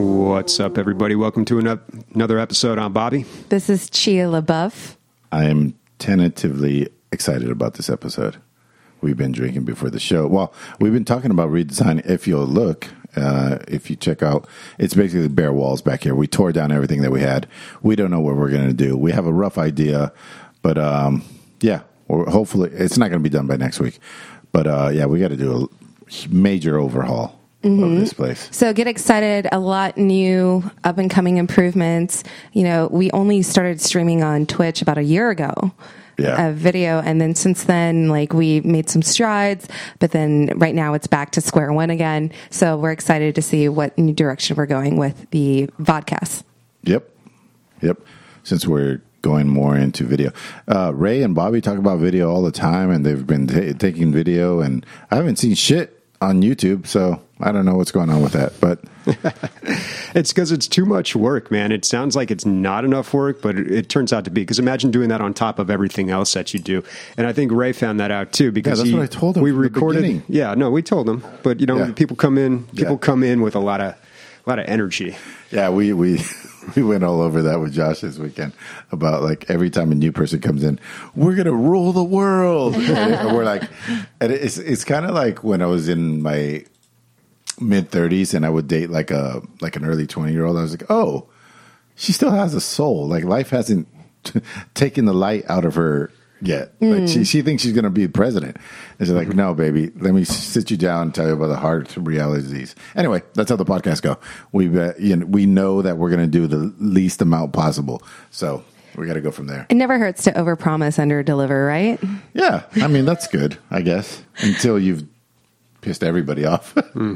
What's up, everybody? Welcome to another episode on Bobby. This is Chia LaBeouf. I am tentatively excited about this episode. We've been drinking before the show. Well, we've been talking about redesign. If you'll look, if you check out, it's basically bare walls back here. We tore down everything that we had. We don't know what we're going to do. We have a rough idea, but yeah, hopefully it's not going to be done by next week. But yeah, we got to do a major overhaul of this place. So get excited. A lot new up and coming improvements. You know, we only started streaming on Twitch about a year ago. Yeah. Video, and then since then, like, we made some strides, but then right now it's back to square one again. So we're excited to see what new direction we're going with the vodcast. Yep. Since we're going more into video, Ray and Bobby talk about video all the time, and they've been taking video, and I haven't seen shit on YouTube, so I don't know what's going on with that, but It's because it's too much work, man. It sounds like it's not enough work, but it turns out to be. Because imagine doing that on top of everything else that you do. And I think Ray found that out too. Because that's what I told him. We from the recorded. beginning. Yeah, no, we told him. But you know, Yeah. people come in with a lot of energy. yeah, we went all over that with Josh this weekend about, like, every time a new person comes in, we're gonna rule the world. And we're like, and it's kind of like when I was in my mid-30s and I would date like an early 20-year-old. I was like, oh, she still has a soul. Like, life hasn't taken the light out of her yet. Like, she thinks she's going to be president. And she's like, no, baby, let me sit you down and tell you about the hard realities. Anyway, that's how the podcast go. We know that we're going to do the least amount possible. So we got to go from there. It never hurts to overpromise, underdeliver, right? Yeah. I mean, that's good, I guess, until you've pissed everybody off.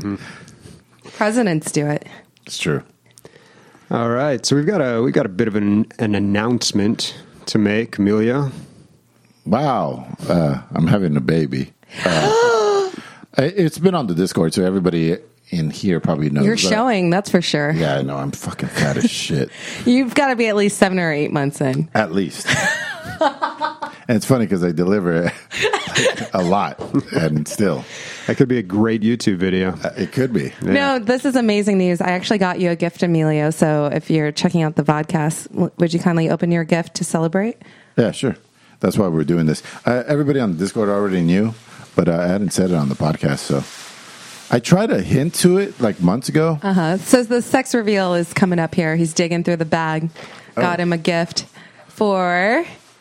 Presidents do it. It's true. All right, so we got a bit of an announcement to make, Amelia. Wow. I'm having a baby. It's been on the Discord, so everybody in here probably knows. You're showing, that's for sure. Yeah, I know. I'm fucking fat as shit. You've got to be at least 7 or 8 months in. At least. And it's funny because I deliver a lot, and still. That could be a great YouTube video. It could be. Yeah. No, this is amazing news. I actually got you a gift, Emilio. So if you're checking out the vodcast, would you kindly open your gift to celebrate? Yeah, sure. That's why we're doing this. Everybody on the Discord already knew, but I hadn't said it on the podcast, so I tried to hint to it like months ago. So the sex reveal is coming up here. He's digging through the bag. Got him a gift for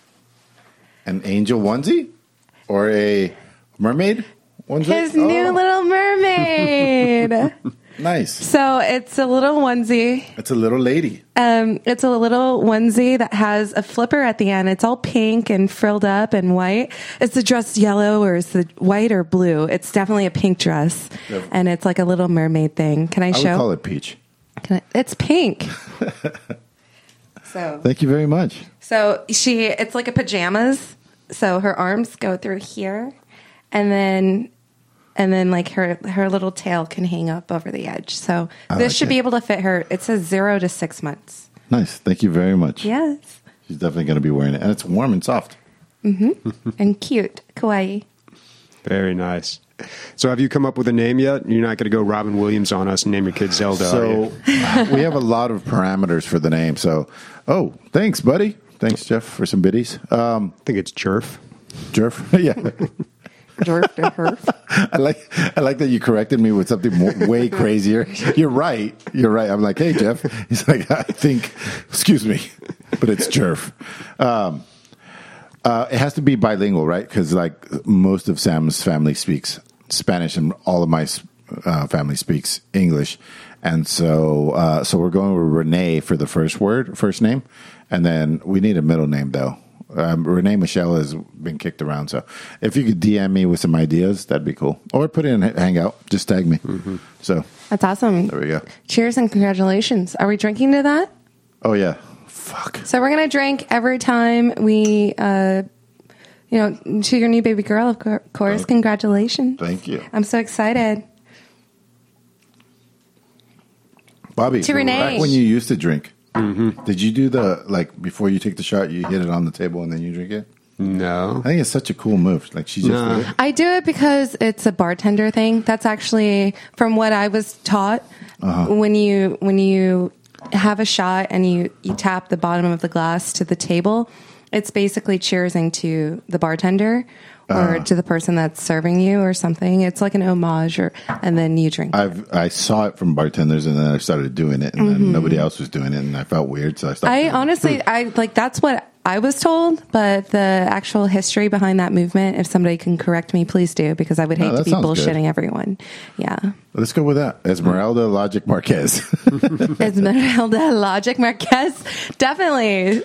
An angel onesie or a mermaid onesie? his new little mermaid. Nice. So it's a little onesie. It's a little lady. It's a little onesie that has a flipper at the end. It's all pink and frilled up and white. Is the dress yellow or is it white or blue? It's definitely a pink dress. Yep. And it's like a little mermaid thing. Can I I show? would call it peach. It's pink. So Thank you very much. it's like a pajamas. So her arms go through here, and then like her little tail can hang up over the edge. So this like should it. be able to fit her. It says 0 to 6 months. Nice. Thank you very much. Yes. She's definitely going to be wearing it. And it's warm and soft. And cute. Kawaii. Very nice. So have you come up with a name yet? You're not going to go Robin Williams on us and name your kid Zelda, are So you? we have a lot of parameters for the name. So, thanks, buddy. Thanks, Jeff, for some biddies. I think it's Jerf. Jerf. Yeah. Dorf to herf. I like that you corrected me with something way crazier. You're right. I'm like, hey, Jeff. He's like, I think, excuse me, but it's Jerf. It has to be bilingual, right? Because, like, most of Sam's family speaks Spanish, and all of my family speaks English. And so we're going with Renee for the first name, and then we need a middle name though. Renee Michelle has been kicked around, so if you could DM me with some ideas, that'd be cool. Or put it in Hangout, just tag me. So That's awesome. there we go. Cheers and congratulations. Are we drinking to that? Oh yeah, fuck. So we're going to drink every time we, to your new baby girl, of course. Oh. Congratulations. Thank you, I'm so excited. Bobby. To Renee. Back when you used to drink, did you do the, like, before you take the shot, you hit it on the table and then you drink it? No. I think it's such a cool move. Like she just No. did it. I do it because it's a bartender thing. That's actually from what I was taught. When you have a shot and you tap the bottom of the glass to the table, it's basically cheersing to the bartender or to the person that's serving you or something. It's like an homage, and then you drink. I saw it from bartenders, and then I started doing it, and then nobody else was doing it, and I felt weird, so I stopped. I honestly, that's what I was told, but the actual history behind that movement, if somebody can correct me, please do, because I would hate to that be sounds bullshitting good. everyone. Yeah. Let's go with that. Esmeralda Logic Marquez. Esmeralda Logic Marquez. Definitely.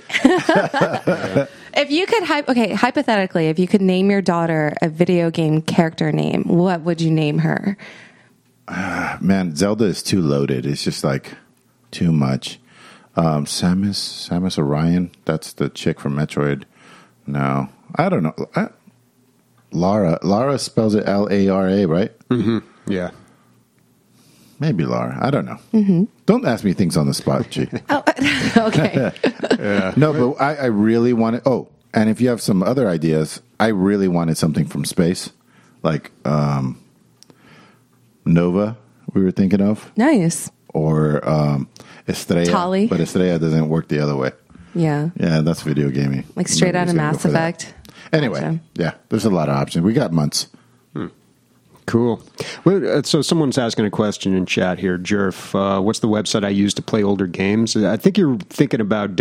If you could, hypothetically, if you could name your daughter a video game character name, what would you name her? Man, Zelda is too loaded. It's just like too much. Samus Orion. That's the chick from Metroid. No, I don't know. Lara spells it Lara, right? Mm-hmm. Yeah. Maybe Lara. I don't know. Mm-hmm. Don't ask me things on the spot, G. Oh, okay. No, but I really wanted. Oh, and if you have some other ideas, I really wanted something from space, like Nova. We were thinking of, Nice. or Estrella. Tali. But Estrella doesn't work the other way. Yeah. Yeah, that's video gaming. Like straight out of Nobody's gonna Mass go for that. Effect. Anyway, Gotcha. yeah, there's a lot of options. We got months. Cool. Well, so someone's asking a question in chat here. Jerf, what's the website I use to play older games? I think you're thinking about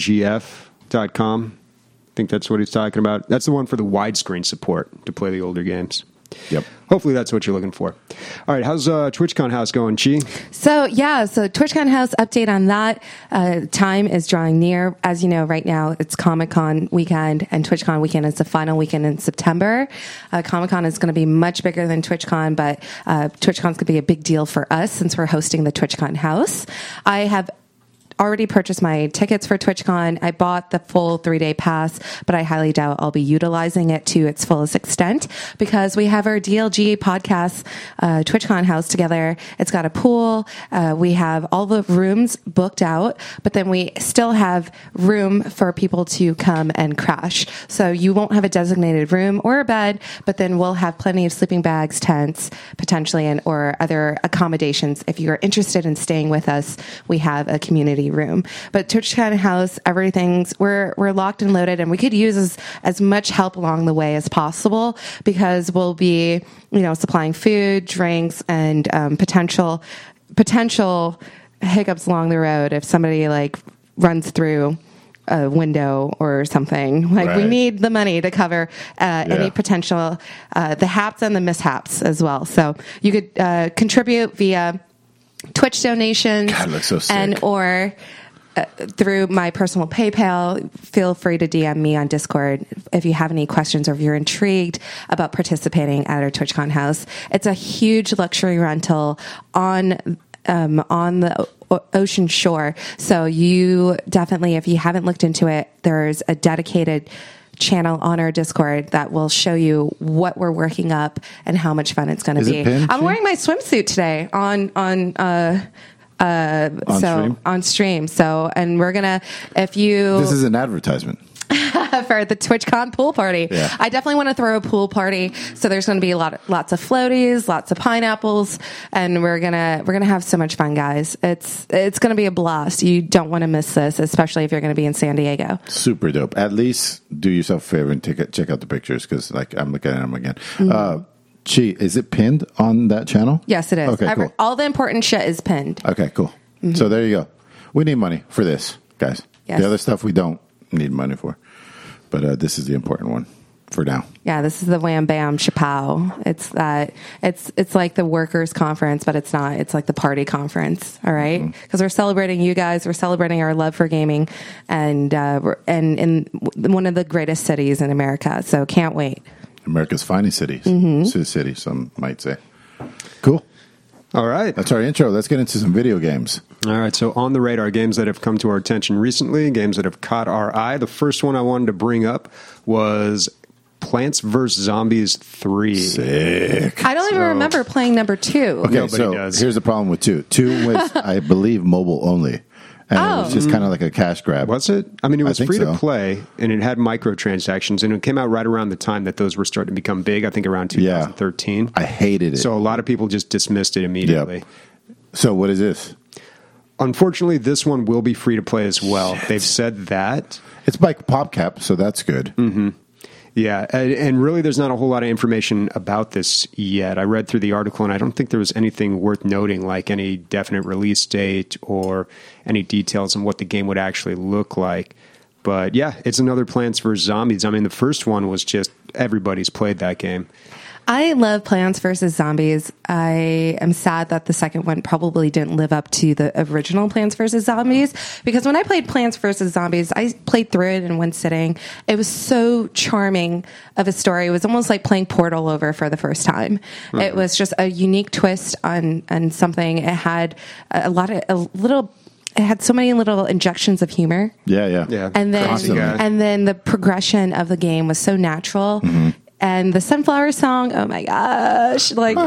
WSGF.com. I think that's what he's talking about. That's the one for the widescreen support to play the older games. Yep. Hopefully that's what you're looking for. All right, how's TwitchCon House going, Chi? So TwitchCon House update on that. Time is drawing near. As you know, right now it's Comic-Con weekend, and TwitchCon weekend is the final weekend in September. Comic-Con is going to be much bigger than TwitchCon, but TwitchCon is going to be a big deal for us since we're hosting the TwitchCon House. I have already purchased my tickets for TwitchCon. I bought the full 3-day pass, but I highly doubt I'll be utilizing it to its fullest extent because we have our DLG podcast TwitchCon house together. It's got a pool. We have all the rooms booked out, but then we still have room for people to come and crash. So you won't have a designated room or a bed, but then we'll have plenty of sleeping bags, tents, potentially, and or other accommodations. If you're interested in staying with us, we have a community room. But TwitchCon House, we're locked and loaded, and we could use as much help along the way as possible because we'll be, supplying food, drinks, and potential hiccups along the road if somebody runs through a window or something. We Right. need the money to cover any potential the haps and the mishaps as well. So you could contribute via Twitch donations. God, it looks so sick. And or through my personal PayPal. Feel free to DM me on Discord if you have any questions or if you're intrigued about participating at our TwitchCon house. It's a huge luxury rental on the ocean shore. So you definitely, if you haven't looked into it, there's a dedicated channel on our Discord that will show you what we're working up and how much fun it's going to Is be. it pinned, I'm too? wearing my swimsuit today on stream. So, and we're gonna, if you This is an advertisement. for the TwitchCon pool party. Yeah. I definitely want to throw a pool party. So there's going to be lots of floaties, lots of pineapples, and we're gonna have so much fun, guys. It's going to be a blast. You don't want to miss this, especially if you're going to be in San Diego. Super dope. At least do yourself a favor and check out the pictures because I'm looking at them again. Chi, is it pinned on that channel? Yes, it is. Okay, cool. All the important shit is pinned. Okay, cool. So there you go. We need money for this, guys. Yes. The other stuff we don't need money for. But this is the important one for now. Yeah, this is the Wham Bam Chapow. It's like the workers' conference, but it's not. It's like the party conference. All right, because we're celebrating you guys. We're celebrating our love for gaming, and in one of the greatest cities in America. So can't wait. America's finest cities. City, some might say. Cool. All right. That's our intro. Let's get into some video games. All right, so on the radar, games that have come to our attention recently, games that have caught our eye. The first one I wanted to bring up was Plants vs. Zombies 3. Sick. I don't even remember playing number 2. Okay, Nobody so does. here's the problem with 2. 2 was, I believe, mobile only. And it was just kind of like a cash grab. Was it? I mean, it was think free so. to play, and it had microtransactions, and it came out right around the time that those were starting to become big. I think around 2013. I hated it. So a lot of people just dismissed it immediately. Yep. So what is this? Unfortunately, this one will be free to play as well. Shit. They've said that. It's by PopCap, so that's good. Yeah, and really there's not a whole lot of information about this yet. I read through the article, and I don't think there was anything worth noting, like any definite release date or any details on what the game would actually look like. But yeah, it's another Plants vs. Zombies. I mean, the first one was just everybody's played that game. I love Plants vs. Zombies. I am sad that the second one probably didn't live up to the original Plants vs. Zombies, because when I played Plants vs. Zombies, I played through it in one sitting. It was so charming of a story. It was almost like playing Portal over for the first time. Mm-hmm. It was just a unique twist on something. It had it had so many little injections of humor. Yeah. And then the progression of the game was so natural. Mm-hmm. And the Sunflower song, oh my gosh! Like,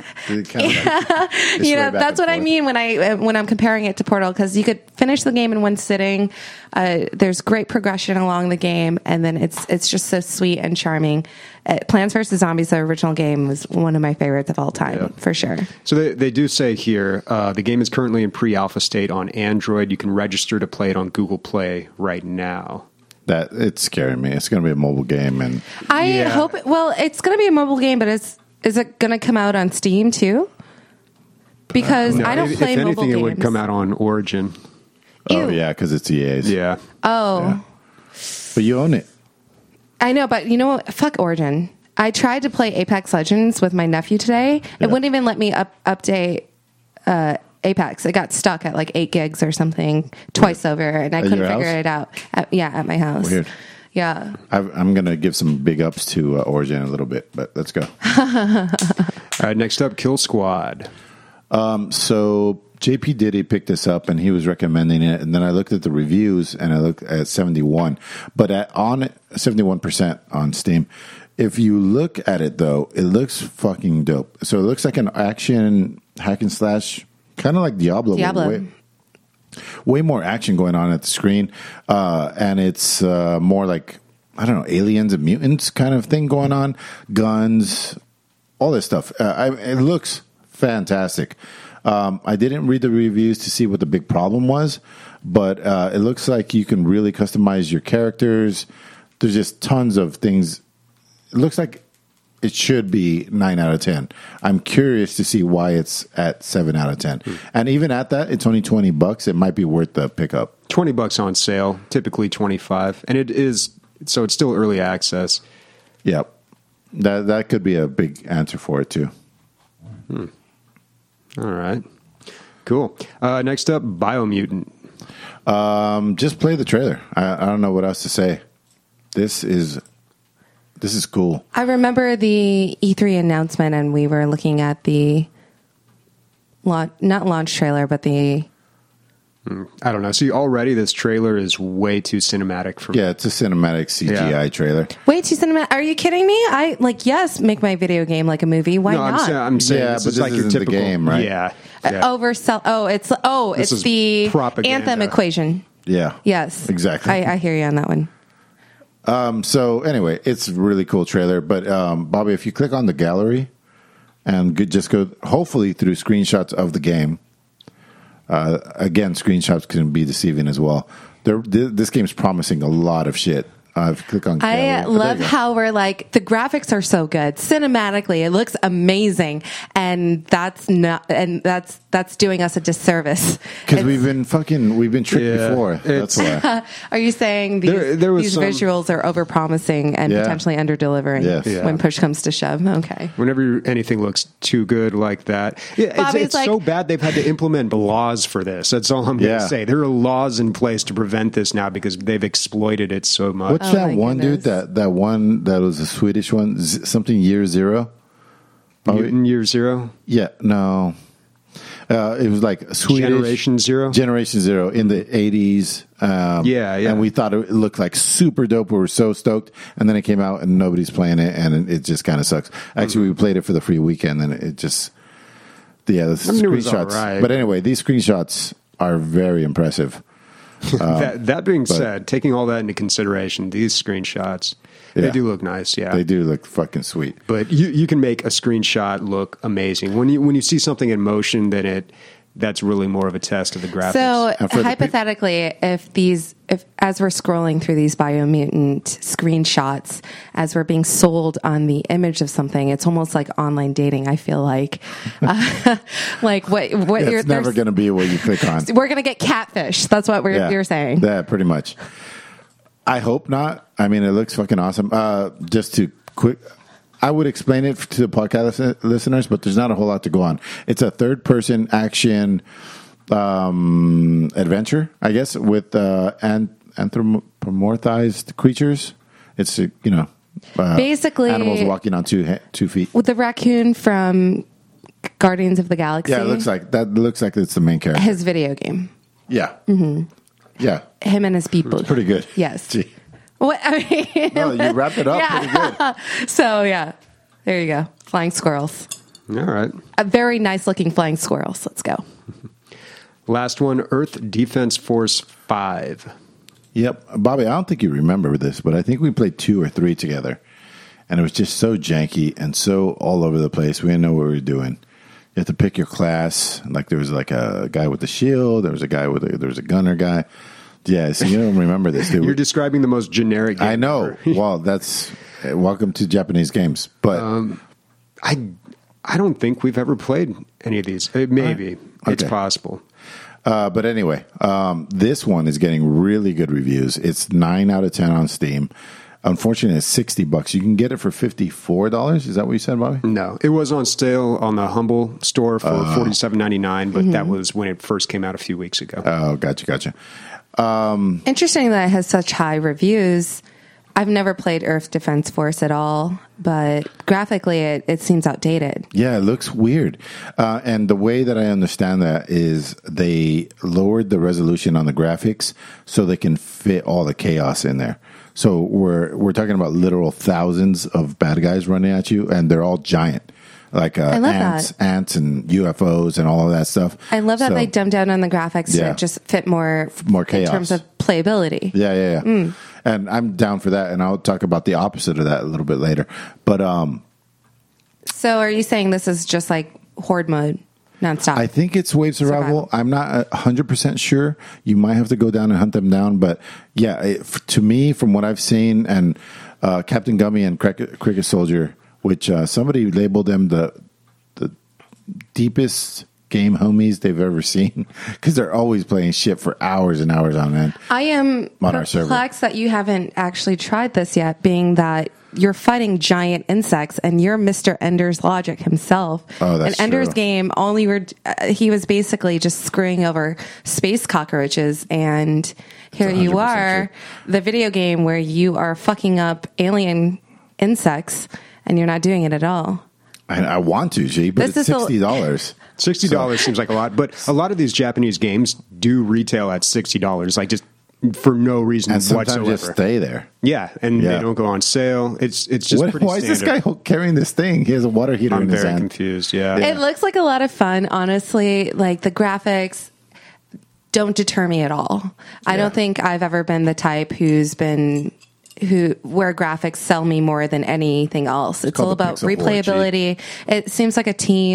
that's what I mean when I'm comparing it to Portal, because you could finish the game in one sitting. There's great progression along the game, and then it's just so sweet and charming. Plants vs. Zombies, the original game, was one of my favorites of all time, for sure. So they do say here the game is currently in pre-alpha state on Android. You can register to play it on Google Play right now. That it's scaring me. It's going to be a mobile game, and I hope. Well, it's going to be a mobile game, but is it going to come out on Steam too? Because I don't play mobile games. If anything, it would come out on Origin. Oh yeah, because it's EA's. Yeah. Oh, yeah. But you own it. I know, but you know what? Fuck Origin. I tried to play Apex Legends with my nephew today. Yeah. It wouldn't even let me update Apex. It got stuck at like 8 gigs or something twice over, and I couldn't figure it out. At my house. Weird. Yeah. I'm going to give some big ups to Origin in a little bit, but let's go. All right, next up, Kill Squad. So JP Diddy picked this up, and he was recommending it, and then I looked at the reviews, and I looked at 71, but on 71% on Steam. If you look at it, though, it looks fucking dope. So it looks like an action hack and slash, kind of like Diablo. Way more action going on at the screen. And it's more like, I don't know, aliens and mutants kind of thing going on. Guns, all this stuff. It looks fantastic. I didn't read the reviews to see what the big problem was, but it looks like you can really customize your characters. There's just tons of things. It looks like it should be 9 out of 10. I'm curious to see why it's at 7 out of 10. And even at that, it's only $20. It might be worth the pickup. $20 on sale, typically $25, and it is, so it's still early access. Yep, that could be a big answer for it too. All right, cool. Next up, Biomutant. Just play the trailer. I don't know what else to say. This is cool. I remember the E3 announcement, and we were looking at the not launch trailer, but the... I don't know. See, already this trailer is way too cinematic for me. Yeah, it's a cinematic CGI trailer. Way too cinematic. Are you kidding me? Yes, make my video game like a movie. Why not? I'm saying but this like your isn't typical the game, right? Yeah. Oversell. It's the propaganda. Anthem equation. Yeah. Yes. Exactly. I hear you on that one. So anyway, it's a really cool trailer. But Bobby, if you click on the gallery and just go, hopefully through screenshots of the game. Again, screenshots can be deceiving as well. This game's promising a lot of shit. If you click on gallery. I love how we're like, the graphics are so good. Cinematically, it looks amazing, and that's doing us a disservice. Because we've been tricked before. That's why. Are you saying these visuals are overpromising and potentially underdelivering when push comes to shove? Okay. Whenever anything looks too good like that, it's like, so bad they've had to implement laws for this. That's all I'm going to say. There are laws in place to prevent this now because they've exploited it so much. What's that one dude? That one that was a Swedish one, something Year Zero. Mutant Year Zero. Yeah, no. It was like Swedish Generation Zero in the 80s. And we thought it looked like super dope. We were so stoked, and then it came out and nobody's playing it, and it just kind of sucks. Actually, we played it for the free weekend, and it just the screenshots. Right. But anyway, these screenshots are very impressive. That being said, taking all that into consideration, these screenshots, they do look nice. Yeah, they do look fucking sweet. But you can make a screenshot look amazing when you see something in motion. Then that's really more of a test of the graphics. So hypothetically, if as we're scrolling through these Biomutant screenshots, as we're being sold on the image of something, it's almost like online dating. I feel like what it's never going to be what you click on. We're going to get catfish. That's what you're saying. Yeah, pretty much. I hope not. I mean, it looks fucking awesome. Just to quick. I would explain it to the podcast listeners, but there's not a whole lot to go on. It's a third-person action adventure, I guess, with anthropomorphized creatures. It's basically animals walking on 2 feet. With the raccoon from Guardians of the Galaxy. Yeah, it looks like it's the main character. His video game. Yeah. Mm-hmm. Yeah. Him and his people. It's pretty good. Yes. Gee. What I mean, no, you wrapped it up pretty good. So yeah, there you go. Flying squirrels. All right. A very nice looking flying squirrels. Let's go. Last one, Earth Defense Force 5. Yep. Bobby, I don't think you remember this, but I think we played 2 or 3 together. And it was just so janky and so all over the place. We didn't know what we were doing. You have to pick your class. Like there was like a guy with a shield. There was a guy there was a gunner guy. Yeah, so you don't remember this, dude. You're describing the most generic game I know. Well, that's welcome to Japanese games. But I don't think we've ever played any of these. Maybe. Okay. It's possible. But anyway, this one is getting really good reviews. It's 9 out of 10 on Steam. Unfortunately, it's $60. You can get it for $54. Is that what you said, Bobby? No, it was on sale on the Humble store for $47.99, but that was when it first came out a few weeks ago. Oh, gotcha. Interesting that it has such high reviews. I've never played Earth Defense Force at all, but graphically it seems outdated. Yeah, it looks weird. And the way that I understand that is they lowered the resolution on the graphics so they can fit all the chaos in there. So we're talking about literal thousands of bad guys running at you, and they're all giant. Like ants and UFOs and all of that stuff. I love that they dumbed down on the graphics to just fit more chaos in terms of playability. Yeah. And I'm down for that, and I'll talk about the opposite of that a little bit later. But so are you saying this is just like horde mode nonstop? I think it's wave survival. I'm not 100% sure. You might have to go down and hunt them down, but yeah, to me, from what I've seen, and Captain Gummy and Cricket Soldier, which somebody labeled them the deepest game homies they've ever seen, because they're always playing shit for hours and hours on end. I am perplexed that you haven't actually tried this yet, being that you're fighting giant insects and you're Mr. Ender's Logic himself. Oh, that's in Ender's true. game, he was basically just screwing over space cockroaches, and here you are, true. the video game where you are fucking up alien insects. And you're not doing it at all. I want to, G, but it's $60. $60 seems like a lot, but a lot of these Japanese games do retail at $60, like just for no reason and sometimes whatsoever. Just stay there. Yeah, and they don't go on sale. It's just pretty why standard. is this guy carrying this thing? He has a water heater in his hand. I'm very confused, yeah. It looks like a lot of fun, honestly. Like the graphics don't deter me at all. I don't think I've ever been the type where graphics sell me more than anything else. It's all about replayability. It seems like a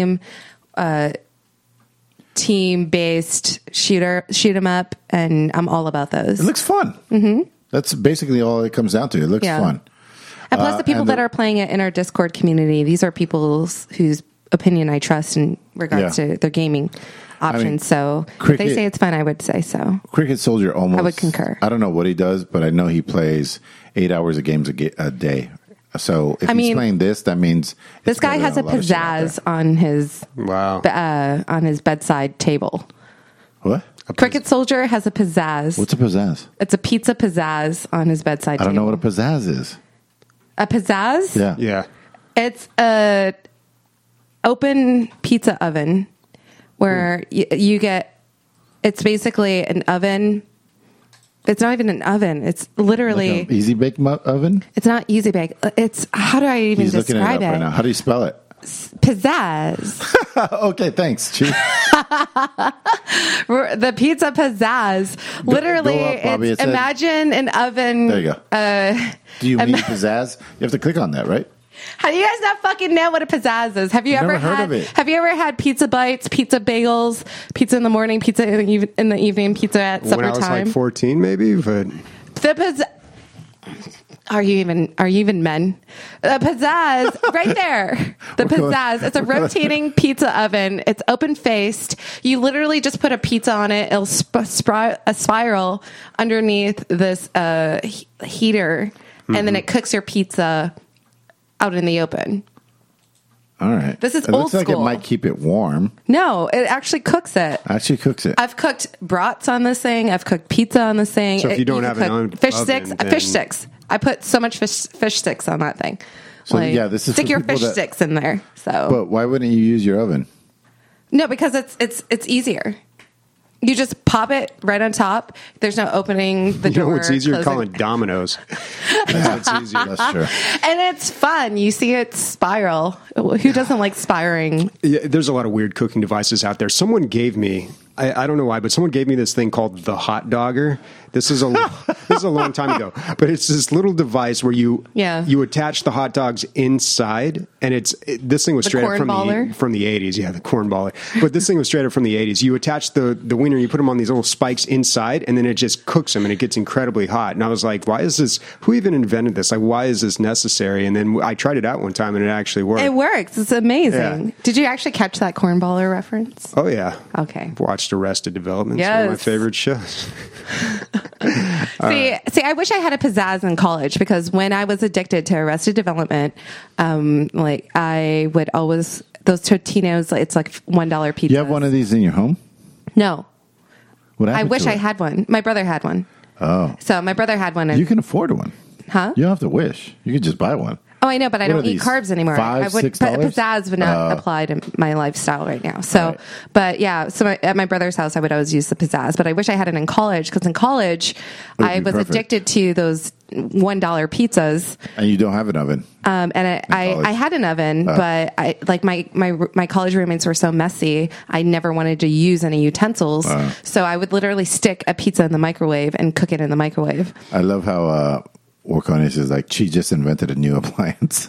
team-based shoot 'em up, and I'm all about those. It looks fun. Mm-hmm. That's basically all it comes down to. It looks fun. And plus, the people that are playing it in our Discord community, these are people whose opinion I trust in regards to their gaming options. So if they say it's fun, I would say so. Cricket Soldier almost. I would concur. I don't know what he does, but I know he plays 8 hours of games a day. So if he's playing this, that means this guy has a pizzazz on his on his bedside table. What? Cricket Soldier has a pizzazz. What's a pizzazz? It's a pizza pizzazz on his bedside table. I don't know what a pizzazz is. A pizzazz? Yeah. It's a open pizza oven where you get, it's basically an oven. It's not even an oven. It's literally like an easy bake oven. It's not easy bake. It's, how do I even describe it? Right now. How do you spell it? Pizzazz. Okay, thanks, Chief. The pizza pizzazz. Literally, go up, Bobby, it's it said- imagine an oven. There you go. Do you mean pizzazz? You have to click on that, right? How do you guys not fucking know what a pizzazz is? Have you ever Never heard had? of it. Have you ever had pizza bites, pizza bagels, pizza in the morning, pizza in the evening, pizza at supper When I was time? like 14, maybe, but The pizza. Are you even men? The pizzazz, right there. The pizzazz. It's a rotating pizza oven. It's open faced. You literally just put a pizza on it. It'll a spiral underneath this heater, and then it cooks your pizza out in the open. All right. This is it looks old like it school. might keep it warm. No, it actually cooks it. Actually cooks it. I've cooked brats on this thing. I've cooked pizza on this thing. So if you don't can have an cook fish oven, sticks, then- fish sticks. I put so much fish sticks on that thing. So, yeah, this is stick for your people fish that- sticks in there. So But why wouldn't you use your oven? no, because it's easier. You just pop it right on top. There's no opening the you door. know what's easier? closing. Calling Domino's. That's what's easier. That's true. And it's fun. You see it spiral. Who doesn't like spiraling? Yeah, there's a lot of weird cooking devices out there. Someone gave me, I don't know why, but someone gave me this thing called the Hot Dogger. This is a long time ago, but it's this little device where you attach the hot dogs inside, and this thing was The straight up corn baller? from the 80s. Yeah, the corn baller. But this thing was straight up from the 80s. You attach the wiener, you put them on these little spikes inside, and then it just cooks them, and it gets incredibly hot. And I was like, why is this? Who even invented this? Like, why is this necessary? And then I tried it out one time, and it actually worked. It works. It's amazing. Yeah. Did you actually catch that corn baller reference? Oh yeah. Okay. Watched Arrested Development. It's one of my Yes. favorite shows. See, I wish I had a pizzazz in college because when I was addicted to Arrested Development, like I would always those Totino's. It's like $1 pizza. You have one of these in your home? No, What I happened wish to I it? had one. My brother had one. Oh. So my brother had one. And, You can afford one. huh? You don't have to wish. You can just buy one. Oh, I know, but I What don't are eat these, carbs anymore. $5, I would, $6? but pizzazz would not apply to my lifestyle right now. So, Right. but yeah, so at my brother's house, I would always use the pizzazz. But I wish I had it in college because in college, Would I be was perfect. addicted to those $1 pizzas. And you don't have an oven. And I college? had an oven, but I like my college roommates were so messy. I never wanted to use any utensils, so I would literally stick a pizza in the microwave and cook it in the microwave. I love how Warconis is like, she just invented a new appliance.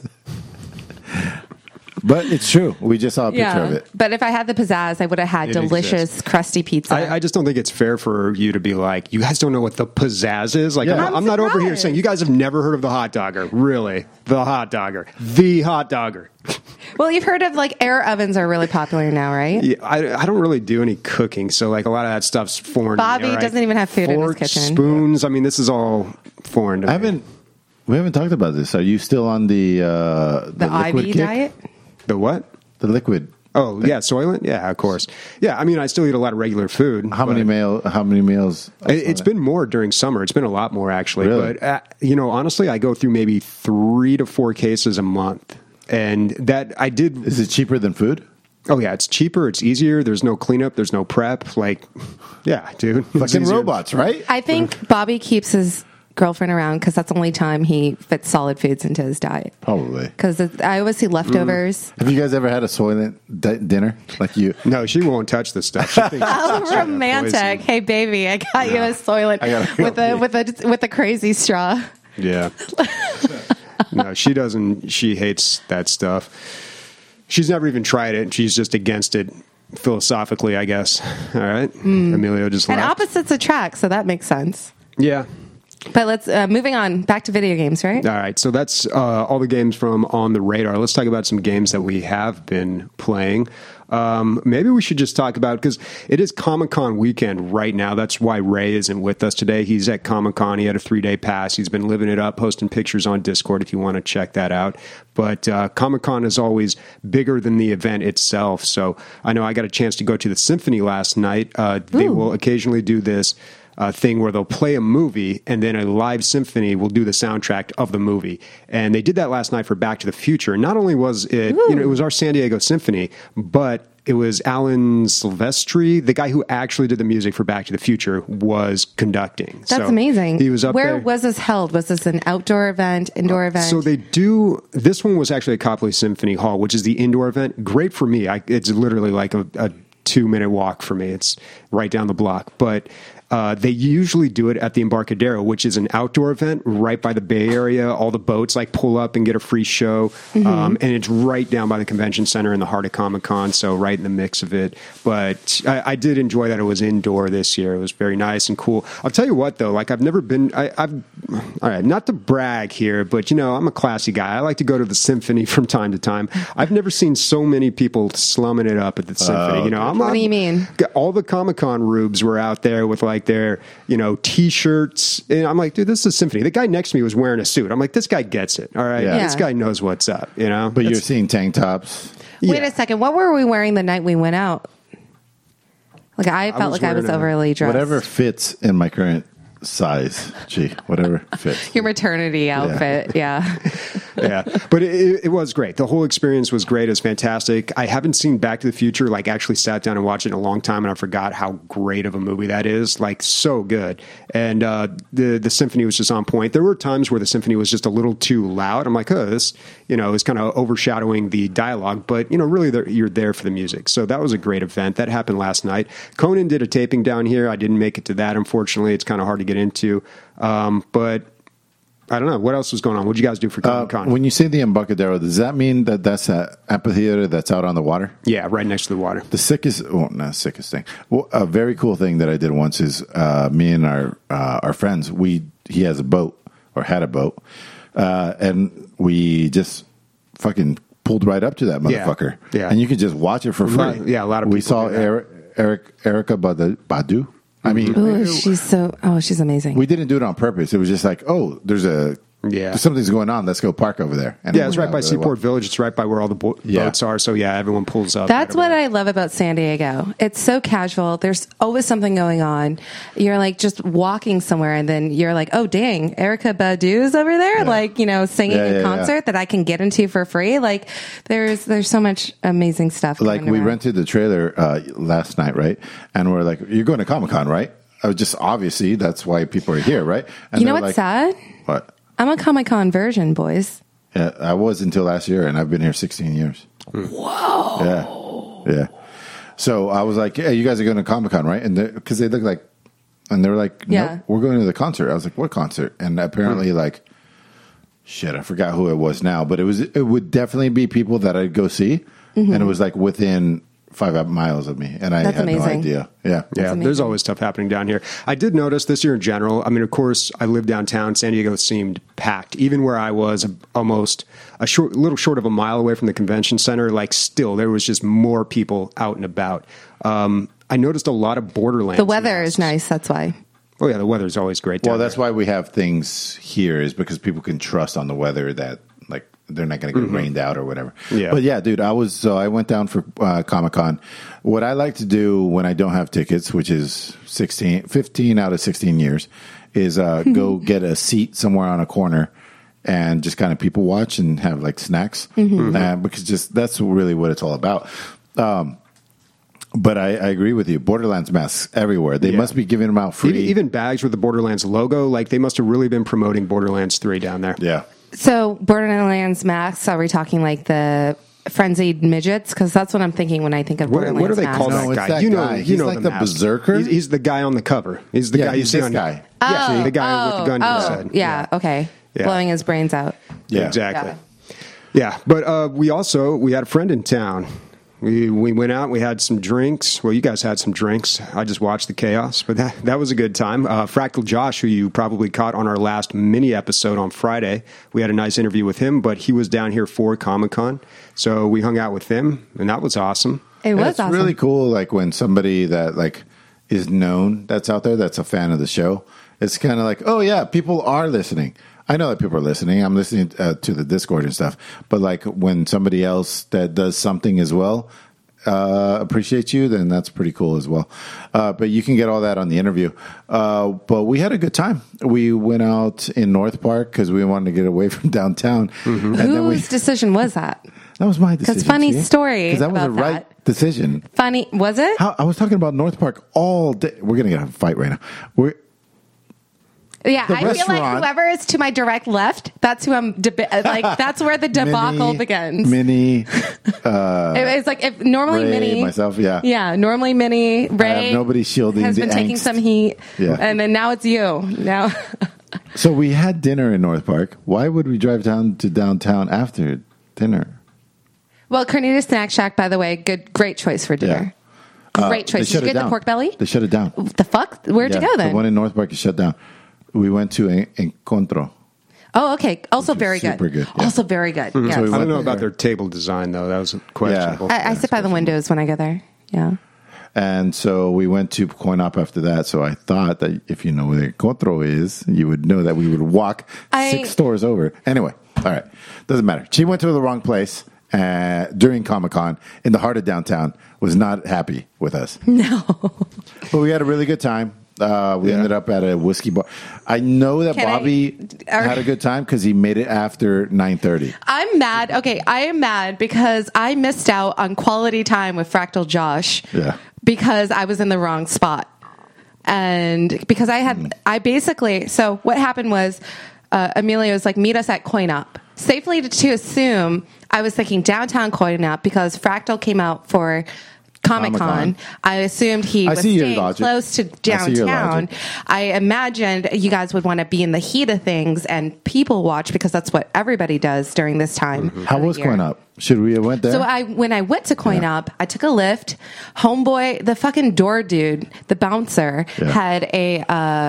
But it's true. We just saw a picture of it. But if I had the pizzazz, I would have had It delicious, crusty pizza. I just don't think it's fair for you to be like, you guys don't know what the pizzazz is. Like, Yeah. I'm not over here surprised. saying you guys have never heard of the hot dogger. Really, the hot dogger, the hot dogger. Well, you've heard of like air ovens are really popular now, right? Yeah, I don't really do any cooking, so like a lot of that stuff's foreign. to me, Bobby all right? doesn't even have food in his Forks, kitchen. Spoons. I mean, this is all foreign to me. We haven't talked about this. Are you still on the liquid IV kick? diet. The what? The liquid. Oh yeah, Soylent. Yeah, of course. Yeah, I mean, I still eat a lot of regular food. How many meals? It's been more during summer. It's been a lot more actually. Really? But honestly, I go through maybe 3 to 4 cases a month, and that I did. Is it cheaper than food? Oh yeah, it's cheaper. It's easier. There's no cleanup. There's no prep. Like, yeah, dude, it's Fucking easier. robots, right? I think Bobby keeps his girlfriend around because that's the only time he fits solid foods into his diet. Probably. Because I always see leftovers. Have you guys ever had a Soylent dinner? Like you? No, she won't touch this stuff. She thinks Oh, it's poison. romantic! Hey, baby, I got you a Soylent I gotta with a crazy straw. Yeah. No, she doesn't. She hates that stuff. She's never even tried it. She's just against it philosophically, I guess. All right. Emilio just And laughed. opposites attract, so that makes sense. Yeah. But let's moving on back to video games, right? All right. So that's all the games from On the Radar. Let's talk about some games that we have been playing. Maybe we should just talk about, because it is Comic-Con weekend right now. That's why Ray isn't with us today. He's at Comic-Con. He had a 3-day pass. He's been living it up, posting pictures on Discord if you want to check that out. But Comic-Con is always bigger than the event itself. So I know I got a chance to go to the Symphony last night. They will occasionally do this thing where they'll play a movie and then a live symphony will do the soundtrack of the movie. And they did that last night for Back to the Future. And not only was it, it was our San Diego Symphony, but it was Alan Silvestri, the guy who actually did the music for Back to the Future, was conducting. That's amazing. He was up Where there. was this held? Was this an outdoor event, indoor event? So they do. This one was actually at Copley Symphony Hall, which is the indoor event. Great for me. It's literally like a 2-minute walk for me. It's right down the block. But they usually do it at the Embarcadero, which is an outdoor event right by the Bay Area. All the boats like pull up and get a free show. And it's right down by the convention center in the heart of Comic-Con, so right in the mix of it. But I did enjoy that it was indoor this year. It was very nice and cool. I'll tell you what, though, like I've never been, I've all right, not to brag here, but, I'm a classy guy. I like to go to the Symphony from time to time. I've never seen so many people slumming it up at the Symphony. What do you mean? All the Comic-Con rubes were out there with like their, T-shirts. And I'm like, dude, this is a Symphony. The guy next to me was wearing a suit. I'm like, this guy gets it. All right. Yeah. This guy knows what's up, But you're seeing tank tops. Wait a second. What were we wearing the night we went out? Like I felt like I was overly dressed. Whatever fits in my current size. Whatever fits. Your maternity outfit. Yeah. Yeah. But it was great. The whole experience was great. It was fantastic. I haven't seen Back to the Future, like actually sat down and watched it in a long time, and I forgot how great of a movie that is. Like, so good. And the Symphony was just on point. There were times where the Symphony was just a little too loud. I'm like, this, is kind of overshadowing the dialogue. But, really, you're there for the music. So that was a great event. That happened last night. Conan did a taping down here. I didn't make it to that, unfortunately. It's kind of hard to get into. But I don't know. What else was going on? What did you guys do for Comic-Con? When you say the Embarcadero, does that mean that that's an amphitheater that's out on the water? Yeah, right next to the water. The sickest, not sickest thing. Well, a very cool thing that I did once is me and our friends, he has a boat or had a boat, and we just fucking pulled right up to that motherfucker. Yeah. And you could just watch it for free. Yeah, a lot of people We saw Erica Badu. I mean, she's amazing. we didn't do it on purpose. It was just like, there's something's going on. Let's go park over there. And it's right by Seaport Village. It's right by where all the boats are. So everyone pulls up. That's what I love about San Diego. It's so casual. There's always something going on. You're like just walking somewhere, and then you're like, oh dang, Erica Badu's over there, singing a concert that I can get into for free. Like there's so much amazing stuff. Like we rented the trailer last night, right? And we're like, you're going to Comic-Con, right? Just obviously that's why people are here, right? And you know what's sad? What? I'm a Comic-Con version, boys. Yeah, I was until last year, and I've been here 16 years. Whoa. Yeah. So I was like, yeah, you guys are going to Comic-Con, right? And because they look like, and they were like, no, we're going to the concert. I was like, what concert? And apparently, I forgot who it was now, but it would definitely be people that I'd go see, and it was like within 5 miles of me, and I had no idea. Yeah. There's always stuff happening down here. I did notice this year in general. I mean, of course, I live downtown. San Diego seemed packed, even where I was almost little short of a mile away from the convention center. Like, still, there was just more people out and about. I noticed a lot of Borderlands. The weather is nice. That's why. Oh yeah, the weather's always great. Well, that's why we have things here, is because people can trust on the weather that they're not going to get rained out or whatever. Yeah. But yeah, dude, I went down for Comic-Con. What I like to do when I don't have tickets, which is 15 out of 16 years, is go get a seat somewhere on a corner and just kind of people watch and have snacks. Because that's really what it's all about. But I agree with you. Borderlands masks everywhere. They must be giving them out free. Even bags with the Borderlands logo. Like, they must have really been promoting Borderlands 3 down there. Yeah. So Borderlands masks, are we talking like the frenzied midgets? Because that's what I'm thinking when I think of Borderlands What do they call masks. that guy? That guy. He's like the berserker. He's the guy on the cover. He's the guy you see on guy. Yeah, the guy with the gun to his head. Yeah, okay. Yeah. Blowing his brains out. Yeah. Exactly. Yeah, but we had a friend in town. We went out, we had some drinks. Well, you guys had some drinks. I just watched the chaos, but that was a good time. Fractal Josh, who you probably caught on our last mini episode on Friday, we had a nice interview with him, but he was down here for Comic-Con. So we hung out with him, and that was awesome. It's awesome. Really cool, when somebody that is known that's out there that's a fan of the show. It's kind of like, oh yeah, people are listening. I know that people are listening. I'm listening to the Discord and stuff. But when somebody else that does something as well appreciates you, then that's pretty cool as well. But you can get all that on the interview. But we had a good time. We went out in North Park because we wanted to get away from downtown. And whose decision was that? That was my decision. Because funny story. Because that was the right decision. Funny, was it? I was talking about North Park all day. We're going to get a fight right now. Yeah, The I feel like restaurant- whoever is to my direct left, that's who I'm. Like that's where the debacle begins. Minnie, It's like if normally Ray, Minnie, myself, yeah. normally Minnie, Ray, nobody shielding has the been taking angst. some heat, Yeah. and then now it's you. Now, So we had dinner in North Park. Why would we drive down to downtown after dinner? well, Cornelius Snack Shack, by the way, great choice for dinner. Great They choice. Did shut you it get the down. pork belly? They shut it down. The fuck? Where'd you go then? The one in North Park is shut down. We went to Encontro. Oh, okay. Also Which was very good. super good, yeah. Also very good. Yes. So we I went don't know there. about their table design though. That was questionable. I sit by the windows when I go there. Yeah. And so we went to Coin Op after that. So I thought that if you know where the Encontro is, you would know that we would walk 6 stores over. Anyway, all right. Doesn't matter. She went to the wrong place during Comic-Con in the heart of downtown, was not happy with us. No. But we had a really good time. We ended up at a whiskey bar. I know that Bobby had a good time because he made it after 9:30. I'm mad. Okay, I am mad because I missed out on quality time with Fractal Josh. Yeah. Because I was in the wrong spot. And because I basically, so what happened was Emilio was like, meet us at Coin Up. Safely to assume, I was thinking downtown Coin Up because Fractal came out for Comic-Con. Comic-Con. I assumed he was see your staying logic. close to I see your downtown. logic. I imagined you guys would want to be in the heat of things and people watch because that's what everybody does during this time. How was Coin Up? Should we have went there? So when I went to Coin Up, I took a lift. Homeboy, the fucking door dude, the bouncer, had the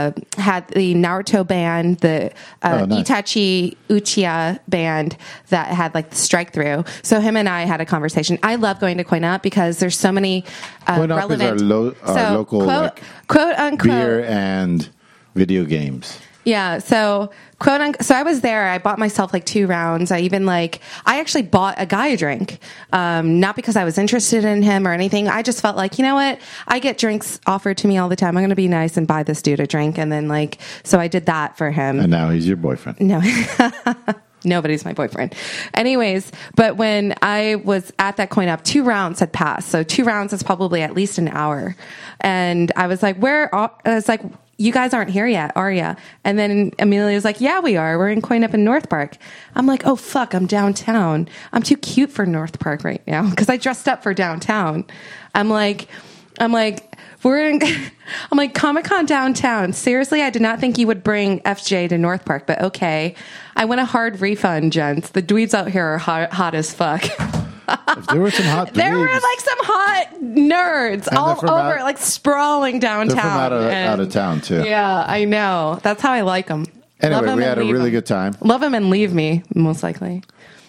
Naruto band, the nice. Itachi Uchiha band that had like the strike through. So him and I had a conversation. I love going to Coin Up because there's so many Coin Up is relevant. our local quote unquote beer and video games. Yeah, so so I was there. I bought myself like 2 rounds. I actually bought a guy a drink, not because I was interested in him or anything. I just felt like, you know what? I get drinks offered to me all the time. I'm going to be nice and buy this dude a drink, and then so I did that for him. And now he's your boyfriend. No. Nobody's my boyfriend. Anyways, but when I was at that Coin Up, 2 rounds had passed. So 2 rounds is probably at least an hour. And I was like, you guys aren't here yet, are ya? And then Amelia was like, yeah, we are. We're in Coin Up in North Park. I'm like, oh, fuck, I'm downtown. I'm too cute for North Park right now because I dressed up for downtown. I'm like, Comic-Con downtown. Seriously, I did not think you would bring FJ to North Park, but okay. I want a hard refund, gents. The dweebs out here are hot as fuck. If there were some hot There were dweebs, like some hot nerds And all they're over, from like sprawling downtown. they're from out of And- town, too. Yeah, I know. That's how I like them. Anyway, we had a really good time. Love them and leave me, most likely.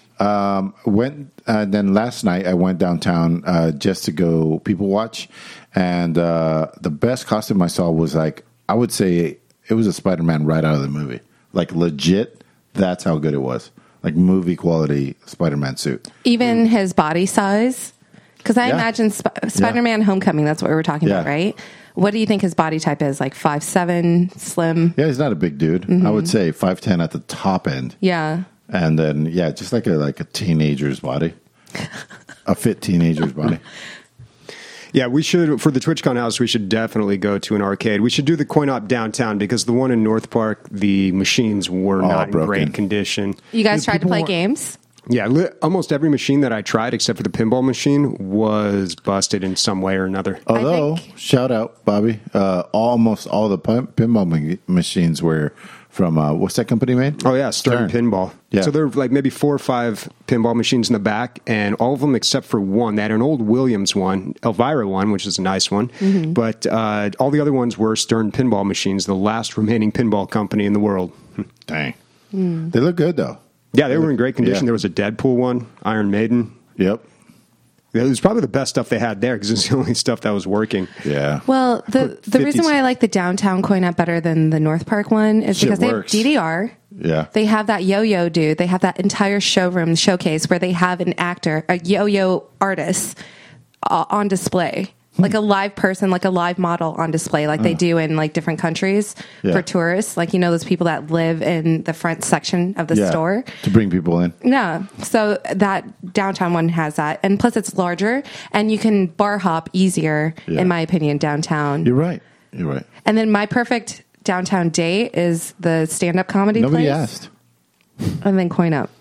Then last night I went downtown just to go people watch, and the best costume I saw was I would say it was a Spider-Man right out of the movie, like legit. That's how good it was, like movie quality Spider-Man suit. Even his body size, because I imagine Spider-Man: Homecoming. That's what we were talking about, right? What do you think his body type is? Like 5'7", slim? Yeah, he's not a big dude. Mm-hmm. I would say 5'10" at the top end. Yeah. And then, just like a teenager's body, a fit teenager's body. Yeah, we should, for the TwitchCon house, we should definitely go to an arcade. We should do the Coin Op downtown because the one in North Park, the machines were not broken. in great condition. You guys tried to People play weren't- Yeah, Yeah, almost every machine that I tried, except for the pinball machine, was busted in some way or another. Although, shout out, Bobby, almost all the pinball machines were from, what's that company made? Oh, yeah, Stern Pinball. Yeah. So there were like maybe 4 or 5 pinball machines in the back, and all of them except for one. They had an old Williams one, Elvira one, which is a nice one. Mm-hmm. But all the other ones were Stern Pinball machines, the last remaining pinball company in the world. Dang. They look good, though. Yeah, they were in great condition. Yeah. There was a Deadpool one, Iron Maiden. Yep. It was probably the best stuff they had there because it's the only stuff that was working. Yeah. Well, the 50s. reason why I like the downtown Coin Up better than the North Park one is Shit because works. they have DDR. Yeah. They have that yo-yo dude. They have that entire showcase where they have an actor, a yo-yo artist on display. Like a live person, like a live model on display, like they do in like different countries for tourists. Like, you know, those people that live in the front section of the store. To bring people in. Yeah. So that downtown one has that. And plus it's larger and you can bar hop easier, in my opinion, downtown. You're right. And then my perfect Downtown Date is the stand-up comedy Nobody place. asked. And then Coin Up.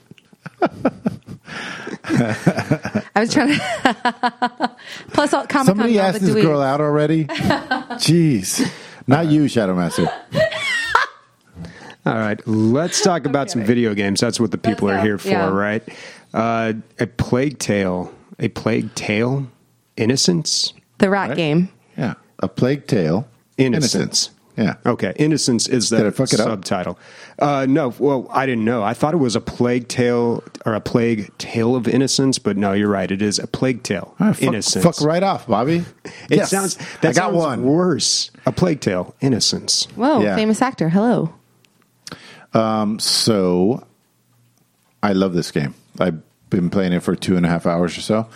I was trying to. Plus, Comic-Con. Somebody asked this girl out already? Jeez. Not you, Shadow Master. All right, let's talk about some video games. That's what the people are here for, right? A Plague Tale. A Plague Tale? Innocence? The rat game. Yeah. A Plague Tale. Innocence. Yeah. Okay, Innocence is the Did I fuck it up? subtitle. No, well, I didn't know. I thought it was a Plague Tale or a Plague Tale of Innocence, but no, you're right. It is a Plague Tale. Innocence. Fuck right off, Bobby. It Yes. sounds. I That got sounds one. worse. A Plague Tale. Innocence. Whoa, Yeah. famous actor. Hello. So I love this game. I've been playing it for 2.5 hours or so.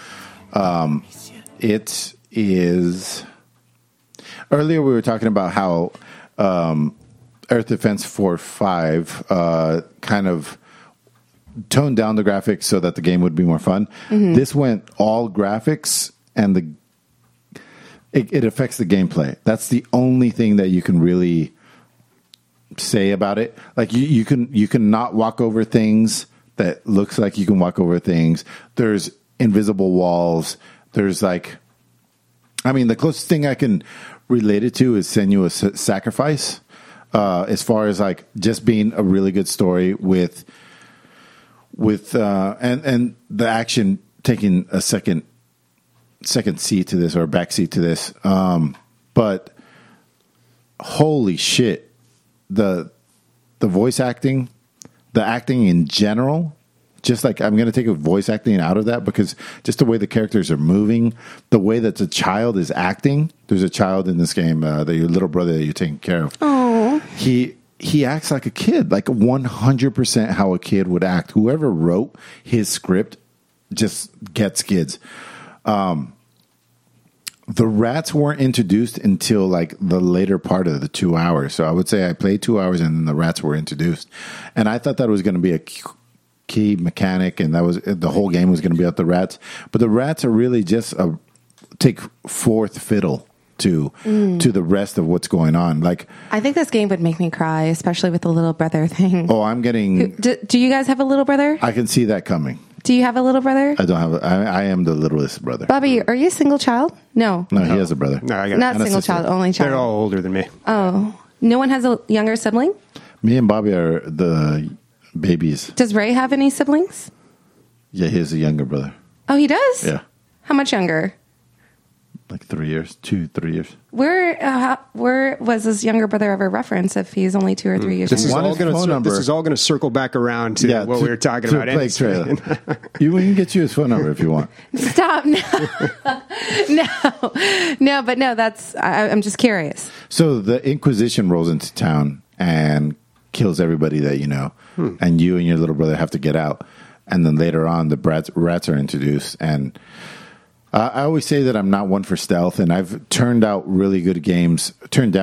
It is. Earlier, we were talking about how Earth Defense Force 5 kind of toned down the graphics so that the game would be more fun. This went all graphics, and it affects the gameplay. That's the only thing that you can really say about it. Like you can not walk over things that looks like you can walk over things. There's invisible walls. There's like, I mean, the closest thing I can relate it to is Senua's Sacrifice. As far as like just being a really good story with and the action taking a second seat to this or a back seat to this. But holy shit. The voice acting, the acting in general, just like I'm going to take a voice acting out of that because just the way the characters are moving, the way that the child is acting. There's a child in this game, your little brother that you're taking care of. Oh, He acts like a kid, like 100% how a kid would act. Whoever wrote his script just gets kids. The rats weren't introduced until like the later part of the 2 hours. So I would say I played 2 hours and then the rats were introduced. And I thought that was going to be a key mechanic and that was the whole game was going to be about the rats. But the rats are really just take fourth fiddle to the rest of what's going on. Like, I think this game would make me cry, especially with the little brother thing. oh, I'm getting. Do you guys have a little brother? I can see that coming. Do you have a little brother? I don't have. I am the littlest brother. Bobby, are you a single child? No. No, he has a brother. No, I got Not and a single sister. child, only child. They're all older than me. Oh. No one has a younger sibling? Me and Bobby are the babies. Does Ray have any siblings? Yeah, he has a younger brother. Oh, he does? Yeah, How much younger? like 3 years, 2-3 years. Where was his younger brother ever referenced if he's only 2 or 3 years This is younger? One all is going phone to. This number. is all going to circle back around to what we were talking about. Plague Trailer. We can get you his phone number if you want. Stop. No. No, but no, I'm just curious. So the Inquisition rolls into town and kills everybody that you know, and you and your little brother have to get out. And then later on, the rats are introduced. And I always say that I'm not one for stealth, and I've turned down really good games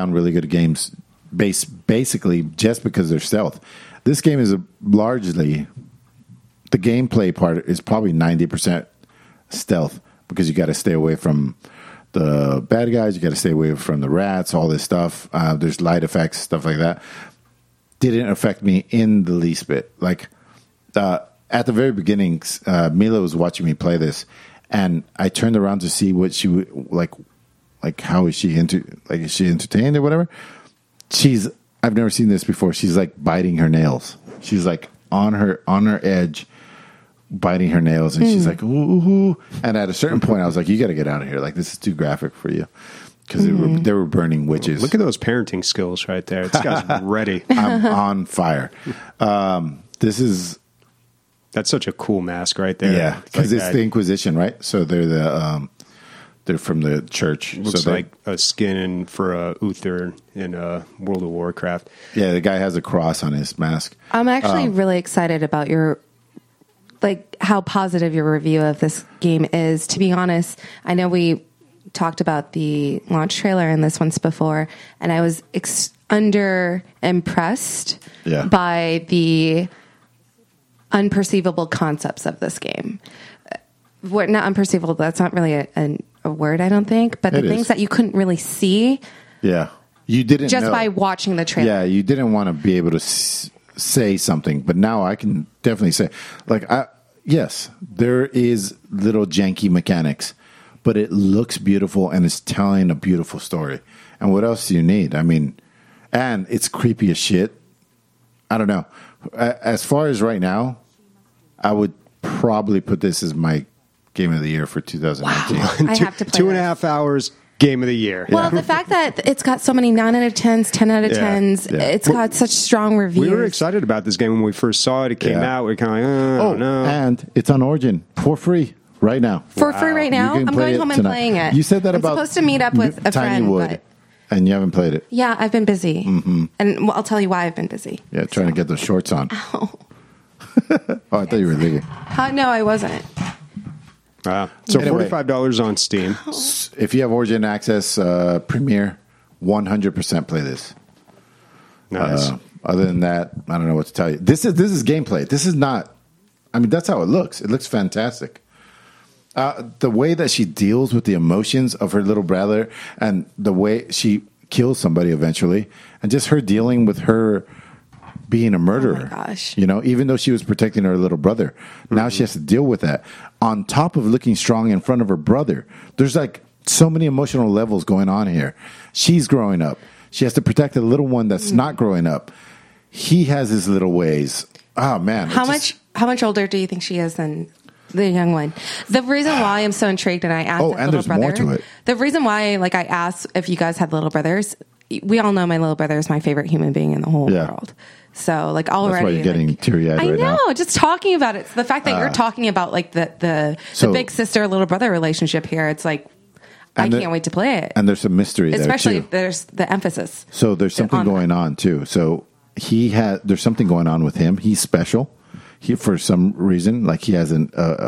basically just because they're stealth. This game is largely, the gameplay part is probably 90% stealth because you got to stay away from the bad guys, you got to stay away from the rats, all this stuff. There's light effects, stuff like that. Didn't affect me in the least bit. Like at the very beginning, Mila was watching me play this, and I turned around to see what she would like. How is she is she entertained or whatever? I've never seen this before. She's like biting her nails. She's like on her edge, biting her nails, and she's like, ooh. And at a certain point, I was like, you got to get out of here. Like, this is too graphic for you. Because they were burning witches. Look at those parenting skills right there. This guy's ready. I'm on fire. That's such a cool mask right there. Yeah, because it's like the Inquisition, right? So they're from the church. looks so like a skin for a Uther in World of Warcraft. Yeah, the guy has a cross on his mask. I'm actually really excited about how positive your review of this game is. To be honest, I know we talked about the launch trailer and this once before, and I was under impressed by the unperceivable concepts of this game. Not unperceivable, that's not really a word, I don't think, but the things that you couldn't really see. Yeah. You didn't just know. by watching the trailer. Yeah, you didn't want to be able to say something, but now I can definitely say, like, yes, there is little janky mechanics, but it looks beautiful and it's telling a beautiful story. And what else do you need? I mean, and it's creepy as shit. I don't know. As far as right now, I would probably put this as my game of the year for 2019. I have to play 2.5 hours. Game of the year. Well, the fact that it's got so many 9 out of 10s, 10 out of 10s, it's got such strong reviews. We were excited about this game when we first saw it. It came out. We were kind of like, oh, no. And it's on Origin for free right now. For free right now? I'm going home and playing it. You said that I'm about supposed to meet up with a Tiny friend. Wood, and you haven't played it. Yeah, I've been busy. Mm-hmm. And I'll tell you why I've been busy. Yeah, trying to get those shorts on. Oh. I thought you were leaving. No, I wasn't. So anyway, $45 on Steam. If you have Origin Access Premier, 100% play this. Nice. Other than that, I don't know what to tell you. This is gameplay. This is not. I mean, that's how it looks. It looks fantastic. The way that she deals with the emotions of her little brother, and the way she kills somebody eventually, and just her dealing with her being a murderer. Oh my gosh. You know, even though she was protecting her little brother, now she has to deal with that. On top of looking strong in front of her brother, there's like so many emotional levels going on here. She's growing up. She has to protect the little one that's not growing up. He has his little ways. Oh man. How much older do you think she is than the young one? The reason why I'm so intrigued, and I asked and little there's brother, more to it. The reason why, like, I asked if you guys had little brothers. We all know my little brother is my favorite human being in the whole world. So, like, already, that's why you're getting teary-eyed right now. I know, just talking about it. So the fact that you're talking about like the big sister little brother relationship here, it's like I can't wait to play it. And there's some mystery especially there too. There's the emphasis. So there's something going on too. So there's something going on with him. He's special. He, for some reason, like he has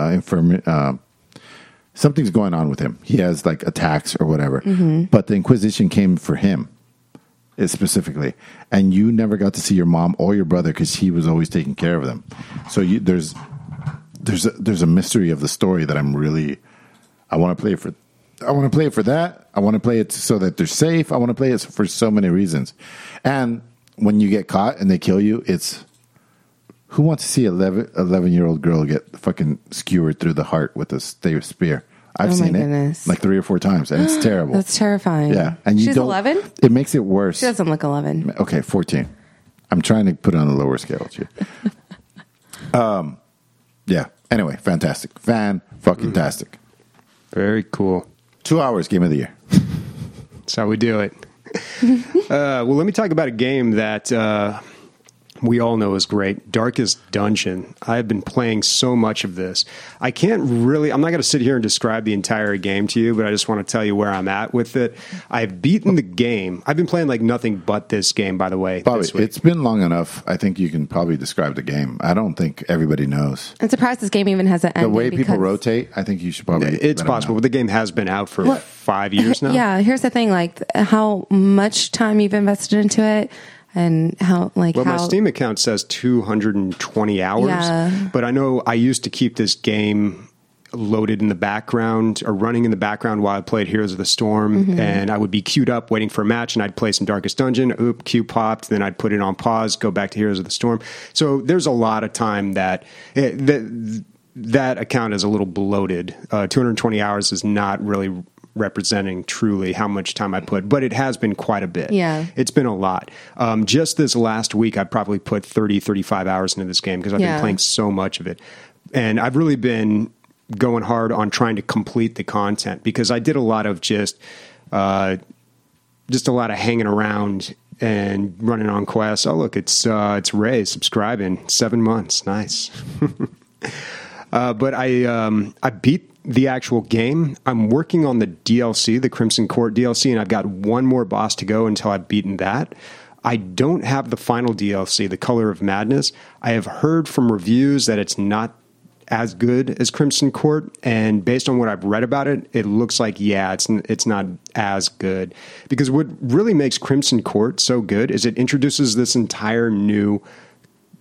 something's going on with him. He has like attacks or whatever. Mm-hmm. But the Inquisition came for him specifically, and you never got to see your mom or your brother because he was always taking care of them. So there's a mystery of the story that I want to play it for. I want to play it for that. I want to play it so that they're safe. I want to play it for so many reasons. And when you get caught and they kill you, it's who wants to see an 11-year-old girl get fucking skewered through the heart with a spear? I've seen it like 3 or 4 times, and it's terrible. That's terrifying. Yeah, and she's 11. It makes it worse. She doesn't look 11. Okay, 14. I'm trying to put it on a lower scale. Yeah. Anyway, fantastic, fan-fucking-tastic. Very cool. 2 hours, game of the year. That's how we do it. Well, let me talk about a game that we all know is great, Darkest Dungeon. I've been playing so much of this. I'm not going to sit here and describe the entire game to you, but I just want to tell you where I'm at with it. I've beaten the game. I've been playing like nothing but this game, by the way. Bobby, it's been long enough. I think you can probably describe the game. I don't think everybody knows. I'm surprised this game even has an ending. The way people rotate, I think you should probably... It's possible, but the game has been out for 5 years now. Yeah, here's the thing, like how much time you've invested into it. And my Steam account says 220 hours, but I know I used to keep this game loaded in the background or running in the background while I played Heroes of the Storm, and I would be queued up waiting for a match, and I'd play some Darkest Dungeon, queue popped, then I'd put it on pause, go back to Heroes of the Storm. So there's a lot of time that account is a little bloated. 220 hours is not really representing truly how much time I put, but it has been quite a bit. Yeah. It's been a lot. Just this last week, I probably put 30, 35 hours into this game because I've been playing so much of it. And I've really been going hard on trying to complete the content because I did a lot of just a lot of hanging around and running on quests. Oh, look, it's Ray subscribing 7 months. Nice. But I beat the actual game. I'm working on the DLC, the Crimson Court DLC, and I've got one more boss to go until I've beaten that. I don't have the final DLC, the Color of Madness. I have heard from reviews that it's not as good as Crimson Court, and based on what I've read about it, it looks like, it's not as good. Because what really makes Crimson Court so good is it introduces this entire new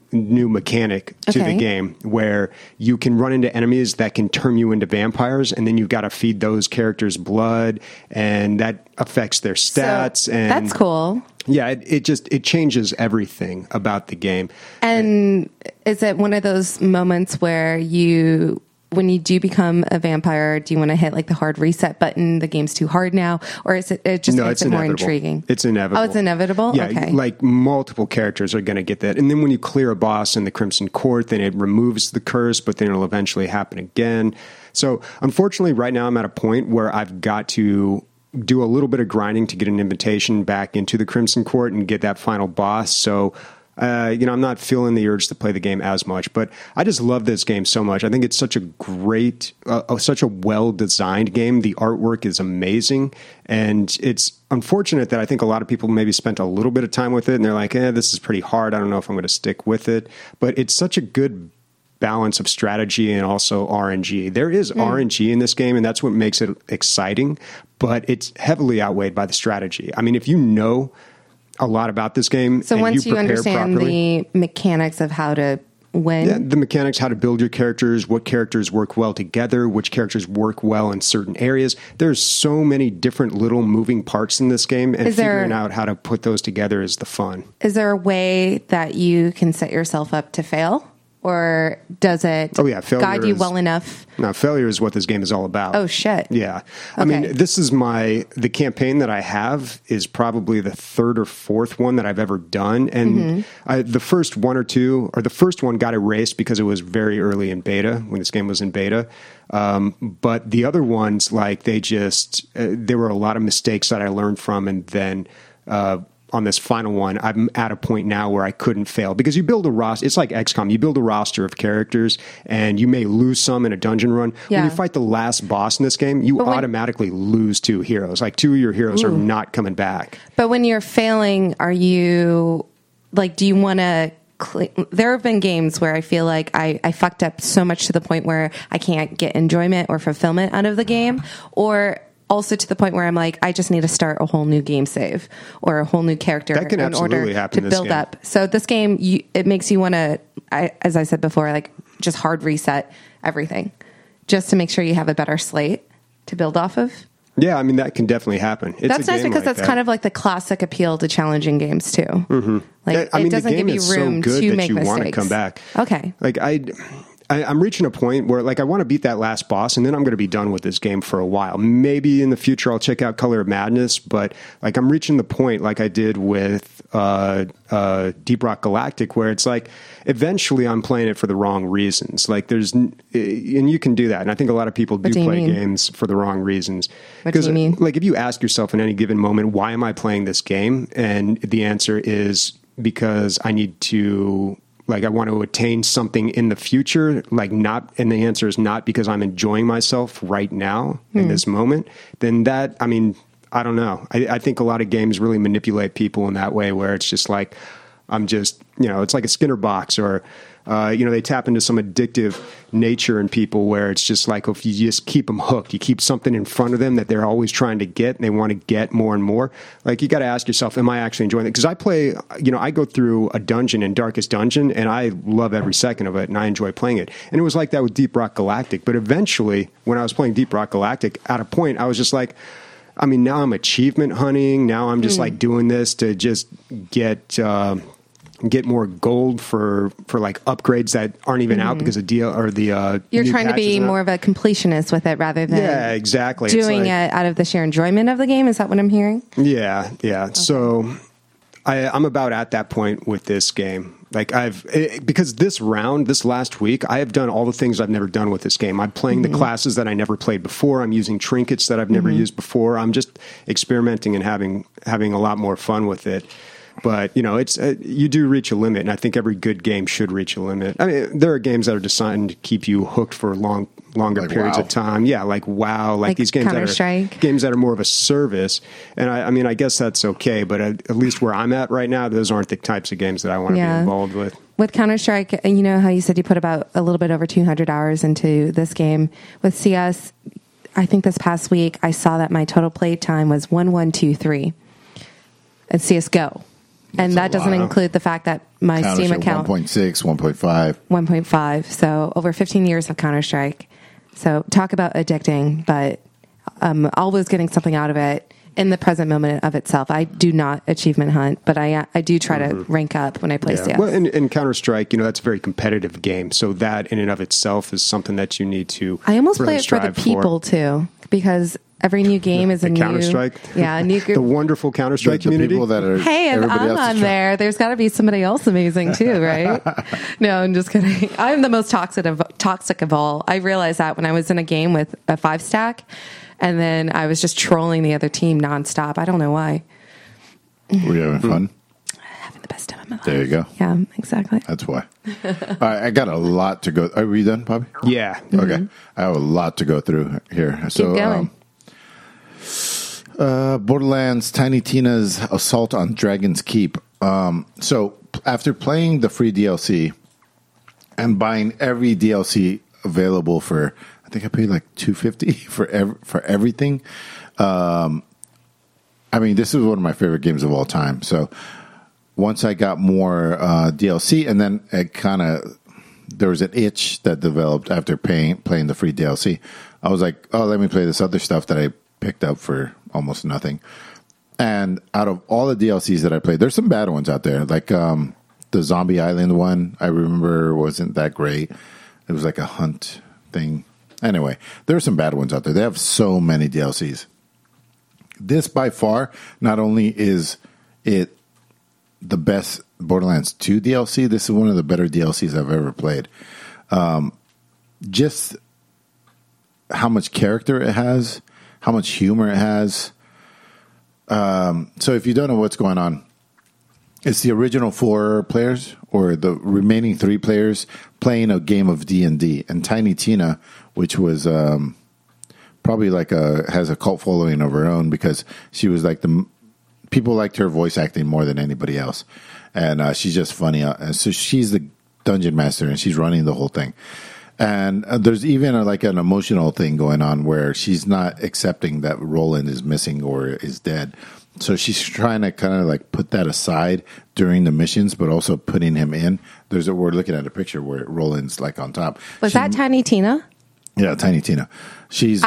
new mechanic to the game where you can run into enemies that can turn you into vampires, and then you've got to feed those characters blood, and that affects their stats. And that's cool. Yeah, it changes everything about the game. And is it one of those moments where when you do become a vampire, do you want to hit like the hard reset button? The game's too hard now, or is it just makes it more intriguing? It's inevitable. Oh, it's inevitable. Yeah, okay. Like multiple characters are going to get that, and then when you clear a boss in the Crimson Court, then it removes the curse, but then it'll eventually happen again. So, unfortunately, right now I'm at a point where I've got to do a little bit of grinding to get an invitation back into the Crimson Court and get that final boss. So. I'm not feeling the urge to play the game as much, but I just love this game so much. I think it's such a great, such a well-designed game. The artwork is amazing, and it's unfortunate that I think a lot of people maybe spent a little bit of time with it, and they're like, this is pretty hard. I don't know if I'm going to stick with it, but it's such a good balance of strategy and also RNG. There is RNG in this game, and that's what makes it exciting, but it's heavily outweighed by the strategy. I mean, if you know a lot about this game. So once you understand the mechanics of how to win, the mechanics, how to build your characters, what characters work well together, which characters work well in certain areas. There's so many different little moving parts in this game, and figuring out how to put those together is the fun. Is there a way that you can set yourself up to fail? Or does it guide you well enough? No, failure is what this game is all about. Oh, shit. Yeah. I mean, this is the campaign that I have is probably the third or fourth one that I've ever done. And the first one or two, or the first one got erased because it was very early in beta, when this game was in beta. But the other ones, like, there were a lot of mistakes that I learned from, and then on this final one, I'm at a point now where I couldn't fail, because you build a roster. It's like XCOM. You build a roster of characters, and you may lose some in a dungeon run. Yeah. When you fight the last boss in this game, you automatically lose 2 heroes. Like, 2 of your heroes are not coming back. But when you're failing, are you like, do you want to... There have been games where I feel like I fucked up so much to the point where I can't get enjoyment or fulfillment out of the game, or also to the point where I'm like, I just need to start a whole new game save or a whole new character in order to build up. So this game, it makes you want to, as I said before, like, just hard reset everything just to make sure you have a better slate to build off of. Yeah, I mean, that can definitely happen. That's nice, because that's kind of like the classic appeal to challenging games too. Mm-hmm. Like, it doesn't give you room to make mistakes. Want to come back. Okay. Like, I'm reaching a point where, like, I want to beat that last boss, and then I'm going to be done with this game for a while. Maybe in the future I'll check out Color of Madness, but, like, I'm reaching the point, like I did with Deep Rock Galactic, where it's like, eventually I'm playing it for the wrong reasons. Like, and you can do that, and I think a lot of people do play games for the wrong reasons. What do you mean? Like, if you ask yourself in any given moment, why am I playing this game? And the answer is because I need to... Like, I want to attain something in the future, and the answer is not because I'm enjoying myself right now in this moment, then that, I mean, I don't know. I think a lot of games really manipulate people in that way, where it's just like, I'm just, it's like a Skinner box, or, they tap into some addictive nature in people where it's just like, if you just keep them hooked, you keep something in front of them that they're always trying to get, and they want to get more and more. Like, you got to ask yourself, am I actually enjoying it? Because I play, I go through a dungeon in Darkest Dungeon, and I love every second of it, and I enjoy playing it. And it was like that with Deep Rock Galactic. But eventually, when I was playing Deep Rock Galactic, at a point, I was just like, I mean, now I'm achievement hunting. Now I'm just like doing this to just get more gold for like upgrades that aren't even out because of deal or the you're trying to be more of a completionist with it rather than exactly doing it out of the sheer enjoyment of the game. Is that what I'm hearing? Yeah. Okay. So I'm about at that point with this game. Like, because this last week, I have done all the things I've never done with this game. I'm playing the classes that I never played before. I'm using trinkets that I've never used before. I'm just experimenting and having a lot more fun with it. But, it's you do reach a limit, and I think every good game should reach a limit. I mean, there are games that are designed to keep you hooked for longer periods of time. Yeah, like WoW, like these games that are more of a service. And I guess that's okay, but at least where I'm at right now, those aren't the types of games that I want to be involved with. With Counter-Strike, you know how you said you put about a little bit over 200 hours into this game. With CS, I think this past week, I saw that my total play time was 1123 at CSGO. And that doesn't include the fact that my Steam account 1.6, 1.5. 1.5. So over 15 years of Counter-Strike. So talk about addicting, but always getting something out of it in the present moment of itself. I do not achievement hunt, but I do try to rank up when I play CS. Well, in Counter-Strike, that's a very competitive game. So that in and of itself is something that you need to I almost really play it for the strive people too, because every new game is a new Counter-Strike. A new group. The wonderful Counter-Strike community. The people that are Hey, if I'm on there, there's got to be somebody else amazing too, right? No, I'm just kidding. I'm the most toxic of all. I realized that when I was in a game with a 5-stack, and then I was just trolling the other team nonstop. I don't know why. Were you having fun? Having the best time of my life. There you go. Yeah, exactly. That's why. All right, I got a lot to go. Are we done, Bobby? Yeah. Okay. I have a lot to go through here. Keep going. Borderlands Tiny Tina's Assault on Dragon's Keep. So after playing the free DLC and buying every DLC available for, I think I paid like $250 for everything. I mean, this is one of my favorite games of all time. So once I got more DLC, and then it there was an itch that developed after playing the free DLC. I was like, oh, let me play this other stuff that I picked up for almost nothing. And out of all the DLCs that I played, there's some bad ones out there. Like the Zombie Island one, I remember wasn't that great. It was like a hunt thing. Anyway, there are some bad ones out there. They have so many DLCs. This by far, not only is it the best Borderlands 2 DLC, this is one of the better DLCs I've ever played. Just how much character it has, how much humor it has. So if you don't know what's going on, it's the original 4 players or the remaining 3 players playing a game of D&D. And Tiny Tina, which was probably has a cult following of her own because she was like people liked her voice acting more than anybody else. And she's just funny. And so she's the dungeon master and she's running the whole thing. And there's even an emotional thing going on where she's not accepting that Roland is missing or is dead. So she's trying to kind of put that aside during the missions, but also putting him in. We're looking at a picture where Roland's on top. Was that Tiny Tina? Yeah, Tiny Tina. Is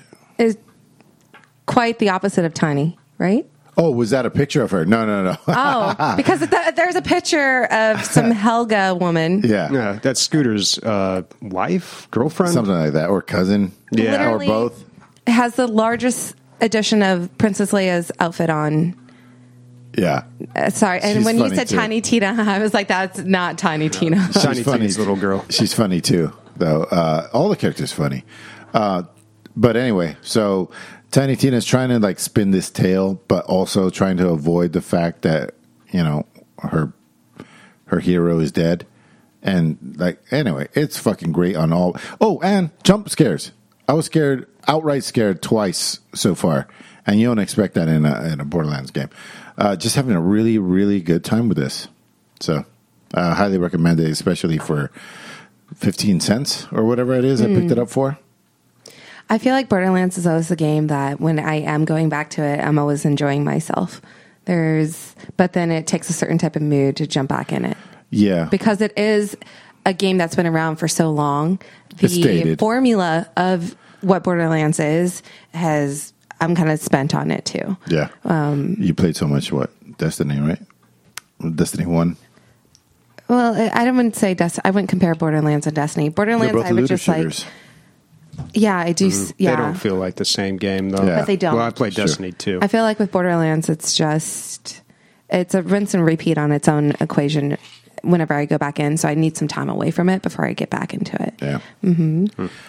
quite the opposite of Tiny, right? Oh, was that a picture of her? No. Oh, because there's a picture of some Helga woman. Yeah. That's Scooter's wife, girlfriend? Something like that. Or cousin. Yeah. Literally or both. Has the largest edition of Princess Leia's outfit on. Yeah. Sorry. And She's when you funny, said too. Tiny Tina, I was like, that's not Tiny Tina. Tiny funny. Tina's little girl. She's funny, too, though. All the characters funny. But anyway, so Tiny Tina's trying to spin this tale, but also trying to avoid the fact that, her hero is dead. And anyway, it's fucking great on all. Oh, and jump scares. I was outright scared twice so far. And you don't expect that in a Borderlands game. Just having a really, really good time with this. So I highly recommend it, especially for 15 cents or whatever it is I picked it up for. I feel like Borderlands is always a game that when I am going back to it, I'm always enjoying myself. But then it takes a certain type of mood to jump back in it. Yeah. Because it is a game that's been around for so long. The formula of what Borderlands is I'm kind of spent on it too. Yeah. You played so much, Destiny, right? Destiny 1? Well, I wouldn't say Destiny. I wouldn't compare Borderlands and Destiny. Borderlands, They're both I would looter just shooters. Yeah, I do. Yeah. They don't feel like the same game, though. Yeah. But they don't. Well, I played Destiny, too. I feel like with Borderlands, it's a rinse and repeat on its own equation whenever I go back in. So I need some time away from it before I get back into it. Yeah. Mm-hmm.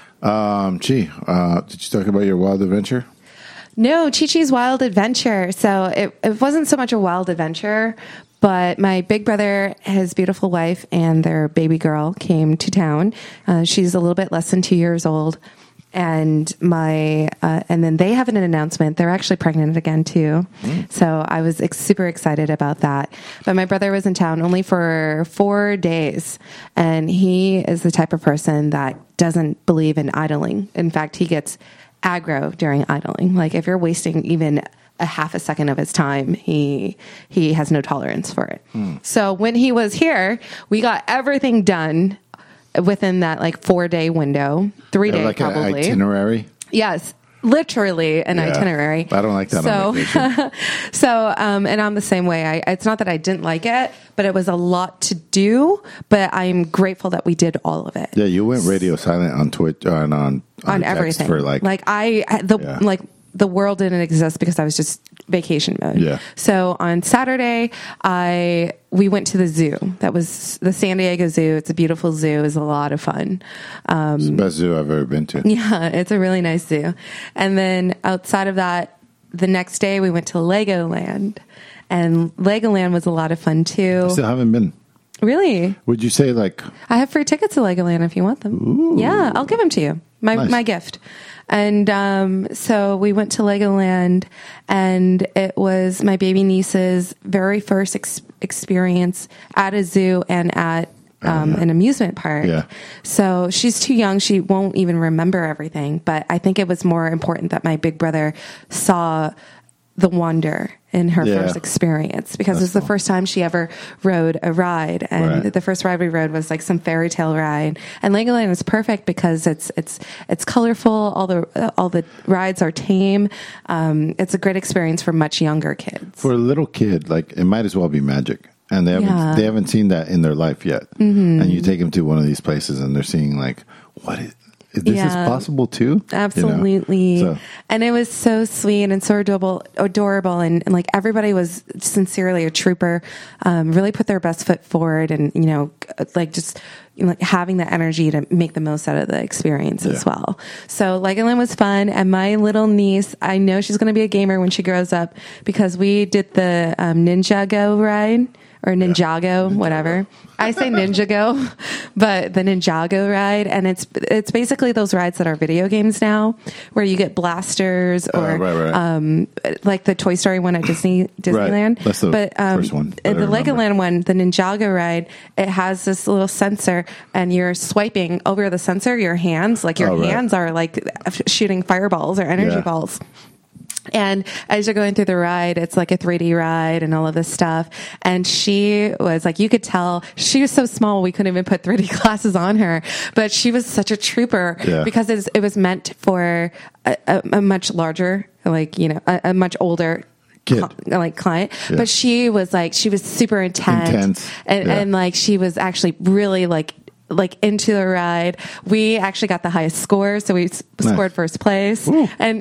Did you talk about your wild adventure? No, Chi-Chi's Wild Adventure. So it wasn't so much a wild adventure, but my big brother, his beautiful wife, and their baby girl came to town. She's a little bit less than 2 years old. And and then they have an announcement. They're actually pregnant again too. So I was super excited about that. But my brother was in town only for 4 days. And he is the type of person that doesn't believe in idling. In fact, he gets aggro during idling. Like if you're wasting even a half a second of his time, he has no tolerance for it. So when he was here, we got everything done within that like 4-day window, 3-day like probably. an itinerary. Yes. Literally an itinerary. I don't like that on vacation. And I'm the same way. It's not that I didn't like it, but it was a lot to do. But I'm grateful that we did all of it. Yeah, you went radio silent on Twitch and on everything for like the world didn't exist because I was just vacation mode. Yeah. So on Saturday, we went to the zoo. That was the San Diego Zoo. It's a beautiful zoo. It was a lot of fun. It's the best zoo I've ever been to. Yeah, it's a really nice zoo. And then outside of that, the next day we went to Legoland. And Legoland was a lot of fun too. I still haven't been. Really? Would you say like... I have free tickets to Legoland if you want them. Ooh. Yeah, I'll give them to you. My gift. And so we went to Legoland, and it was my baby niece's very first experience at a zoo and at an amusement park. Yeah. So she's too young. She won't even remember everything. But I think it was more important that my big brother saw the wonder in her first experience, because it was the first time she ever rode a ride, and the first ride we rode was like some fairy tale ride. And Legoland is perfect because it's colorful. All the rides are tame. It's a great experience for much younger kids. For a little kid, like it might as well be magic, and they haven't seen that in their life yet. Mm-hmm. And you take them to one of these places, and they're seeing like, what is this is possible too? Absolutely. You know? So. And it was so sweet and so adorable. And like everybody was sincerely a trooper, really put their best foot forward, and, you know, like just like having the energy to make the most out of the experience as well. So Legoland was fun. And my little niece, I know she's going to be a gamer when she grows up, because we did the Ninjago ride. Or Ninjago, whatever. I say Ninjago, but the Ninjago ride, and it's basically those rides that are video games now, where you get blasters or like the Toy Story one at Disneyland. Right. That's the first one. The Legoland one, the Ninjago ride, it has this little sensor, and you're swiping over the sensor. Your hands, like your hands, are like shooting fireballs or energy balls. And as you're going through the ride, it's like a 3D ride and all of this stuff. And she was like, you could tell she was so small, we couldn't even put 3D glasses on her, but she was such a trooper because it was meant for a much larger, like, you know, a much older client. But she was super intense. And like, she was actually really like into the ride. We actually got the highest score, so we scored first place. Ooh. And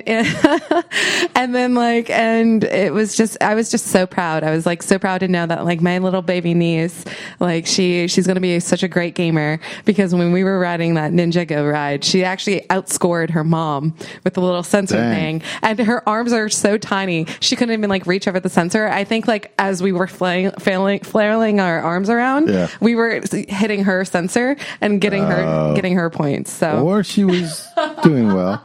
then and it was just, I was just so proud. I was like so proud to know that like my little baby niece, like she's going to be such a great gamer, because when we were riding that Ninjago ride, she actually outscored her mom with the little sensor thing, and her arms are so tiny she couldn't even like reach over the sensor. I think like as we were flailing our arms around, we were hitting her sensor and getting her points. So, or she was doing well,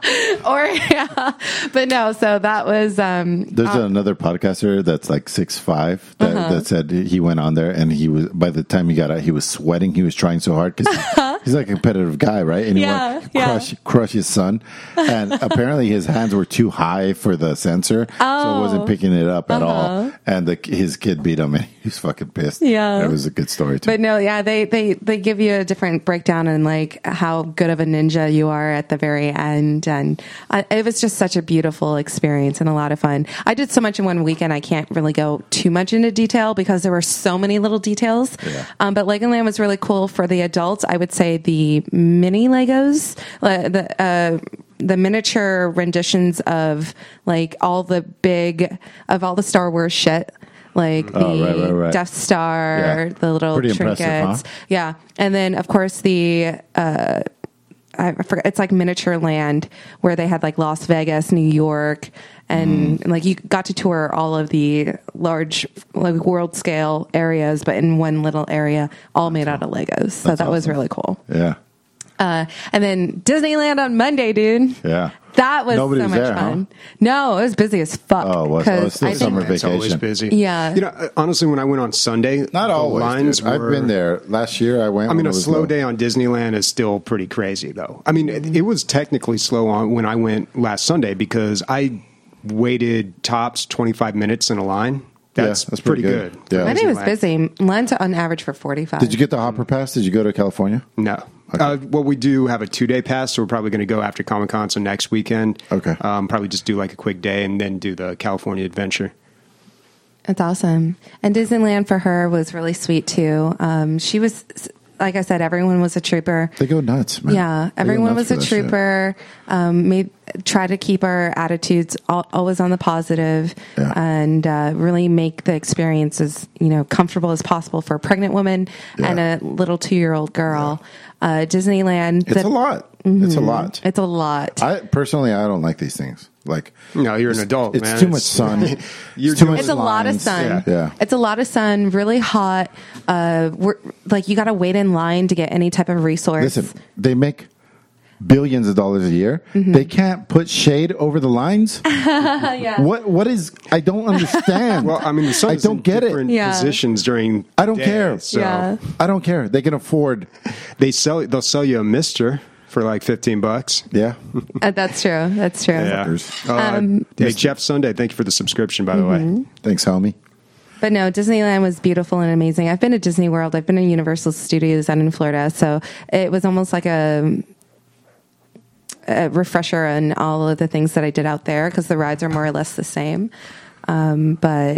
but no. So that was. There's another podcaster that's like 6'5" that said he went on there, and he was, by the time he got out, he was sweating. He was trying so hard because he's like a competitive guy, right? And he wanted to crush his son, and apparently his hands were too high for the sensor, so it wasn't picking it up at all. And his kid beat him, and he was fucking pissed. Yeah, it was a good story too. But no, they give you a different breakdown and like how good of a ninja you are at the very end, and it was just such a beautiful experience and a lot of fun. I did so much in one weekend, I can't really go too much into detail because there were so many little details. But Legoland was really cool for the adults. I would say the mini Legos, the miniature renditions of like all the Star Wars shit, like the Death Star, the little pretty trinkets. Huh? And then of course the I forget, it's like Miniature Land, where they had like Las Vegas, New York, and like you got to tour all of the large like world scale areas, but in one little area, all made out of Legos. So that was really cool. Yeah. And then Disneyland on Monday, dude. Yeah. That was so much fun. Huh? No, it was busy as fuck. Oh, it was still summer vacation. It's always busy. Yeah. You know, honestly, when I went on Sunday, not always. Lines were, I've been there. Last year I went. I mean, a slow day on Disneyland is still pretty crazy, though. I mean, it was technically slow on when I went last Sunday because I waited tops 25 minutes in a line. That's pretty good. Yeah. I think it was busy. Lines on average for 45. Did you get the Hopper Pass? Did you go to California? No. Well, we do have a 2-day pass, so we're probably going to go after Comic-Con, so next weekend. Okay. Probably just do like a quick day and then do the California adventure. That's awesome. And Disneyland for her was really sweet too. She was, like I said, everyone was a trooper. They go nuts, man. Yeah, They go everyone nuts was a for that shit. trooper. Try to keep our attitudes always on the positive, and really make the experience as comfortable as possible for a pregnant woman and a little 2-year-old girl. Disneyland. It's a lot. It's a lot. It's a lot. I don't like these things. Like, No, you're an adult, it's man. too much sun. You're it's too doing- much It's a lot of lines. sun. Yeah. It's a lot of sun, really hot. You got to wait in line to get any type of resource. Listen, they make billions of dollars a year. They can't put shade over the lines. Yeah. What is? I don't understand. Well, I mean, the sun I is don't in get it. different Yeah. positions during. I don't day, care. So Yeah. I don't care. They can afford. they'll sell you a Mister for like $15. Yeah. That's true. That's true. Yeah. Fuckers. Hey, Jeff Sunday, thank you for the subscription, by the way. Thanks, homie. But no, Disneyland was beautiful and amazing. I've been to Disney World. I've been to Universal Studios and in Florida. So it was almost like a refresher on all of the things that I did out there because the rides are more or less the same. But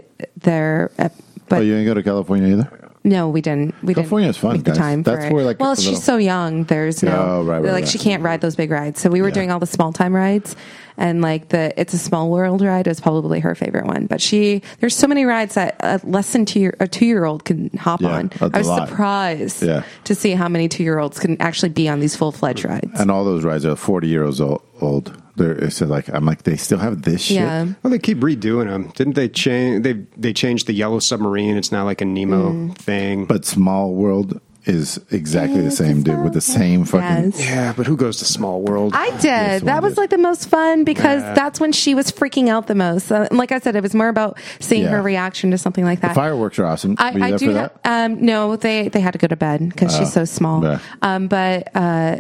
Oh, you ain't go to California either? no, we didn't. California is fun, make the guys. time That's for where, it. like, well, the she's little- so young. There's no Oh, right. she can't ride those big rides. So we were doing all the small time rides, and like the It's a Small World ride is probably her favorite one. But there's so many rides that less than a 2-year-old can hop Yeah, on. that's I was a lot. surprised Yeah. to see how many 2-year-olds can actually be on these full-fledged rides. And all those rides are 40 years old. It's like, I'm like, they still have this shit? Yeah. Well, they keep redoing them. Didn't they change? They changed the Yellow Submarine. It's now like a Nemo thing. But Small World is exactly the same, dude, with the same fucking... Yes. Yeah, but who goes to Small World? I did. Yes, That one was did. like the most fun because that's when she was freaking out the most. Like I said, it was more about seeing Yeah. her reaction to something like that. Fireworks are awesome. Were you I there do for have, that? no, they had to go to bed because she's so small. yeah. But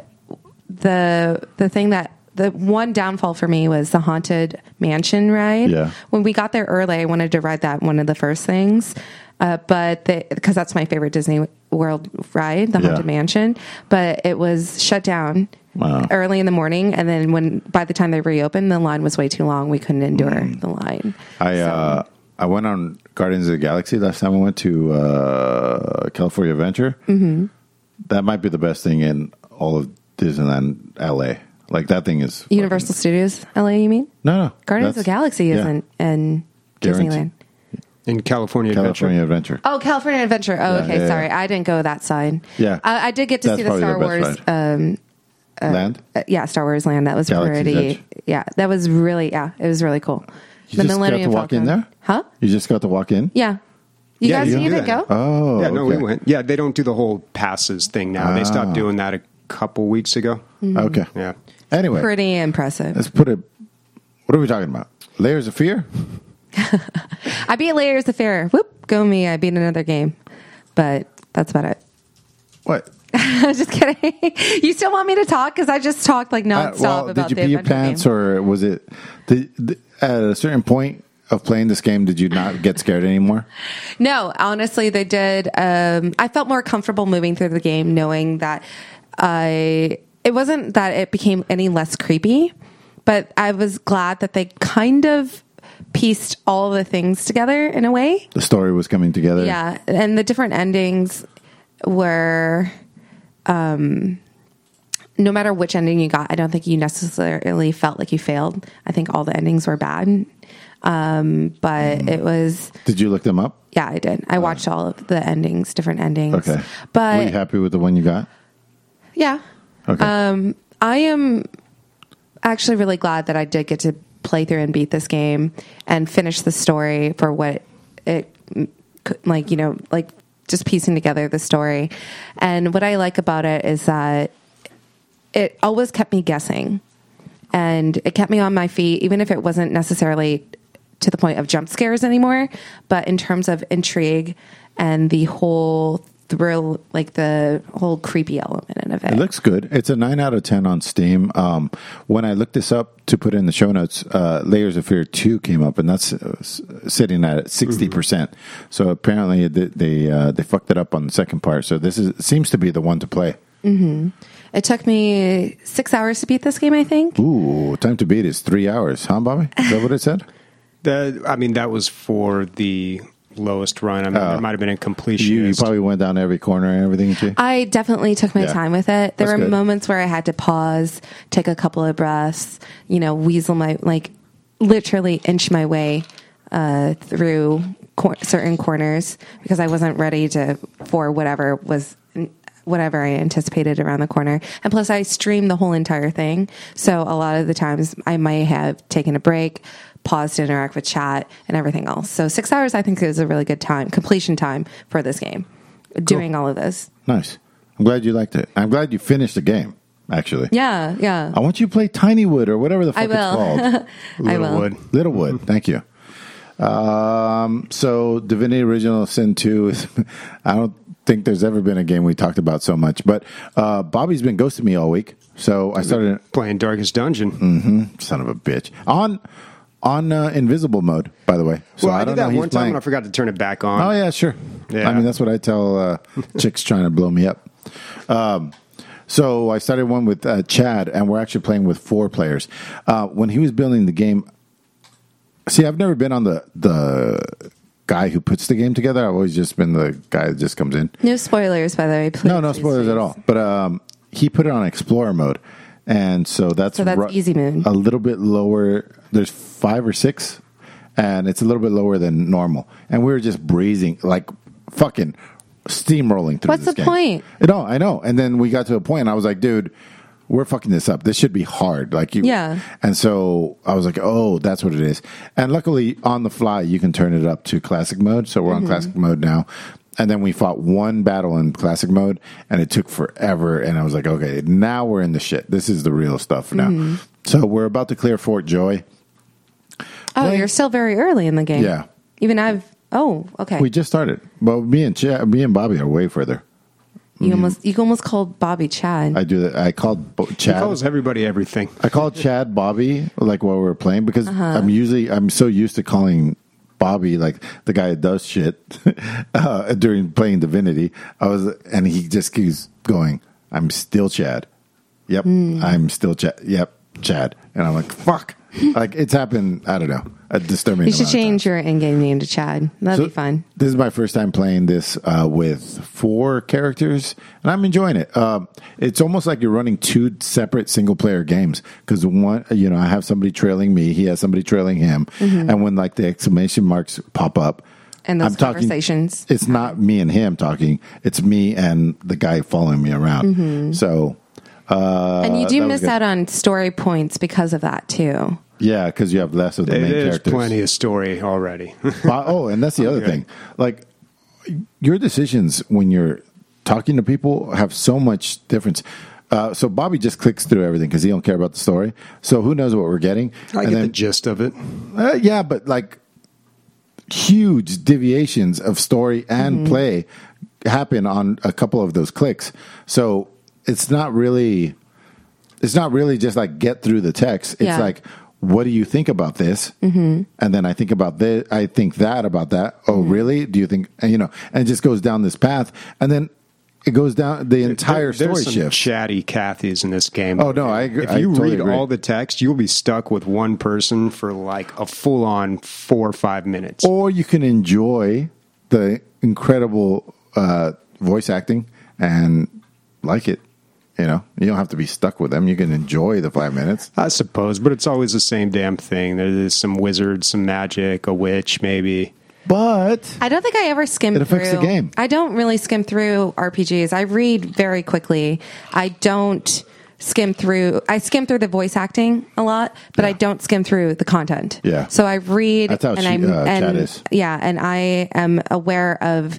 the thing that the one downfall for me was the Haunted Mansion ride. Yeah. When we got there early, I wanted to ride that one of the first things. But because that's my favorite Disney World ride, the Haunted Mansion, but it was shut down early in the morning, and then by the time they reopened, the line was way too long. We couldn't endure the line. I went on Guardians of the Galaxy last time I went to California Adventure. Mm-hmm. That might be the best thing in all of Disneyland LA. Like, that thing is... Universal Studios, LA, you mean? No. Guardians of the Galaxy isn't in Guaranteed. Disneyland. In California Adventure. Oh, California Adventure. Oh, okay. yeah, Sorry. yeah. I didn't go that side. Yeah. I did get to That's see the probably Star their Wars. best Land? Yeah, Star Wars Land. That was Galaxy's pretty. Edge. Yeah, that was really. Yeah, it was really cool. You just got to walk in there? Huh? You just got to walk in? Yeah. You Yeah, guys, you you can didn't do go? that. Oh, Yeah, no, we okay. went. Yeah, they don't do the whole passes thing now. They stopped doing that a couple weeks ago. Okay. Yeah. Anyway, Pretty impressive. let's put it... What are we talking about? Layers of Fear? I beat Layers of Fear. Whoop, go me. I beat another game. But that's about it. What? Just kidding. You still want me to talk? Because I just talked like nonstop about did you the pee your adventure pants, game. or was it... at a certain point of playing this game, did you not get scared anymore? No, honestly, they did. I felt more comfortable moving through the game knowing that it wasn't that it became any less creepy, but I was glad that they kind of pieced all the things together in a way. The story was coming together? Yeah, and the different endings were, no matter which ending you got, I don't think you necessarily felt like you failed. I think all the endings were bad. But it was... Did you look them up? Yeah, I did. I watched all of the endings, different endings. Okay. But were you happy with the one you got? yeah. Okay. I am actually really glad that I did get to play through and beat this game and finish the story for what it, like, just piecing together the story. And what I like about it is that it always kept me guessing, and it kept me on my feet, even if it wasn't necessarily to the point of jump scares anymore, but in terms of intrigue and the whole thrill, like the whole creepy element of it. It looks good. It's a 9 out of 10 on Steam. When I looked this up to put in the show notes, Layers of Fear 2 came up, and that's sitting at 60%. So apparently they fucked it up on the second part. So seems to be the one to play. Mm-hmm. It took me 6 hours to beat this game, I think. Ooh, time to beat is 3 hours, huh, Bobby? Is that what it said? That was for the lowest run. I mean, there might have been a completion. You probably went down every corner and everything, too? I definitely took my time with it. There were good. moments where I had to pause, take a couple of breaths, weasel literally inch my way through certain corners because I wasn't ready for whatever I anticipated around the corner. And plus I streamed the whole entire thing. So a lot of the times I might have taken a break, paused to interact with chat and everything else. So 6 hours I think is a really good completion time for this game. Doing all of this. Nice. I'm glad you liked it. I'm glad you finished the game, actually. Yeah. I want you to play Tinywood or whatever the fuck it's called. Littlewood. Thank you. So Divinity Original Sin 2 is, I don't think there's ever been a game we talked about so much, but Bobby's been ghosting me all week. So I started playing Darkest Dungeon. Mm-hmm. Son of a bitch. On invisible mode, by the way. So I did that one time and I forgot to turn it back on. Oh, yeah, sure. Yeah. I mean, that's what I tell chicks trying to blow me up. So I started one with Chad, and we're actually playing with 4 players. When he was building the game, see, I've never been on the guy who puts the game together. I've always just been the guy that just comes in. No spoilers, by the way. Please, no spoilers at all. But he put it on Explorer mode. And so that's easy mode. A little bit lower. There's 5 or 6, and it's a little bit lower than normal. And we were just breezing, like fucking steamrolling through What's this the game. point? I know. And then we got to a point, and I was like, dude, we're fucking this up. This should be hard. Yeah. And so I was like, oh, that's what it is. And luckily, on the fly, you can turn it up to classic mode. So we're on classic mode now. And then we fought one battle in classic mode, and it took forever. And I was like, okay, now we're in the shit. This is the real stuff now. So we're about to clear Fort Joy. Oh, you're still very early in the game. Yeah. Okay. We just started. Well, me and Bobby are way further. You almost called Bobby Chad. I do that. I called Chad. He calls everybody everything. I called Chad Bobby, like while we were playing, because I'm so used to calling Bobby, like the guy that does shit during playing Divinity. And he just keeps going, I'm still Chad. Yep. I'm still Chad. Yep. Chad. And I'm like, fuck. Like it's happened, I don't know, a disturbing. You should change your in-game name to Chad. That'd be fun. This is my first time playing this with 4 characters, and I'm enjoying it. It's almost like you're running 2 separate single-player games because one, I have somebody trailing me, he has somebody trailing him, and when like the exclamation marks pop up, and those conversations, it's not me and him talking; it's me and the guy following me around. So. And you do miss out on story points because of that too. Yeah, because you have less of the main characters. There's plenty of story already. And that's the other thing. Like, your decisions when you're talking to people have so much difference. So Bobby just clicks through everything because he don't care about the story. So who knows what we're getting? I get the gist of it. Yeah, but like huge deviations of story and play happen on a couple of those clicks. So it's not really just like get through the text. It's like, what do you think about this? And then I think about this. I think that about that. Oh, really? Do you think, and it just goes down this path. And then it goes down the entire story There's some shift. chatty Cathys in this game. Oh, no, I agree. If you totally read agree. all the text, you'll be stuck with one person for like a full-on 4 or 5 minutes. Or you can enjoy the incredible voice acting and like it. You don't have to be stuck with them. You can enjoy the 5 minutes. I suppose, but it's always the same damn thing. There's some wizard, some magic, a witch, maybe. But I don't think I ever skimmed through. It affects the game. I don't really skim through RPGs. I read very quickly. I don't skim through. I skim through the voice acting a lot, but I don't skim through the content. Yeah. So I read. That's how Chad is. Yeah, and I am aware of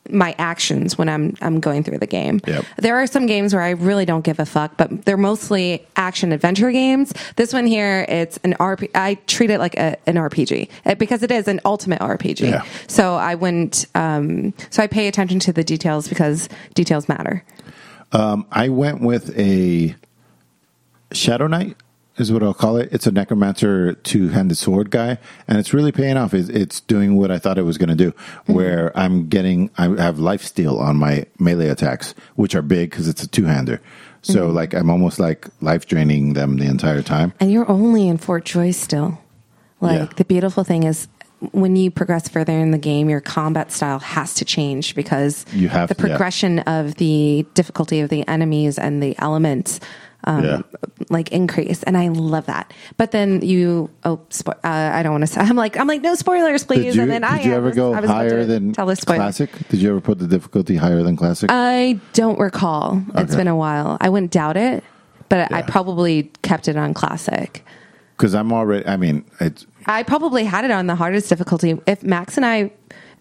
my actions when I'm going through the game. Yep. There are some games where I really don't give a fuck, but they're mostly action adventure games. This one here, it's an RPG. I treat it like an RPG because it is an ultimate RPG. Yeah. So I wouldn't. So I pay attention to the details because details matter. I went with a Shadow Knight, is what I'll call it. It's a necromancer two-handed sword guy, and it's really paying off. It's doing what I thought it was going to do, where I have lifesteal on my melee attacks, which are big because it's a two-hander. So like I'm almost like life draining them the entire time. And you're only in Fort Joy still. Like the beautiful thing is, when you progress further in the game, your combat style has to change because the progression of the difficulty of the enemies and the elements like increase, and I love that. But then I don't want to say. I'm like no spoilers, please. Did you ever go higher than classic? Did you ever put the difficulty higher than classic? I don't recall. It's been a while. I wouldn't doubt it, but I probably kept it on classic. Because I'm already. I mean, I probably had it on the hardest difficulty. If Max and I,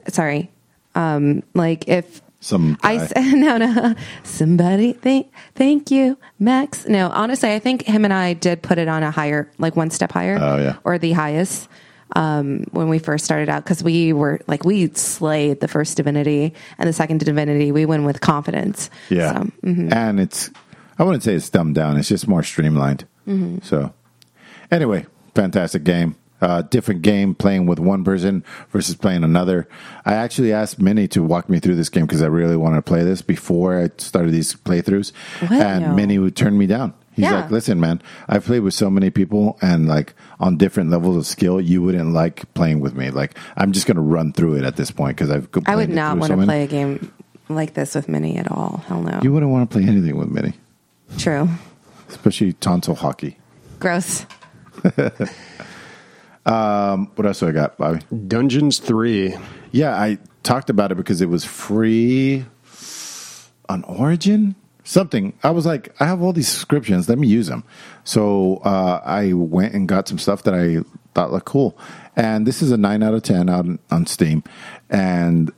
if. Somebody thank you, Max. No, honestly, I think him and I did put it on a higher, like one step higher. Oh, yeah. Or the highest when we first started out, because we slayed the first Divinity, and the second Divinity we went with confidence. Yeah. So, and I wouldn't say it's dumbed down. It's just more streamlined. So anyway, fantastic game. Different game, playing with one person versus playing another. I actually asked Minnie to walk me through this game because I really wanted to play this before I started these playthroughs. And Minnie would turn me down. He's like, listen, man, I've played with so many people and like on different levels of skill, you wouldn't like playing with me. Like, I'm just going to run through it at this point because I would not want to play a game like this with Minnie at all. Hell no. You wouldn't want to play anything with Minnie. True. Especially tonsil hockey. Gross. What else do I got, Bobby? Dungeons 3. Yeah, I talked about it because it was free on Origin. Something. I was like, I have all these subscriptions. Let me use them. So I went and got some stuff that I thought looked cool. And this is a 9 out of 10 out on Steam. And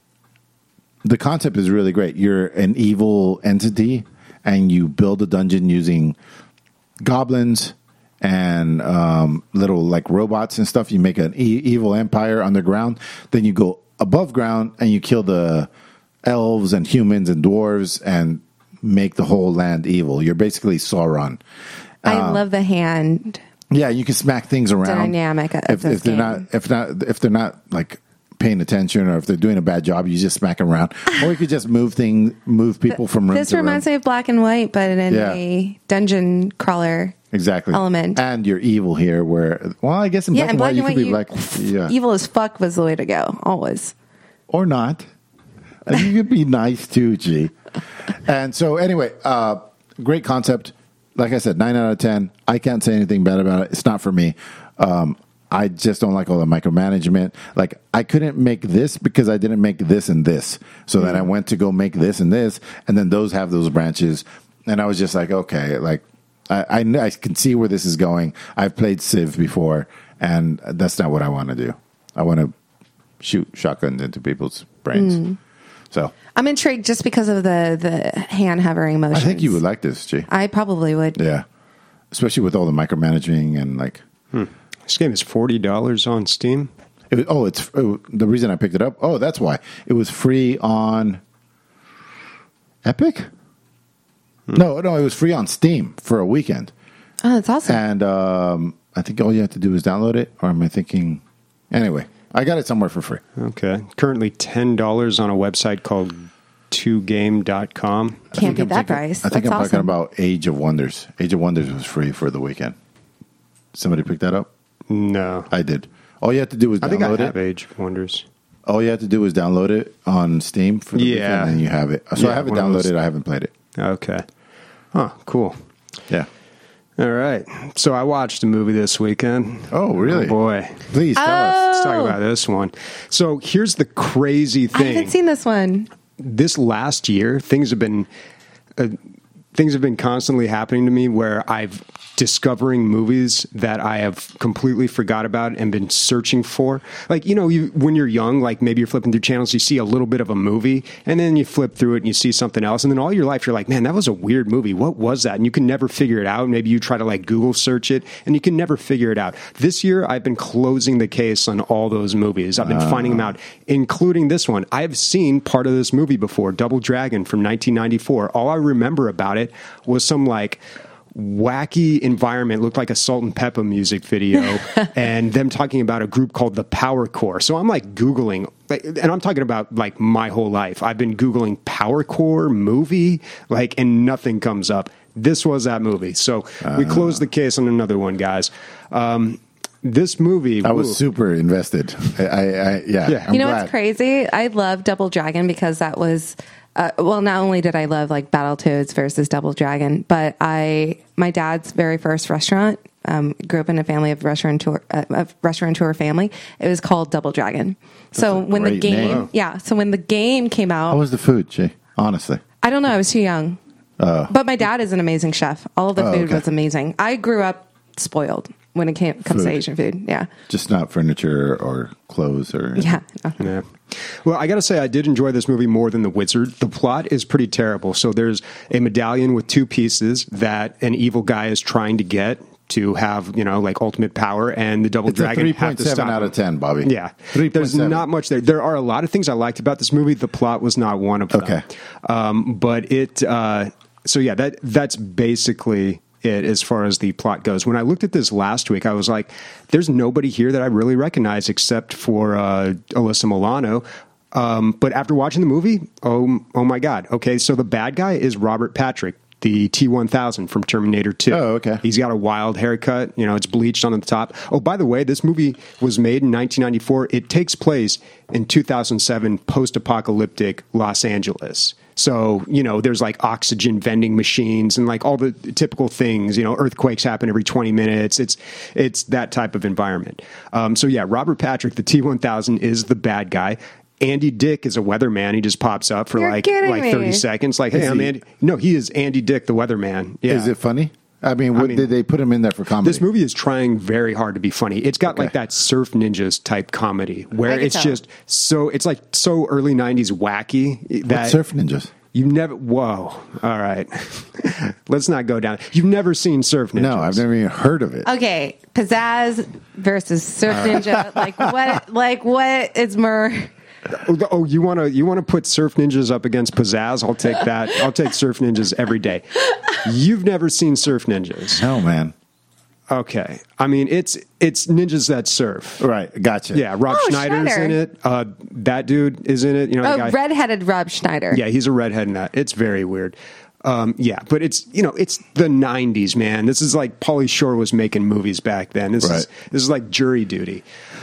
the concept is really great. You're an evil entity, and you build a dungeon using goblins and little like robots and stuff. You make an evil empire underground. Then you go above ground and you kill the elves and humans and dwarves and make the whole land evil. You're basically Sauron. I love the hand. Yeah, you can smack things around. Dynamic of if they're not like paying attention, or if they're doing a bad job, you just smack them around. Or you could just move people from room to room. This reminds me of Black and White, but in a dungeon crawler. Exactly. Element. And you're evil here I guess in Black and White you could be like... Yeah. Evil as fuck was the way to go, always. Or not. You could be nice too, G. And so anyway, great concept. Like I said, 9 out of 10. I can't say anything bad about it. It's not for me. I just don't like all the micromanagement. Like, I couldn't make this because I didn't make this and this. So then I went to go make this and this, and then those have those branches. And I was just like, okay, like, I can see where this is going. I've played Civ before, and that's not what I want to do. I want to shoot shotguns into people's brains. So I'm intrigued just because of the hand hovering motions. I think you would like this, G. I probably would. Yeah. Especially with all the micromanaging and like... This game is $40 on Steam. The reason I picked it up. Oh, that's why. It was free on Epic? No, it was free on Steam for a weekend. Oh, that's awesome. And I think all you have to do is download it. Or am I thinking... Anyway, I got it somewhere for free. Okay. Currently $10 on a website called 2game.com. Can't beat that price. I think I'm talking about Age of Wonders. Age of Wonders was free for the weekend. Somebody pick that up? No. I did. All you have to do is download it. I think I have Age of Wonders. All you have to do is download it on Steam for the weekend, and you have it. So I have it downloaded. I haven't played it. Okay. Huh, cool. Yeah. All right. So I watched a movie this weekend. Oh, really? Oh, boy. Please tell us. Let's talk about this one. So here's the crazy thing. I haven't seen this one. This last year, things have been things have been constantly happening to me where I've discovering movies that I have completely forgot about and been searching for. Like, when you're young, like maybe you're flipping through channels, you see a little bit of a movie, and then you flip through it and you see something else, and then all your life you're like, man, that was a weird movie. What was that? And you can never figure it out. Maybe you try to like Google search it, and you can never figure it out. This year, I've been closing the case on all those movies. I've been finding them out, including this one. I've seen part of this movie before, Double Dragon from 1994. All I remember about it was some like wacky environment, looked like a Salt and Pepper music video, and them talking about a group called the Power Core. So I'm like Googling, and I'm talking about like my whole life. I've been Googling Power Core movie, and nothing comes up. This was that movie. So we closed the case on another one, guys. This movie, I was super invested. I'm glad. What's crazy? I love Double Dragon because that was not only did I love like Battletoads versus Double Dragon, but my dad's very first restaurant, grew up in a family of restaurateur family. It was called Double Dragon. So when the game, so when the game came out, how was the food, Jay? Honestly, I don't know. I was too young. But my dad is an amazing chef. All of the food was amazing. I grew up spoiled when it comes to Asian food. Yeah. Just not furniture or clothes or... Yeah. Yeah. Well, I got to say, I did enjoy this movie more than The Wizard. The plot is pretty terrible. So there's a medallion with two pieces that an evil guy is trying to get to have, ultimate power, and the Double Dragon have to stop 3.7 out of 10, Bobby. Yeah. 3.7. There's not much there. There are a lot of things I liked about this movie. The plot was not one of them. Okay. But it... so yeah, that's basically it as far as the plot goes. When I looked at this last week, I was like, there's nobody here that I really recognize except for Alyssa Milano. But after watching the movie, oh my God. Okay, so the bad guy is Robert Patrick, the T-1000 from Terminator 2. Oh, okay. He's got a wild haircut. It's bleached on the top. Oh, by the way, this movie was made in 1994. It takes place in 2007 post-apocalyptic Los Angeles. So, there's like oxygen vending machines and like all the typical things, earthquakes happen every 20 minutes. It's that type of environment. So yeah, Robert Patrick, the T-1000 is the bad guy. Andy Dick is a weatherman. He just pops up for like 30 seconds. Like, hey, I'm Andy. No, he is Andy Dick, the weatherman. Yeah. Is it funny? I mean, did they put him in there for comedy? This movie is trying very hard to be funny. It's got like that Surf Ninjas type comedy where it's just it's like so early 90s wacky. What's Surf Ninjas? You've never... Whoa. All right. Let's not go down. You've never seen Surf Ninjas. No, I've never even heard of it. Okay. Pizzazz versus Surf Ninja. what is more... Oh, you want to put Surf Ninjas up against Pizzazz? I'll take that. I'll take Surf Ninjas every day. You've never seen Surf Ninjas? No, man. Okay. I mean, it's ninjas that surf. Right. Gotcha. Yeah. Rob Schneider's in it. That dude is in it. The guy. Redheaded Rob Schneider. Yeah, he's a redhead in that. It's very weird. Yeah, but it's the 90s, man. This is like Pauly Shore was making movies back then. This is like Jury Duty.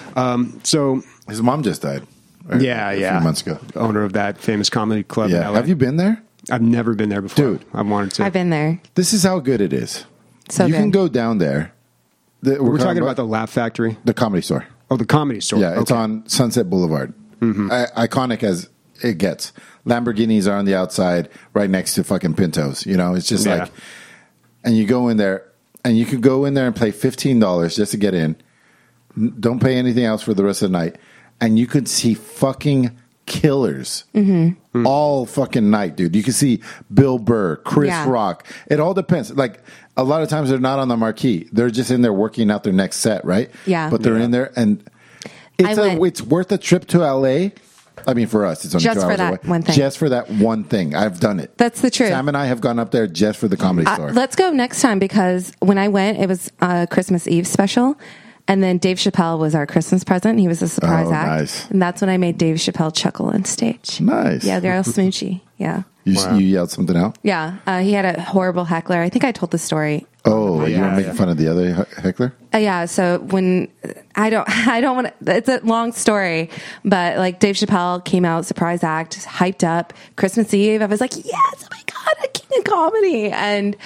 So his mom just died. Yeah. A few months ago. Owner of that famous comedy club. Yeah. In LA. Have you been there? I've never been there before. Dude. I wanted to. I've been there. This is how good it is. So you good. can go down there. We're talking about the Laugh Factory? The Comedy Store. Oh, the Comedy Store. Yeah, it's on Sunset Boulevard. Mm-hmm. Iconic as it gets. Lamborghinis are on the outside right next to fucking Pintos. It's just like... And you go in there, and you can go in there and pay $15 just to get in. Don't pay anything else for the rest of the night. And you could see fucking killers all fucking night, dude. You can see Bill Burr, Chris Rock. It all depends. Like, a lot of times they're not on the marquee. They're just in there working out their next set, right? Yeah. But they're in there, and it's worth a trip to LA. I mean, for us, it's only just 2 hours for that away. one thing. Just for that one thing. I've done it. That's the truth. Sam and I have gone up there just for the Comedy Store. Let's go next time, because when I went, it was a Christmas Eve special. And then Dave Chappelle was our Christmas present. He was a surprise act. Nice. And that's when I made Dave Chappelle chuckle on stage. Nice. Yeah, they're all smoochy. Yeah. You yelled something out? Yeah. He had a horrible heckler. I think I told the story. Oh, you were making fun of the other heckler? Yeah. So when I don't want to, it's a long story, but like Dave Chappelle came out, surprise act, hyped up Christmas Eve. I was like, yes, oh my God, a king of comedy. And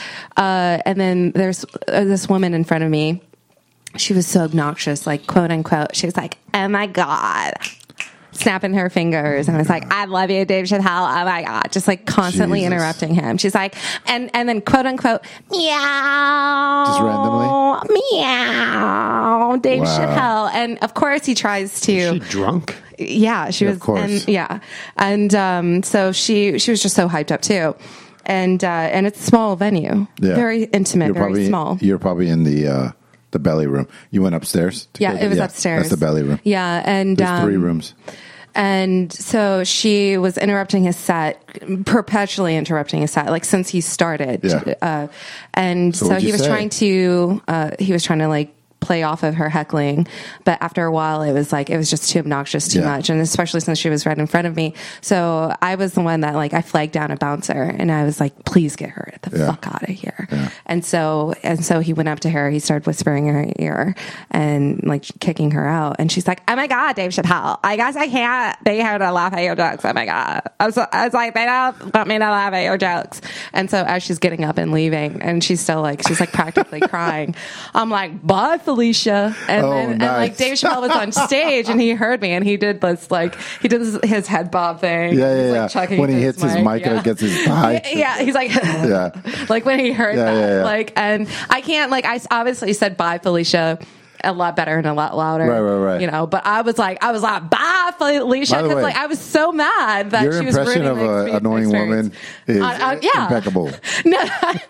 then there's this woman in front of me. She was so obnoxious, like quote unquote. She was like, oh my God, snapping her fingers and was like, I love you, Dave Chappelle. Oh my God. Just like constantly Jesus. interrupting him. She's like, and then quote unquote, meow. Just randomly? Meow. Dave Wow. Chappelle. And of course he tries to. Is she drunk? Yeah, she Yeah, was. of course. And, yeah. And so she was just so hyped up too. And it's a small venue. Yeah. Very intimate, very small. You're probably in the belly room. You went upstairs? Yeah, it was upstairs. That's the belly room. Yeah, and There's 3 rooms. And so she was interrupting his set, perpetually interrupting his set, like since he started. Yeah. And so what'd he you was say? trying to like play off of her heckling, but after a while it was just too obnoxious, too Yeah. much, and especially since she was right in front of me. So I was the one that like I flagged down a bouncer and I was like, please get her the Yeah. fuck out of here. Yeah. And so he went up to her, he started whispering in her ear and like kicking her out, and she's like, oh my God, Dave Chappelle, I guess I can't be here to laugh at your jokes. Oh my God. I was like, they don't want me to laugh at your jokes. And so as she's getting up and leaving, and she's like practically crying, I'm like, bye, Felicia. And Oh, then and nice. like Dave Chappelle was on stage and he heard me and he did this his head bob thing. Yeah, He's, yeah, like, chucking yeah. When he to hits his mic and it gets his thigh. Yeah, he's like, Yeah. like when he heard Yeah, that, yeah, yeah. like, and I can't, like, I obviously said bye, Felicia, a lot better and a lot louder, Right. you know. But I was like, bye, Felicia, By the because way, like I was so mad that Your she was impression ruining of the an annoying woman is yeah. impeccable. No,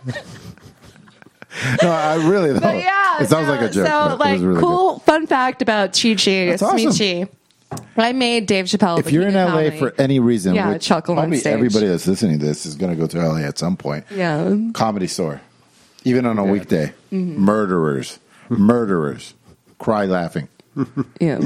No, I really though. but yeah, It sounds like a joke. So, but it was like, really cool fun fact about Chi Chi, That's awesome. Sweet Chi. I made Dave Chappelle. good. If you're in LA comedy. for any reason, Yeah, which chuckle on probably stage. everybody that's listening to this is going to go to LA at some point. Yeah. Comedy Store, even on a weekday. Murderers, cry laughing. Yeah.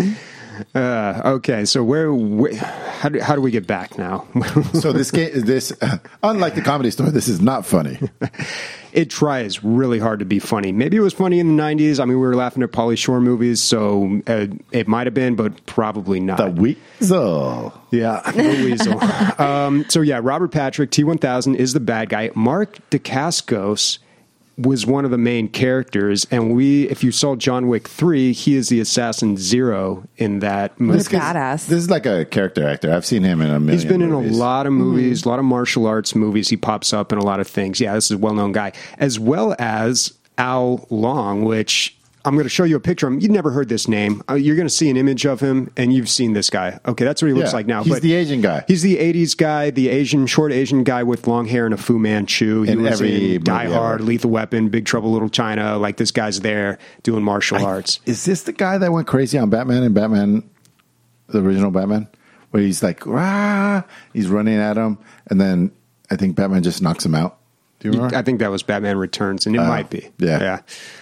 Okay, so how do we get back now? So this unlike the Comedy Store, this is not funny. It tries really hard to be funny. Maybe it was funny in the 90s. I mean, we were laughing at Pauly Shore movies, so it might have been, but probably not. The Weasel. Yeah, the weasel. So yeah, Robert Patrick, T-1000 is the bad guy. Mark Dacascos was one of the main characters, and if you saw John Wick 3, he is the assassin Zero in that movie. What a badass. This is like a character actor. I've seen him in a million. He's been movies. in a lot of movies, a lot of martial arts movies. He pops up in a lot of things. Yeah, this is a well-known guy. As well as Al Long, which I'm going to show you a picture of him. You've never heard this name. You're going to see an image of him, and you've seen this guy. Okay, that's what he looks Yeah, like now. he's the Asian guy. He's the 80s guy, the short Asian guy with long hair and a Fu Manchu. He In was every in Die movie Hard, ever. Lethal Weapon, Big Trouble in Little China. Like, this guy's there doing martial arts. Is this the guy that went crazy on Batman and Batman, the original Batman, where he's like, rah, he's running at him, and then I think Batman just knocks him out. Do you remember? I think that was Batman Returns, and it might be. yeah.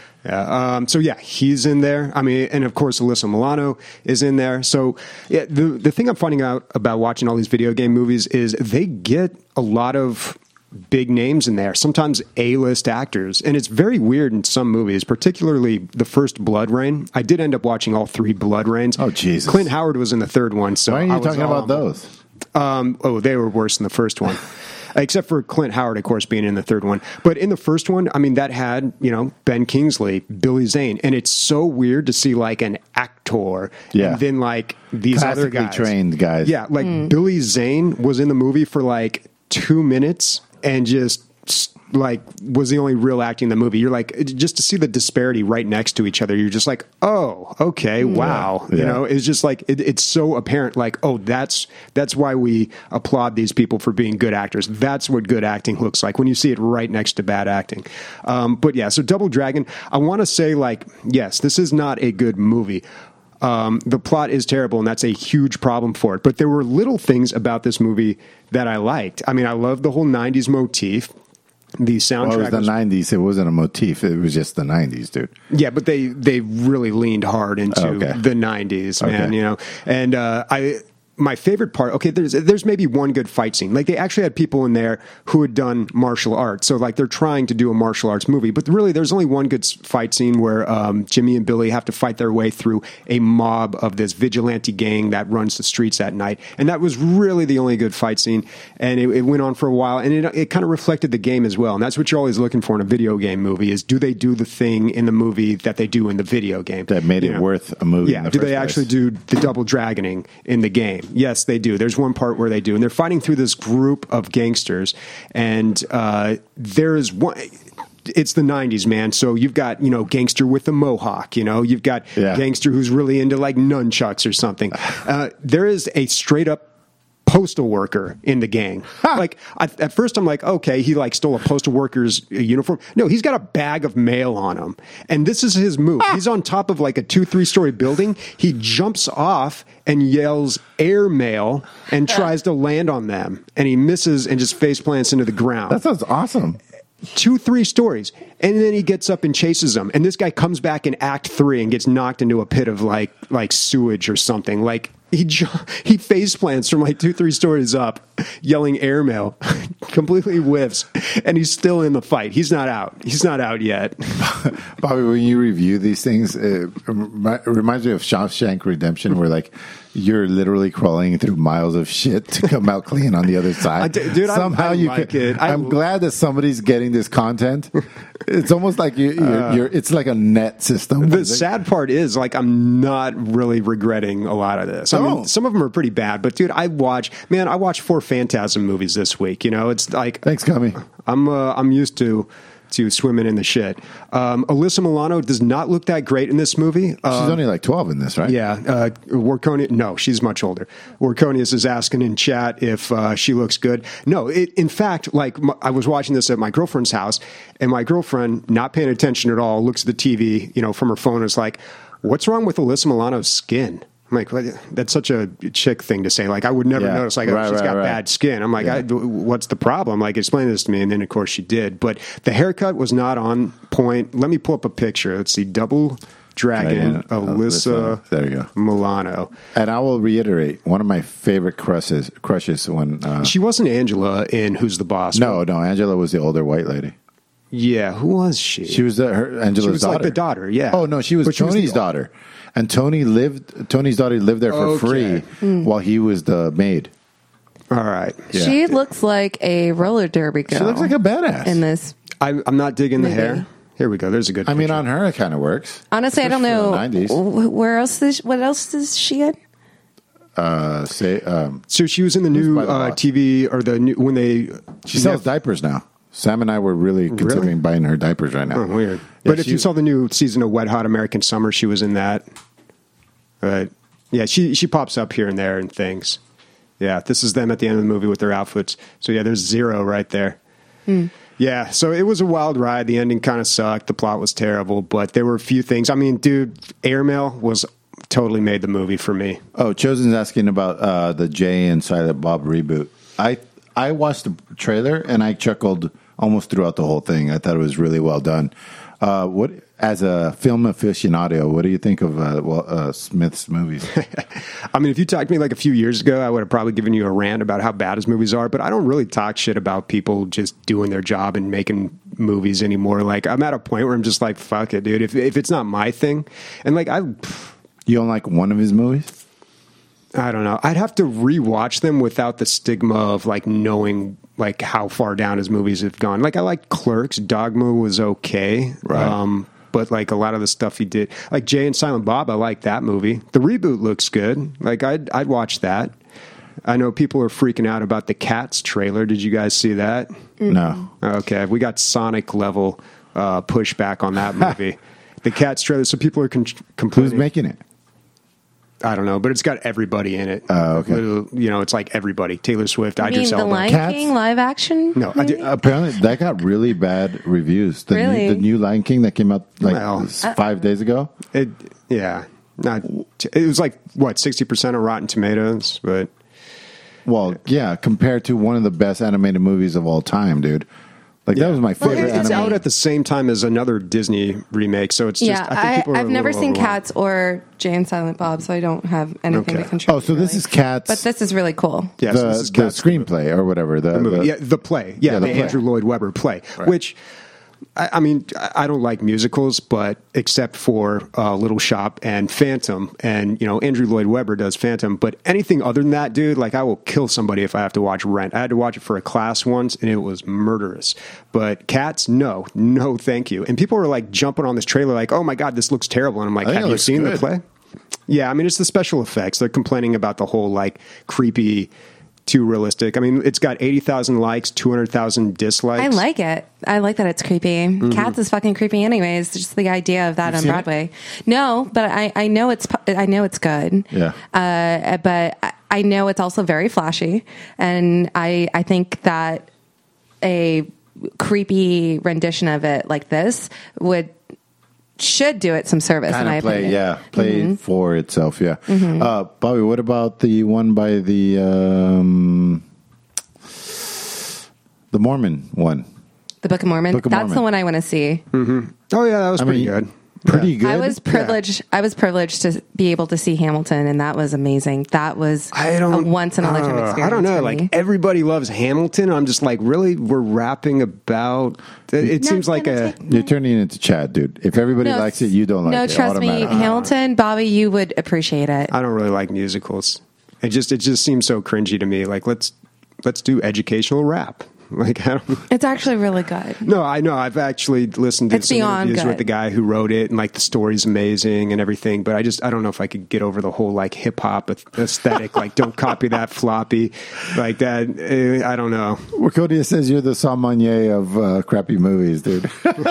So yeah, he's in there. I mean, and of course, Alyssa Milano is in there. So yeah, the thing I'm finding out about watching all these video game movies is they get a lot of big names in there, sometimes A-list actors, and it's very weird in some movies, particularly the first Blood Rain. I did end up watching all 3 Blood Rains. Oh, Jesus. Clint Howard was in the third one. So Why are I you was talking all about on board. those? They were worse than the first one. Except for Clint Howard, of course, being in the third one. But in the first one, I mean, that had, Ben Kingsley, Billy Zane. And it's so weird to see, like, an actor. Yeah. And then, like, these other Classically guys. trained guys. Yeah, like, Billy Zane was in the movie for, like, 2 minutes and just like was the only real acting in the movie. You're like, just to see the disparity right next to each other, you're just like, oh, okay, wow. Yeah. It's just like it's so apparent, like, oh, that's why we applaud these people for being good actors. That's what good acting looks like when you see it right next to bad acting. But yeah, so Double Dragon, I want to say, like, yes, this is not a good movie. The plot is terrible, and that's a huge problem for it. But there were little things about this movie that I liked. I mean, I love the whole 90s motif. The soundtrack Well, it was the 90s. It wasn't a motif. It was just the 90s, dude. Yeah, but they really leaned hard into the 90s, man, And my favorite part, okay, there's maybe one good fight scene. Like, they actually had people in there who had done martial arts. So, like, they're trying to do a martial arts movie. But really, there's only one good fight scene where Jimmy and Billy have to fight their way through a mob of this vigilante gang that runs the streets at night. And that was really the only good fight scene. And it went on for a while. And it kind of reflected the game as well. And that's what you're always looking for in a video game movie is, do they do the thing in the movie that they do in the video game? That made it worth a movie. Yeah, do they actually do the double dragoning in the game? Yes, they do. There's one part where they do, and they're fighting through this group of gangsters, and there is one. It's the 90s, man. So you've got, gangster with a mohawk, you've got gangster who's really into like nunchucks or something. There is a straight up postal worker in the gang. Like at first I'm like, okay, he like stole a postal worker's uniform. No, he's got a bag of mail on him. And this is his move. He's on top of like a 2-3 story building. He jumps off and yells air mail and tries to land on them. And he misses and just face plants into the ground. That sounds awesome. 2-3 stories, and then he gets up and chases them. And this guy comes back in Act 3 and gets knocked into a pit of like sewage or something. Like he face plants from like 2-3 stories up, yelling airmail, completely whiffs, and he's still in the fight. He's not out. He's not out yet. Bobby, when you review these things, it reminds me of Shawshank Redemption, where like you're literally crawling through miles of shit to come out clean on the other side. Dude, somehow I like it. I'm glad that somebody's getting this content. It's almost like you're it's like a net system. The sad part is, like, I'm not really regretting a lot of this. I mean, some of them are pretty bad, but dude, I watched 4 Phantasm movies this week. It's like, thanks, Gummy. I'm used to swimming in the shit. Alyssa Milano does not look that great in this movie. She's only like 12 in this, right? Yeah. Warconius, no, she's much older. Warconius is asking in chat if she looks good. No, in fact, like I was watching this at my girlfriend's house, and my girlfriend, not paying attention at all, looks at the TV, from her phone and is like, what's wrong with Alyssa Milano's skin? I'm like, that's such a chick thing to say. Like, I would never notice, like, she's got bad skin. I'm like, what's the problem? Like, explain this to me. And then, of course, she did. But the haircut was not on point. Let me pull up a picture. Let's see. Double Dragon, Alyssa there you go. Milano. And I will reiterate, one of my favorite crushes when... she wasn't Angela in Who's the Boss. No, Angela was the older white lady. Yeah, who was she? She was Angela's she was daughter. Like the daughter, yeah. Oh, no, she was Tony's daughter. And Tony's daughter lived there for free while he was the maid. All right. Yeah. She looks like a roller derby girl. She looks like a badass. In this. I'm not digging the hair. Here we go. There's a good picture. I mean, on her, it kind of works. Honestly, I don't know. What else is she in? So she was in the new TV or the new when they. She sells diapers now. Sam and I were really considering buying her diapers right now. Oh, weird. Yeah, but if you saw the new season of Wet Hot American Summer, she was in that. Yeah, she pops up here and there and things. Yeah, this is them at the end of the movie with their outfits. So yeah, there's Zero right there. Yeah, so it was a wild ride. The ending kind of sucked. The plot was terrible, but there were a few things. I mean, dude, Airmail was totally made the movie for me. Oh, Chosen's asking about the Jay and Silent Bob reboot. I watched the trailer and I chuckled almost throughout the whole thing. I thought it was really well done. What, as a film aficionado, what do you think of Smith's movies? I mean, if you talked to me like a few years ago, I would have probably given you a rant about how bad his movies are, but I don't really talk shit about people just doing their job and making movies anymore. Like, I'm at a point where I'm just like, fuck it, dude. If it's not my thing, and like, you don't like one of his movies? I don't know. I'd have to rewatch them without the stigma of like knowing like how far down his movies have gone. Like I liked Clerks. Dogma was okay. Right. But like a lot of the stuff he did, like Jay and Silent Bob, I like that movie. The reboot looks good. Like I'd watch that. I know people are freaking out about the Cats trailer. Did you guys see that? No. Okay. We got Sonic level pushback on that movie. The Cats trailer. So people are complaining. Who's making it? I don't know, but it's got everybody in it. Oh, okay. It's like everybody. Taylor Swift, Idris Elba. The Lion King live action? No. Apparently, that got really bad reviews. The new Lion King that came out 5 days ago? It was like, 60% of Rotten Tomatoes, but... Well, yeah, compared to one of the best animated movies of all time, dude. Like, that was my favorite. It's out at the same time as another Disney remake, so it's just... Yeah, I think I've never seen Cats or Jay and Silent Bob, so I don't have anything to contribute. Oh, so this is Cats... But this is really cool. Yeah, so this is the screenplay or whatever. The movie. The play. Yeah, the Andrew Lloyd Webber play, right. Which... I mean, I don't like musicals, but except for Little Shop and Phantom, and Andrew Lloyd Webber does Phantom. But anything other than that, dude, like I will kill somebody if I have to watch Rent. I had to watch it for a class once, and it was murderous. But Cats, no, thank you. And people were like jumping on this trailer, like, "Oh my god, this looks terrible!" And I'm like, "Have you seen the play?" Yeah, I mean, it's the special effects. They're complaining about the whole, like, creepy, too realistic. I mean, it's got 80,000 likes, 200,000 dislikes. I like it. I like that it's creepy. Cats is fucking creepy anyways. Just the idea of that on Broadway. No, but I know it's good. Yeah. But I know it's also very flashy. And I think that a creepy rendition of it like this should do it some service, in my opinion. Play for itself, yeah. Bobby, what about the one by the Mormon one? The Book of Mormon? Book of That's Mormon. the one I want to see. Oh, yeah, that was pretty good. Pretty good. I was privileged. I was privileged to be able to see Hamilton, and that was amazing. That was a once in a lifetime experience. I don't know. for Like, me. everybody loves Hamilton. I'm just like, really? We're rapping about. It seems like You're turning into Chad, dude. If everybody likes it, you don't like it. No, trust me, Hamilton, Bobby, you would appreciate it. I don't really like musicals. It just seems so cringy to me. Like, let's do educational rap. Like, I don't. It's actually really good. No, I know. I've actually listened to It's some beyond interviews good. with the guy who wrote it, and like the story's amazing and everything. But I don't know if I could get over the whole like hip hop aesthetic. Like, don't copy that floppy, like that. I don't know. Wakodia says you're the sommelier of crappy movies, dude.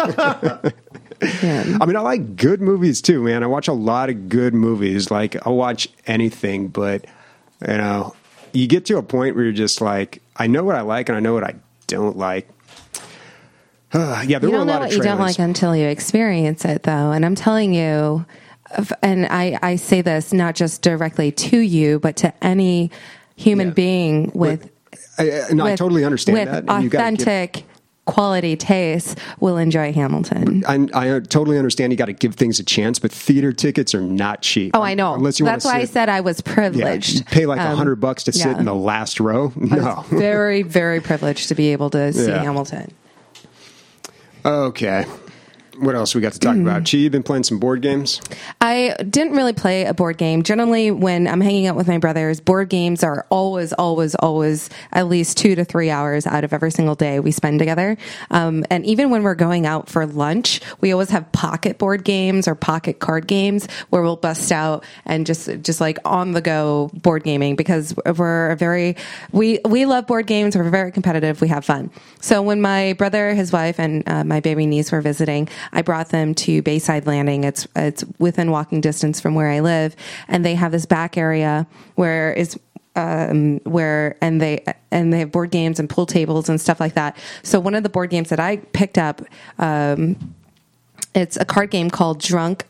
Yeah. I mean, I like good movies too, man. I watch a lot of good movies. Like, I'll watch anything, but you know, you get to a point where you're just like, I know what I like and I know what I don't like. Yeah, there You were a don't know lot what of you trailers. don't like until you experience it, though. And I'm telling you, and I say this not just directly to you, but to any human Yeah. being with I totally understand with that. And you gotta give- authentic quality taste will enjoy Hamilton. I totally understand you got to give things a chance, but theater tickets are not cheap. Oh, I know. Unless you That's want why I said I was yeah, privileged. you pay like $100 to sit yeah. in the last row. I No. was very, very privileged to be able to see Yeah. Hamilton. Okay. What else we got to talk about? Chi, you been playing some board games? I didn't really play a board game. Generally, when I'm hanging out with my brothers, board games are always at least 2 to 3 hours out of every single day we spend together. And even when we're going out for lunch, we always have pocket board games or pocket card games where we'll bust out and just like on the go board gaming, because we love board games. We're very competitive. We have fun. So when my brother, his wife, and my baby niece were visiting, I brought them to Bayside Landing. It's within walking distance from where I live, and they have this back area where they have board games and pool tables and stuff like that. So one of the board games that I picked up, it's a card game called Drunk.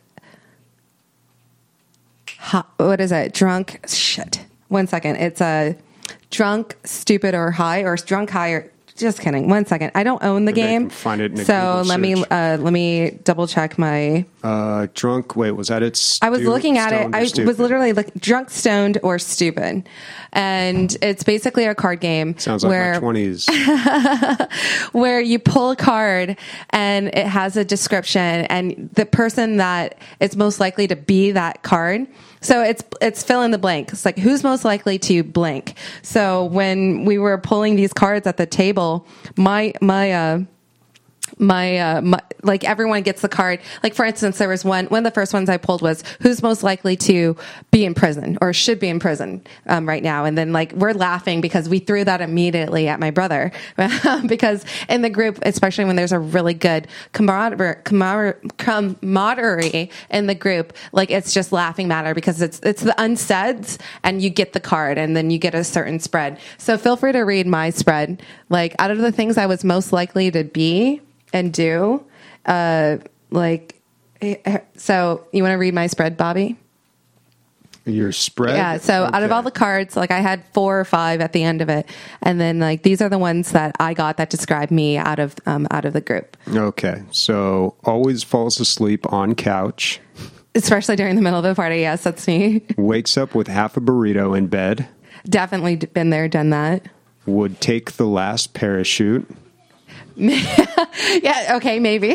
What is it? Drunk. Shit. 1 second. It's a Drunk, Stupid, or High, or Drunk, High, or. Just kidding. 1 second. I don't own the Maybe I game. can find it in a so Google let me double check my. Drunk. Wait, was that it? I was looking at it. Stoned or I was stupid? literally drunk, stoned, or stupid, and it's basically a card game. Sounds like where, my 20s. where you pull a card and it has a description, and the person that is most likely to be that card. So it's fill in the blank. It's like, who's most likely to blank. So when we were pulling these cards at the table, my like everyone gets the card. Like, for instance, there was one of the first ones I pulled was who's most likely to be in prison or should be in prison right now. And then like we're laughing because we threw that immediately at my brother because in the group, especially when there's a really good camaraderie in the group, like it's just laughing matter because it's the unsaids and you get the card and then you get a certain spread. So feel free to read my spread. Like, out of the things I was most likely to be and do, so you want to read my spread, Bobby? Your spread? Yeah. So out of all the cards, like I had 4 or 5 at the end of it. And then like, these are the ones that I got that describe me out of the group. Okay. So always falls asleep on couch. Especially during the middle of the party. Yes, that's me. Wakes up with half a burrito in bed. Definitely been there, done that. Would take the last parachute. Yeah. Okay. Maybe.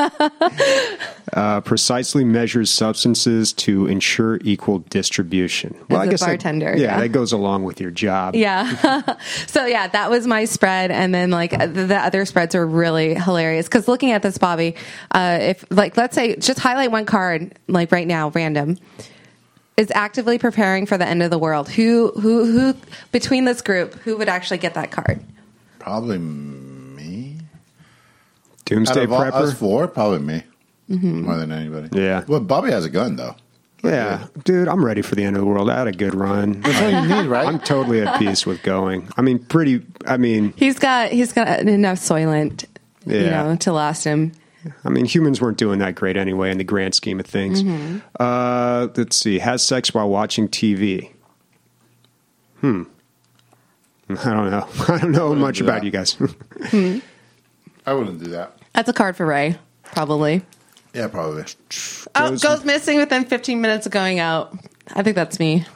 Precisely measures substances to ensure equal distribution. As a bartender, yeah. That goes along with your job. Yeah. So yeah, that was my spread. And then like the other spreads were really hilarious. Cause looking at this, Bobby, if like, let's say just highlight one card, like right now, random. is actively preparing for the end of the world. Who between this group, who would actually get that card? Probably me. Doomsday Out of all prepper. us four, probably me. More than anybody. Yeah. Well, Bobby has a gun, though. Yeah, dude, I'm ready for the end of the world. I had a good run. That's all you need, right? I'm totally at peace with going. I mean, He's got enough Soylent, Yeah. to last him. humans weren't doing that great anyway in the grand scheme of things. Let's see. Has sex while watching TV. I don't know. I don't know much do about that. you guys. I wouldn't do that. That's a card for Ray, probably. Yeah, probably. Goes missing within 15 minutes of going out. I think that's me.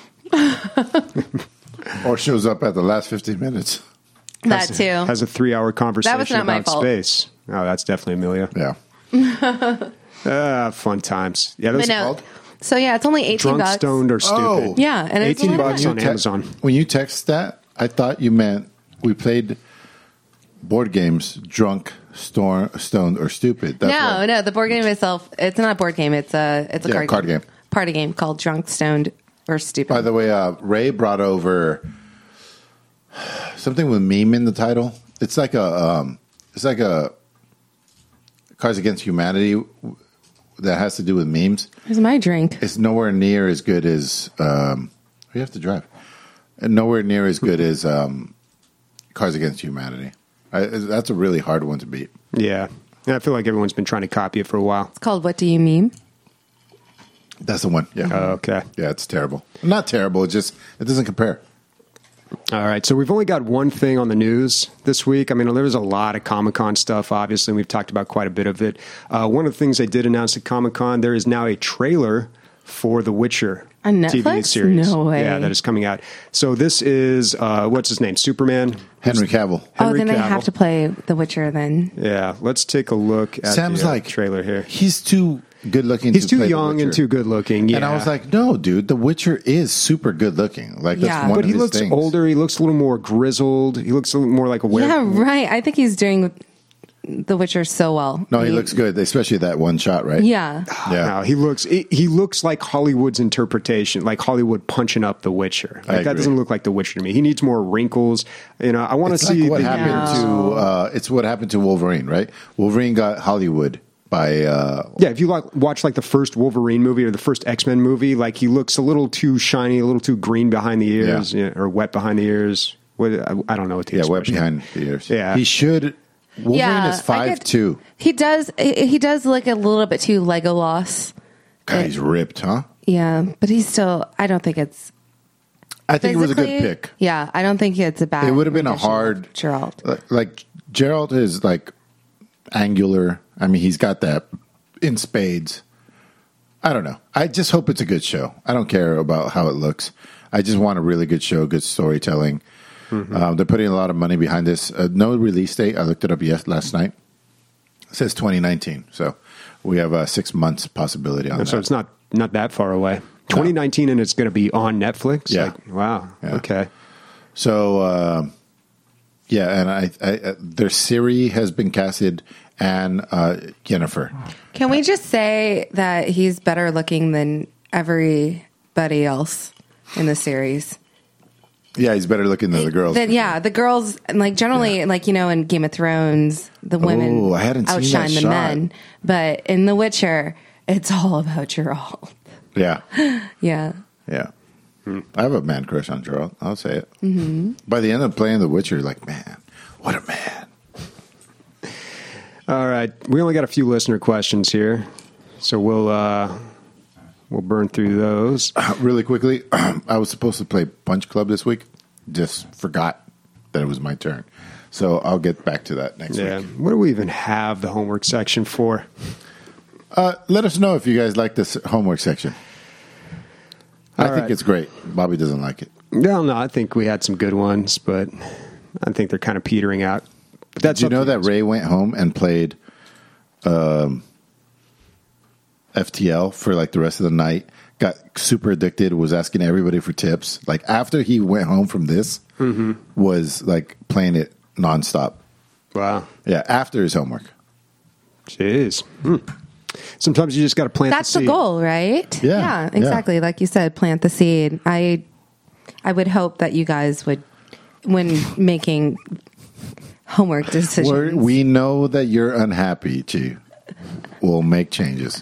Or shows up at the last 15 minutes. That too. Has a 3-hour conversation not my about fault. space. Oh, that's definitely Amelia. Yeah. Fun times. Yeah, those But no. So yeah, it's only 18 drunk, bucks. stoned, or stupid. Oh. Yeah, and it's 18 a lot of bucks fun. on Amazon. When you text that, I thought you meant we played board games drunk, stoned, or stupid. That's what- No, the board game itself, it's not a board game, it's a card game. Party game called Drunk, Stoned, or Stupid. By the way, Ray brought over something with meme in the title. It's like a Cards Against Humanity that has to do with memes. Here's my drink. It's nowhere near as good as you have to drive. And nowhere near as good as Cards Against Humanity. That's a really hard one to beat. Yeah. I feel like everyone's been trying to copy it for a while. It's called What Do You Meme? That's the one. Yeah. Oh, okay. Yeah, it's terrible. Not terrible. It doesn't compare. All right. So we've only got one thing on the news this week. There was a lot of Comic-Con stuff, obviously, and we've talked about quite a bit of it. One of the things they did announce at Comic-Con, there is now a trailer for The Witcher On TV Netflix? series. No way. Yeah, that is coming out. So this is, what's his name? Superman? Henry Cavill. Henry then I have Cavill. to play The Witcher then. Yeah. Let's take a look at Sam's the like trailer here. He's too good looking. He's to too play The young and Witcher. too good looking. Yeah. And I was like, no, dude, The Witcher is super good looking. Like that's Yeah. one but of he his looks things. older. He looks a little more grizzled. He looks a little more like a werewolf. Yeah, right. I think he's doing The Witcher so well. No, he looks good, especially that one shot, right? Yeah. Yeah. No, he looks like Hollywood's interpretation, like Hollywood punching up The Witcher. I Like, that agree. doesn't look like The Witcher to me. He needs more wrinkles. I want to It's see like what the- happened to it's what happened to Wolverine, right? Wolverine got Hollywood by Yeah, if you watch like the first Wolverine movie or the first X-Men movie, like he looks a little too shiny, a little too green behind the ears, or wet behind the ears. I don't know what the wet expression- behind the ears. Yeah. He should. Wolverine Yeah, is I get- 5'2". He does look a little bit too Legolas. God, he's ripped, huh? Yeah, but he's still, I don't think it's I think it was a good physically- pick. Yeah, I don't think it's a bad. It would have been a rendition of hard Geralt. Like Geralt is like angular. He's got that in spades. I don't know. I just hope it's a good show. I don't care about how it looks. I just want a really good show, good storytelling. They're putting a lot of money behind this. No release date. I looked it up last night. It says 2019. So we have a 6 months possibility on that. So it's not that far away. 2019, and it's going to be on Netflix. Yeah. Like, wow. Yeah. Okay. So, and I their Siri has been casted and Jennifer. Can we just say that he's better looking than everybody else in the series? Yeah, he's better looking than the girls. The girls, like generally, in Game of Thrones, the women Oh, I hadn't seen outshine that the shot. men. But in The Witcher, it's all about Geralt. Yeah. Yeah. Yeah. I have a man crush on Geralt. I'll say it. Mm-hmm. By the end of playing The Witcher, like, man, what a man. All right. We only got a few listener questions here, so we'll burn through those. Really quickly, I was supposed to play Punch Club this week. Just forgot that it was my turn. So I'll get back to that next Yeah. week. What do we even have the homework section for? Let us know if you guys like this homework section. I All think right. it's great. Bobby doesn't like it. No, I think we had some good ones, but I think they're kind of petering out. But that's Did you up know to that Ray went home and played FTL for like the rest of the night? Got super addicted. Was asking everybody for tips. Like after he went home from this, was like playing it nonstop. Wow. Yeah, after his homework. Jeez. Sometimes you just got to plant That's the the seed. goal, right? Yeah, exactly. Like you said, plant the seed. I would hope that you guys would, when making homework decisions. We know that you're unhappy, Chi. We'll make changes.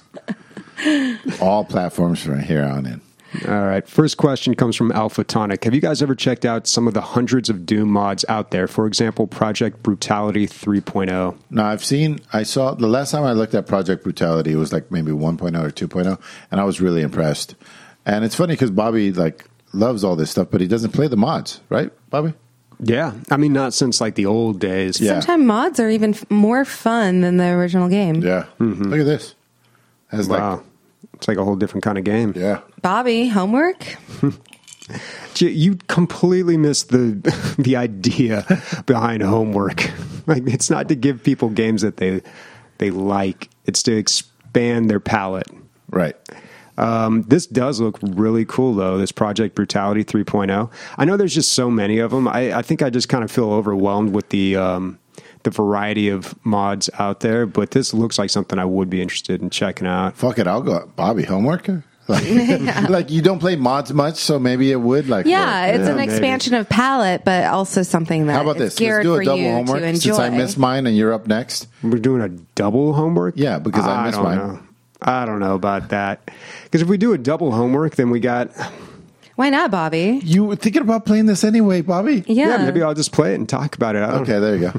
All platforms from here on in. All right. First question comes from Alpha Tonic. Have you guys ever checked out some of the hundreds of Doom mods out there? For example, Project Brutality 3.0. No, I saw the last time I looked at Project Brutality, it was like maybe 1.0 or 2.0, and I was really impressed. And it's funny because Bobby like loves all this stuff, but he doesn't play the mods, right, Bobby? Yeah. I mean, not since like the old days. Yeah. Sometimes mods are even more fun than the original game. Yeah. Look at this. Has Wow. It's like a whole different kind of game. yeah. Bobby, homework? You completely missed the idea behind homework. Like, it's not to give people games that they like. It's to expand their palette. Right. This does look really cool, though, this Project Brutality 3.0. I know there's just so many of them. I think I just kind of feel overwhelmed with the variety of mods out there, but this looks like something I would be interested in checking out. Fuck it, I'll go. Bobby, homework? Like, like you don't play mods much, so maybe it would like. Yeah, work. it's an maybe. expansion of palette, but also something that How about is this? geared Let's do for a double you homework to enjoy. since I missed mine and you're up next. We're doing a double homework? Yeah, because I missed don't mine. know. I don't know about that. Because if we do a double homework, then we got... Why not, Bobby? You were thinking about playing this anyway, Bobby? Yeah. maybe I'll just play it and talk about it. Okay, there you go.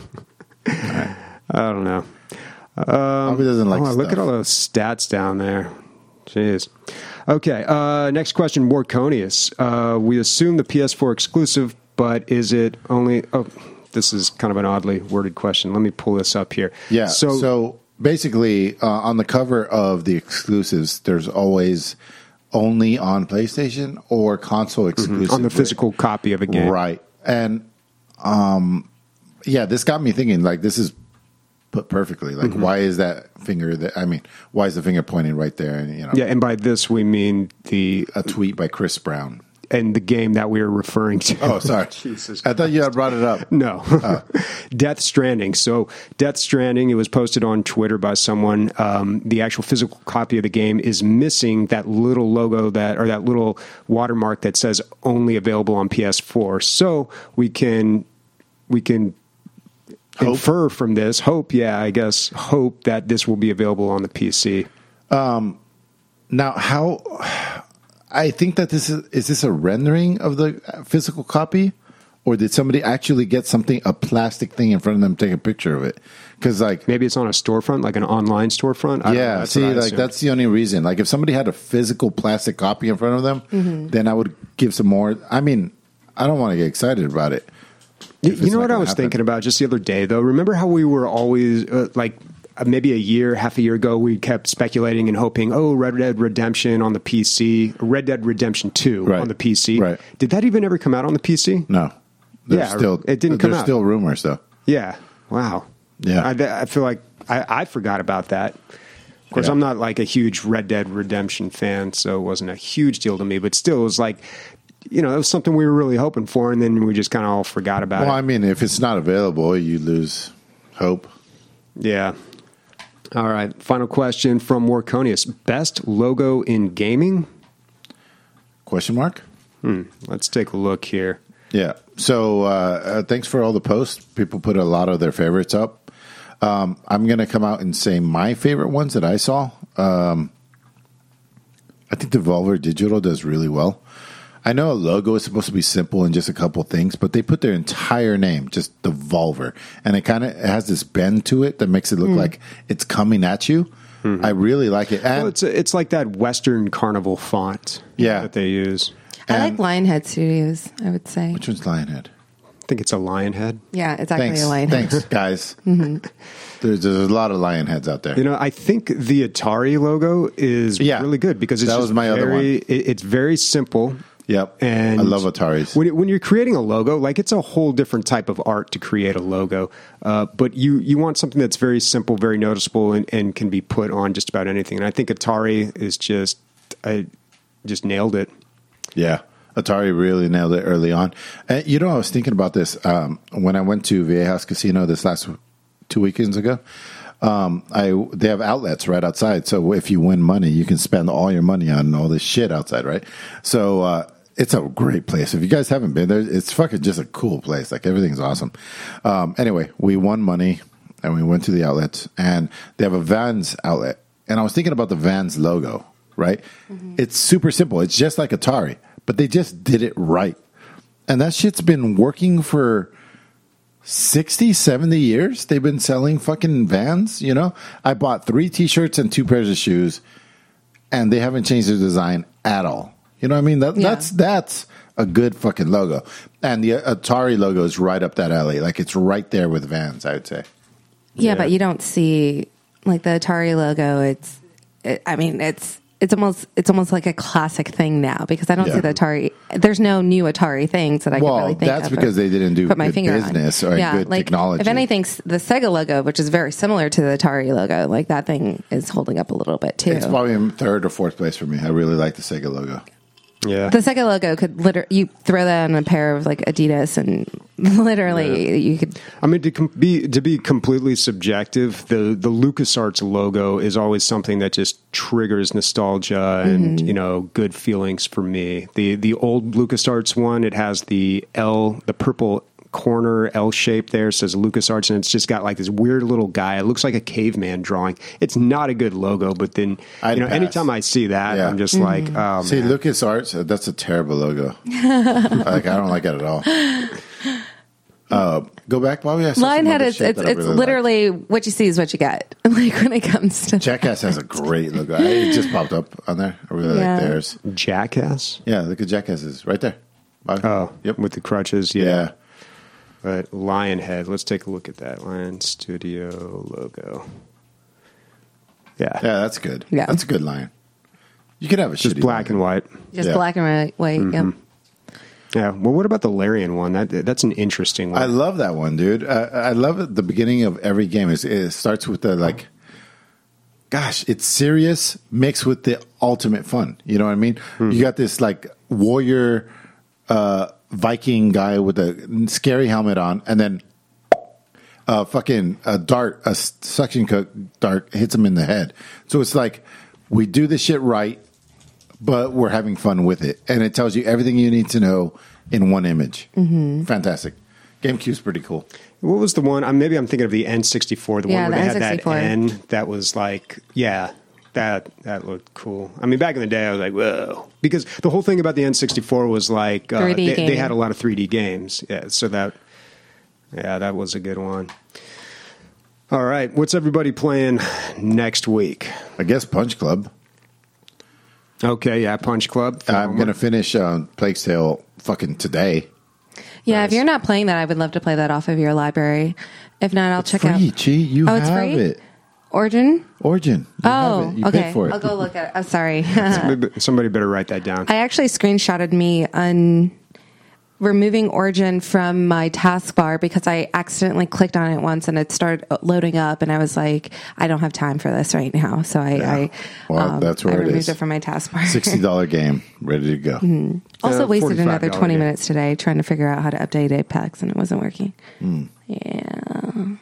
I don't know. Bobby doesn't like Look stuff. at all those stats down there. Jeez. Okay, next question, Warconius. We assume the PS4 exclusive, but is it only... Oh, this is kind of an oddly worded question. Let me pull this up here. Yeah, so basically, on the cover of the exclusives, there's always only on PlayStation or console exclusive. on the physical copy of a game. Right. And, yeah, this got me thinking, like, this is put perfectly. Like, why is that finger that, I mean, why is the finger pointing right there? And, you know, Yeah, and by this we mean a tweet by Chris Brown. and the game that we were referring to. Oh, sorry. Jesus. I thought you had brought it up. No. Death Stranding. So, Death Stranding, it was posted on Twitter by someone. The actual physical copy of the game is missing that little logo or that little watermark that says only available on PS4. So, we can infer from this, hope that this will be available on the PC. Now, how... I think that is this a rendering of the physical copy, or did somebody actually get a plastic thing in front of them, and take a picture of it? Because like Maybe it's on a storefront, like an online storefront. I don't know. yeah, That's see, what I like assumed. that's the only reason. Like if somebody had a physical plastic copy in front of them, then I would give some more. I mean, I don't want to get excited about it. You know what I was thinking about just the other day, though? Remember how we were always, maybe half a year ago, we kept speculating and hoping, Red Dead Redemption on the PC, Red Dead Redemption 2 Right. on the PC. Right. Did that even ever come out on the PC? No, It didn't come There's out. still rumors though. Yeah. Wow. Yeah. I feel like I forgot about that. Of course, Yeah. I'm not like a huge Red Dead Redemption fan, so it wasn't a huge deal to me, but still, it was like, it was something we were really hoping for, and then we just kind of all forgot about Well, it. I mean, if it's not available, you lose hope. Yeah. All right. Final question from Warconius. Best logo in gaming? Question mark? Let's take a look here. Yeah. So thanks for all the posts. People put a lot of their favorites up. I'm going to come out and say my favorite ones that I saw. I think Devolver Digital does really well. I know a logo is supposed to be simple and just a couple things, but they put their entire name, just Devolver. And it has this bend to it that makes it look like it's coming at you. I really like it. And Well, it's like that Western Carnival font that they use. I like Lionhead Studios, I would say. which one's Lionhead? I think it's a lion head. Yeah, it's actually Thanks. a Lionhead. Thanks, guys. There's a lot of lion heads out there. I think the Atari logo is Yeah. really good because it's That just was my other one. It's very simple. Yep. And I love Ataris. When you're creating a logo, like it's a whole different type of art to create a logo. But you want something that's very simple, very noticeable, and can be put on just about anything. And I think Atari is just nailed it. Yeah. Atari really nailed it early on. And I was thinking about this when I went to Viejas Casino this last 2 weekends ago. they have outlets right outside. So if you win money, you can spend all your money on all this shit outside, right? So it's a great place. If you guys haven't been there, it's fucking just a cool place. Like everything's awesome. Anyway, we won money and we went to the outlets, and they have a Vans outlet. And I was thinking about the Vans logo, right? Mm-hmm. It's super simple. It's just like Atari, but they just did it right. And that shit's been working for 60, 70 years. They've been selling fucking Vans, you know? I bought 3 T-shirts and 2 pairs of shoes, and they haven't changed their design at all. You know what I mean? That's a good fucking logo. And the Atari logo is right up that alley. Like, it's right there with Vans, I would say. Yeah, but you don't see, like, the Atari logo. It's almost like a classic thing now, because I don't see the Atari. There's no new Atari things that I can really think of. Well, that's because they didn't do put my good finger business on. or good technology. If anything, the Sega logo, which is very similar to the Atari logo, like that thing is holding up a little bit too. It's probably in 3rd or 4th place for me. I really like the Sega logo. Yeah, the Sega logo could you throw that on a pair of like Adidas, and literally you could. I mean, to be completely subjective, the LucasArts logo is always something that just triggers nostalgia and good feelings for me. The old LucasArts one, it has the purple corner L shape there, says LucasArts, and it's just got like this weird little guy. It looks like a caveman drawing. It's not a good logo, but then anytime I see that, I'm just like, oh, see, man. LucasArts, that's a terrible logo. I don't like it at all. Go back, Bobby. Lionhead, it's literally what you see is what you get. Like when it comes to Jackass has a great logo. It just popped up on there. I really like theirs. Jackass? Yeah, look at Jackass's right there. Bobby. Oh, yep, with the crutches. Yeah. But Lionhead, let's take a look at that Lion Studio logo. Yeah, that's good. Yeah, that's a good lion. You could have a just shitty black and white. Just black and white. Mm-hmm. Yep. Yeah. Well, what about the Larian one? That's an interesting one. I love that one, dude. I love it. The beginning of every game it starts with the like. Gosh, it's serious mixed with the ultimate fun. You know what I mean? Mm-hmm. You got this like warrior. Viking guy with a scary helmet on, and then a suction cup dart hits him in the head. So it's like, we do this shit right, but we're having fun with it. And it tells you everything you need to know in one image. Mm-hmm. Fantastic. GameCube's pretty cool. What was the one? Maybe I'm thinking of the N64, the one where they had that N that was like, That looked cool. I mean, back in the day, I was like, whoa. Because the whole thing about the N64 was like, they had a lot of 3D games. Yeah, so that was a good one. All right, what's everybody playing next week? I guess Punch Club. Okay, yeah, Punch Club. I'm going to finish Plague's Tale fucking today. Yeah, nice. If you're not playing that, I would love to play that off of your library. If not, I'll check out. Chi. You have it. Origin. You have it. You paid for it. I'll go look at it. I'm sorry. Somebody better write that down. I actually screenshotted me removing Origin from my taskbar because I accidentally clicked on it once and it started loading up, and I was like, I don't have time for this right now. So that's where I removed is. it from my taskbar. $60 game, ready to go. Mm-hmm. Also wasted another 20 minutes today trying to figure out how to update Apex, and it wasn't working. Yeah.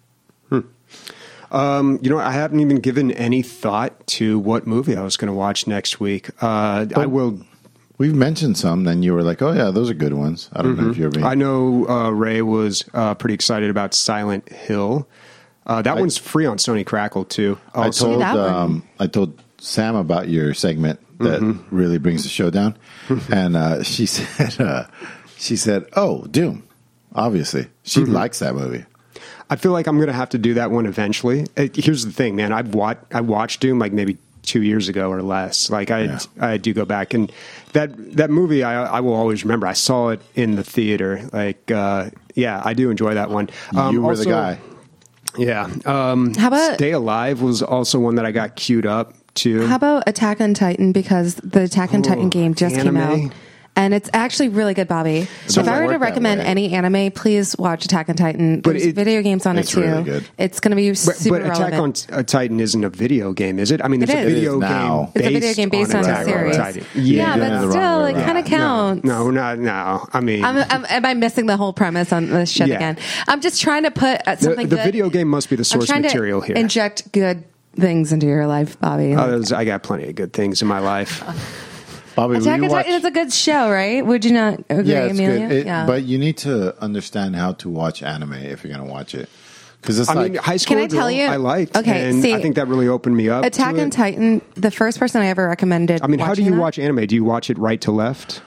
I haven't even given any thought to what movie I was going to watch next week. I will. We've mentioned some, then you were like, oh, yeah, those are good ones. I don't know if you're being... I know Ray was pretty excited about Silent Hill. That one's free on Sony Crackle, too. I told Sam about your segment that really brings the show down. And she said, oh, Doom, obviously. She likes that movie. I feel like I'm going to have to do that one eventually. Here's the thing, man. I watched Doom like maybe 2 years ago or less. Like I do go back, and that movie I will always remember. I saw it in the theater. Like I do enjoy that one. You were the guy. Yeah. How about Stay Alive was also one that I got queued up to. How about Attack on Titan? Because the Attack on Titan game just came out. And it's actually really good, Bobby. It If I were to doesn't work that recommend way. any anime, please watch Attack on Titan. But There's video games on it it's too. really good. It's going to be super But Attack relevant. on Titan isn't a video game, is it? I mean, there's It a is. video It is now. game. It's a video game based on a Attack series. Titan. Yeah, doing it but the still, wrong way it kind of around. counts. No. I mean, Am I missing the whole premise on this shit Yeah. again? I'm just trying to put something the good. video game must be the I'm source trying material to here. inject good things into your life, Bobby. I got plenty of good things in my life. Bobby, will Attack you on watch? Titan is a good show, right? Would you not agree, Yeah, it's Amelia? good. Yeah. But you need to understand how to watch anime if you're going to watch it. Because it's I like, mean, High School Can I tell Girl, you? I liked. Okay, and see, I think that really opened me up. Attack to on it. Titan, the first person I ever recommended. I mean, how do watching you that- watch anime? Do you watch it right to left?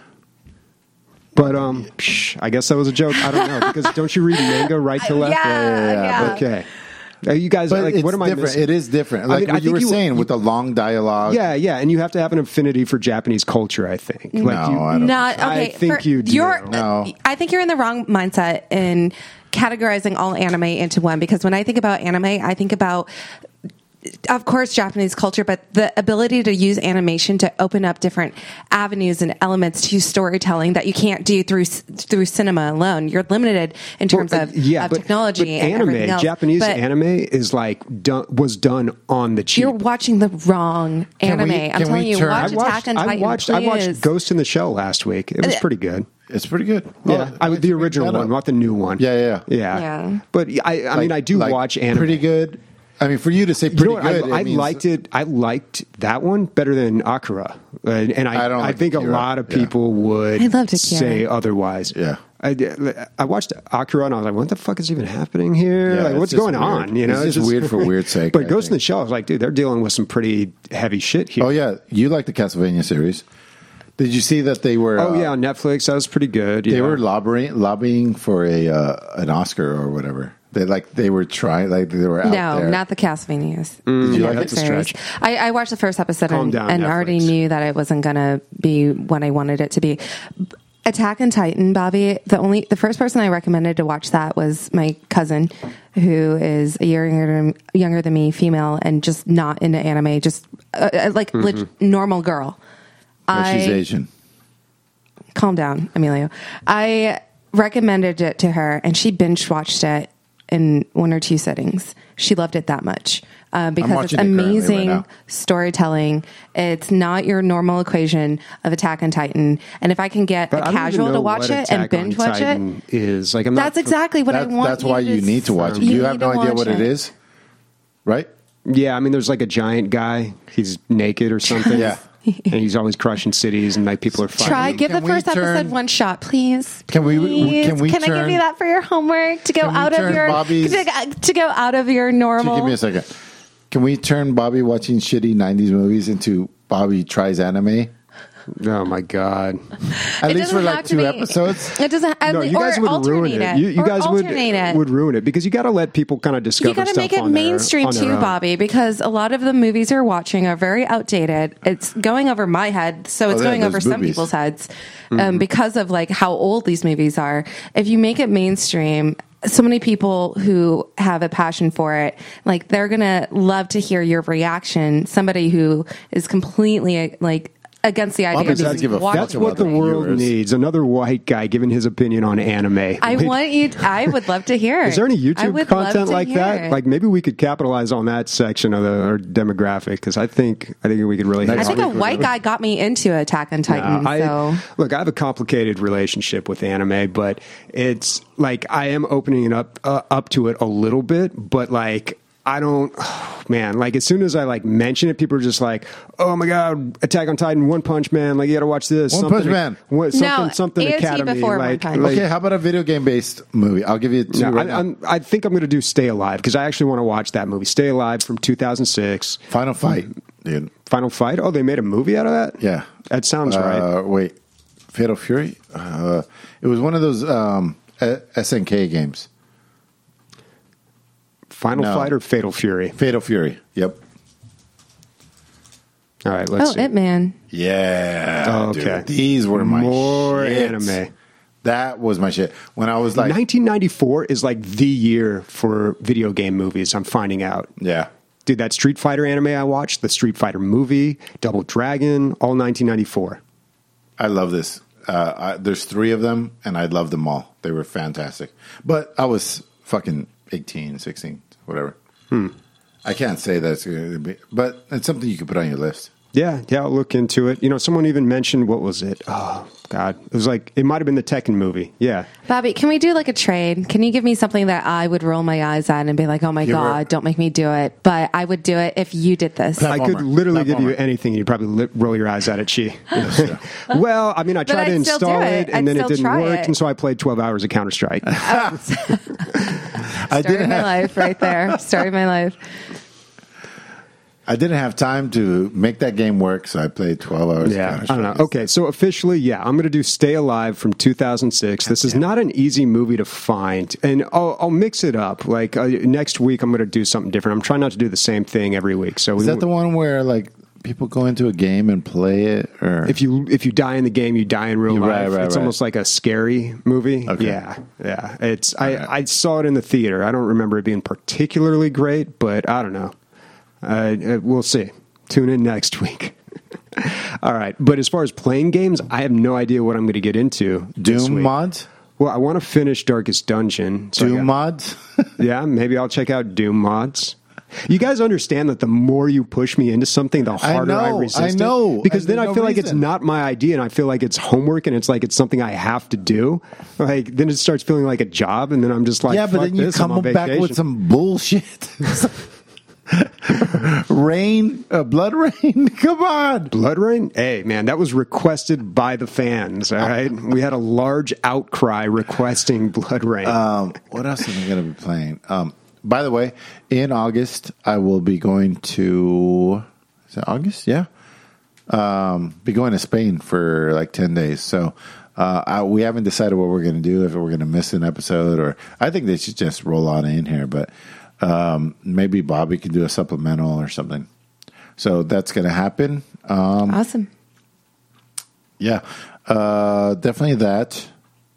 But I guess that was a joke. I don't know because don't you read manga right to left? Yeah. Okay. You guys, but like, it's what am I different. missing? It is different. Like mean, I what you think were saying with the long dialogue. Yeah, and you have to have an affinity for Japanese culture. I think. No, Like, I don't. Not okay. I think you do. No. I think you're in the wrong mindset in categorizing all anime into one. Because when I think about anime, I think about, of course, Japanese culture, but the ability to use animation to open up different avenues and elements to storytelling that you can't do through cinema alone. You're limited in terms of technology but and anime, everything else. Japanese But anime is like was done on the cheap. you're watching the wrong Can anime. we- I'm can telling we you, turn- watch Attack on Titan. I watched please. Ghost in the Shell last week. It was pretty good. It's pretty good. Yeah, the original one, not the new one. Yeah. Yeah. But I mean, I do watch anime. Pretty good. I mean, for you to say You pretty know what? good, I it means- liked it. I liked that one better than Akira, and I don't I like think a Akira. lot of Yeah. people would I loved Akira. say otherwise. Yeah. I watched Akira and I was like, "What the fuck is even happening here? Yeah, like, it's what's just going weird. on?" You know, It's just weird for weird's sake, But I Ghost in think. the Shell, I was like, dude, they're dealing with some pretty heavy shit here. Oh yeah, you like the Castlevania series? Did you see that they were? Oh yeah, on Netflix, that was pretty good. They yeah. were lobbying for an Oscar or whatever. They were trying, like they were out No, there. not the Castlevanias. Did you like that's it? a series. stretch. I watched the first episode Calm and, down, and Netflix. already knew that it wasn't going to be what I wanted it to be. Attack on Titan, Bobby. The first person I recommended to watch that was my cousin, who is a year younger than me, female, and just not into anime, just normal girl. But she's Asian. Calm down, Emilio. I recommended it to her, and she binge watched it in one or two sittings. She loved it that much because it's watching it currently amazing right now. storytelling. It's not your normal equation of Attack on Titan. And if I can get But a I don't even casual know to watch what it and Attack on binge watch it, Titan is like. I'm that's not, exactly what I want. That's why you to need to watch it. you You need have no to idea watch what it is, right? Yeah, I mean, there's like a giant guy. He's naked or something. Yeah. And he's always crushing cities, and like people are fighting. Try give Can the we first turn- episode one shot, please. Can we Please. can we Can I give turn- you that for your homework to go Can we out of turn your Bobby's- to go out of your normal? Give me a second. Can we turn Bobby watching shitty 90s movies into Bobby tries anime? Oh my god! At It least for doesn't like have to 2 be- episodes? It doesn't. No, you guys or would ruin alternate it. You Or guys alternate it. would ruin it because you got to let people kind of discover. You got to stuff make it on their- mainstream on their too, own. Bobby, because a lot of the movies you're watching are very outdated. It's going over my head, so it's yeah, going those over some boobies. people's heads Mm-hmm. because of like how old these movies are. If you make it mainstream, so many people who have a passion for it, like they're gonna love to hear your reaction. Somebody who is completely like against the idea Bobby of doesn't just give a fuck watching That's what the about the world viewers. needs. Another white guy giving his opinion on anime. I want you. I would love to hear it. Is there any I YouTube would love content to like hear that? it. Like maybe we could capitalize on that section of our demographic because I think we could really. Next I think a week, white guy got me into Attack on Titan. So Look, I have a complicated relationship with anime, but it's like I am opening it up to it a little bit, but like I don't, man, like as soon as I like mention it, people are just like, oh my God, Attack on Titan, One Punch Man, like you got to watch this. One Punch Man. Something AOT Academy. before One like, Punch. like- Okay, how about a video game based movie? I'll give you 2 no, right now. I think I'm going to do Stay Alive because I actually want to watch that movie. Stay Alive from 2006. Final Fight, dude. Final Fight? Oh, they made a movie out of that? Yeah. That sounds right. Wait, Fatal Fury? It was one of those SNK games. Final no. Fight or Fatal Fury? Fatal Fury. Yep. All right, let's see. Ip Man. Yeah. Oh, okay. Dude, these were my More shit. anime. That was my shit. When I was like, 1994 is like the year for video game movies, I'm finding out. yeah. Dude, that Street Fighter anime I watched, the Street Fighter movie, Double Dragon, all 1994. I love this. there's 3 of them, and I loved them all. They were fantastic. But I was fucking 18, 16, whatever. I can't say that it's going to be, but it's something you can put on your list. Yeah, I'll look into it. Someone even mentioned, what was it? Oh, God. It was like, it might have been the Tekken movie. Yeah. Bobby, can we do like a trade? Can you give me something that I would roll my eyes at and be like, oh my God, don't make me do it. But I would do it if you did this. I could literally give you anything and you'd probably roll your eyes at it, Chi. Well, I mean, I tried to install it and then it didn't work. And so I played 12 hours of Counter-Strike. Story of my life right there. Story of my life. I didn't have time to make that game work, so I played 12 hours. Yeah, I don't know. Okay, so officially, I'm going to do Stay Alive from 2006. This is not an easy movie to find, and I'll mix it up. Like next week, I'm going to do something different. I'm trying not to do the same thing every week. So is that the one where like people go into a game and play it, or if you die in the game, you die in real life? It's right. almost like a scary movie. Okay. Yeah. It's I saw it in the theater. I don't remember it being particularly great, but I don't know. We'll see. Tune in next week. All right. But as far as playing games, I have no idea what I'm going to get into. Doom mods? Well, I want to finish Darkest Dungeon. So Doom mods? Yeah, maybe I'll check out Doom mods. You guys understand that the more you push me into something, the harder I resist it? I know. Because then I feel like it's not my idea, and I feel like it's homework, and it's like it's something I have to do. Like then it starts feeling like a job, and then I'm just like, yeah, but then you come back with some bullshit. Blood Rain? Come on. Blood Rain? Hey, man, that was requested by the fans, all right? We had a large outcry requesting Blood Rain. What else am I going to be playing? By the way, in August, I will be going to... Is it August? Yeah. Be going to Spain for like 10 days. So we haven't decided what we're going to do, if we're going to miss an episode, or I think they should just roll on in here, but... maybe Bobby can do a supplemental or something. So that's going to happen. Awesome. Yeah, definitely that.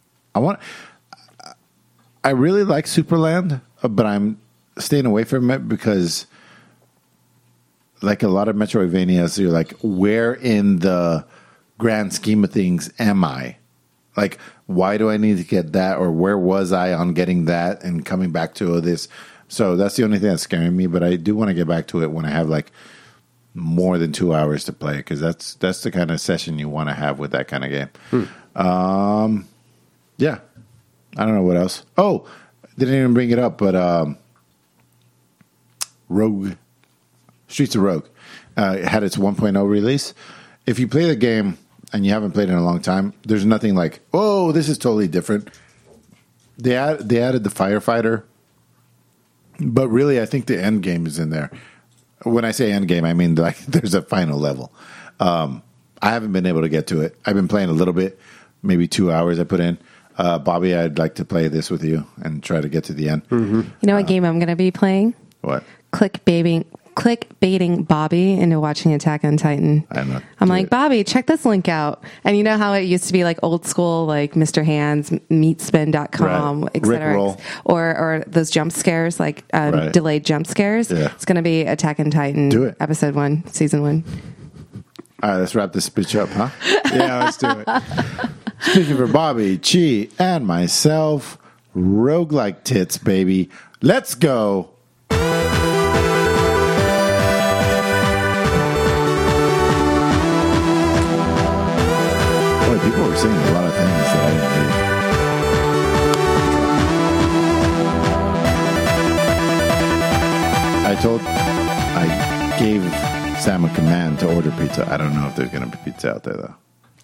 I really like Superland, but I'm staying away from it because, like a lot of Metroidvanias, you're like, where in the grand scheme of things am I? Like, why do I need to get that, or where was I on getting that and coming back to this? So that's the only thing that's scaring me, but I do want to get back to it when I have like more than 2 hours to play, because that's the kind of session you want to have with that kind of game. Yeah. I don't know what else. Oh, didn't even bring it up, but Streets of Rogue had its 1.0 release. If you play the game and you haven't played it in a long time, there's nothing like, oh, this is totally different. They added the firefighter. But really, I think the end game is in there. When I say end game, I mean like there's a final level. I haven't been able to get to it. I've been playing a little bit, maybe 2 hours I put in. Bobby, I'd like to play this with you and try to get to the end. Mm-hmm. You know what game I'm going to be playing? What? Clickbaiting Bobby into watching Attack on Titan. I'm like, Bobby, check this link out. And you know how it used to be like old school, like Mr. Hands, meatspin.com, right. etc. Or those jump scares, like delayed jump scares. Yeah. It's going to be Attack on Titan, episode 1, season 1. All right, let's wrap this bitch up, huh? Yeah, let's do it. Speaking for Bobby, Chi, and myself, roguelike tits, baby. Let's go. People were saying a lot of things that I didn't read. I gave Sam a command to order pizza. I don't know if there's going to be pizza out there, though.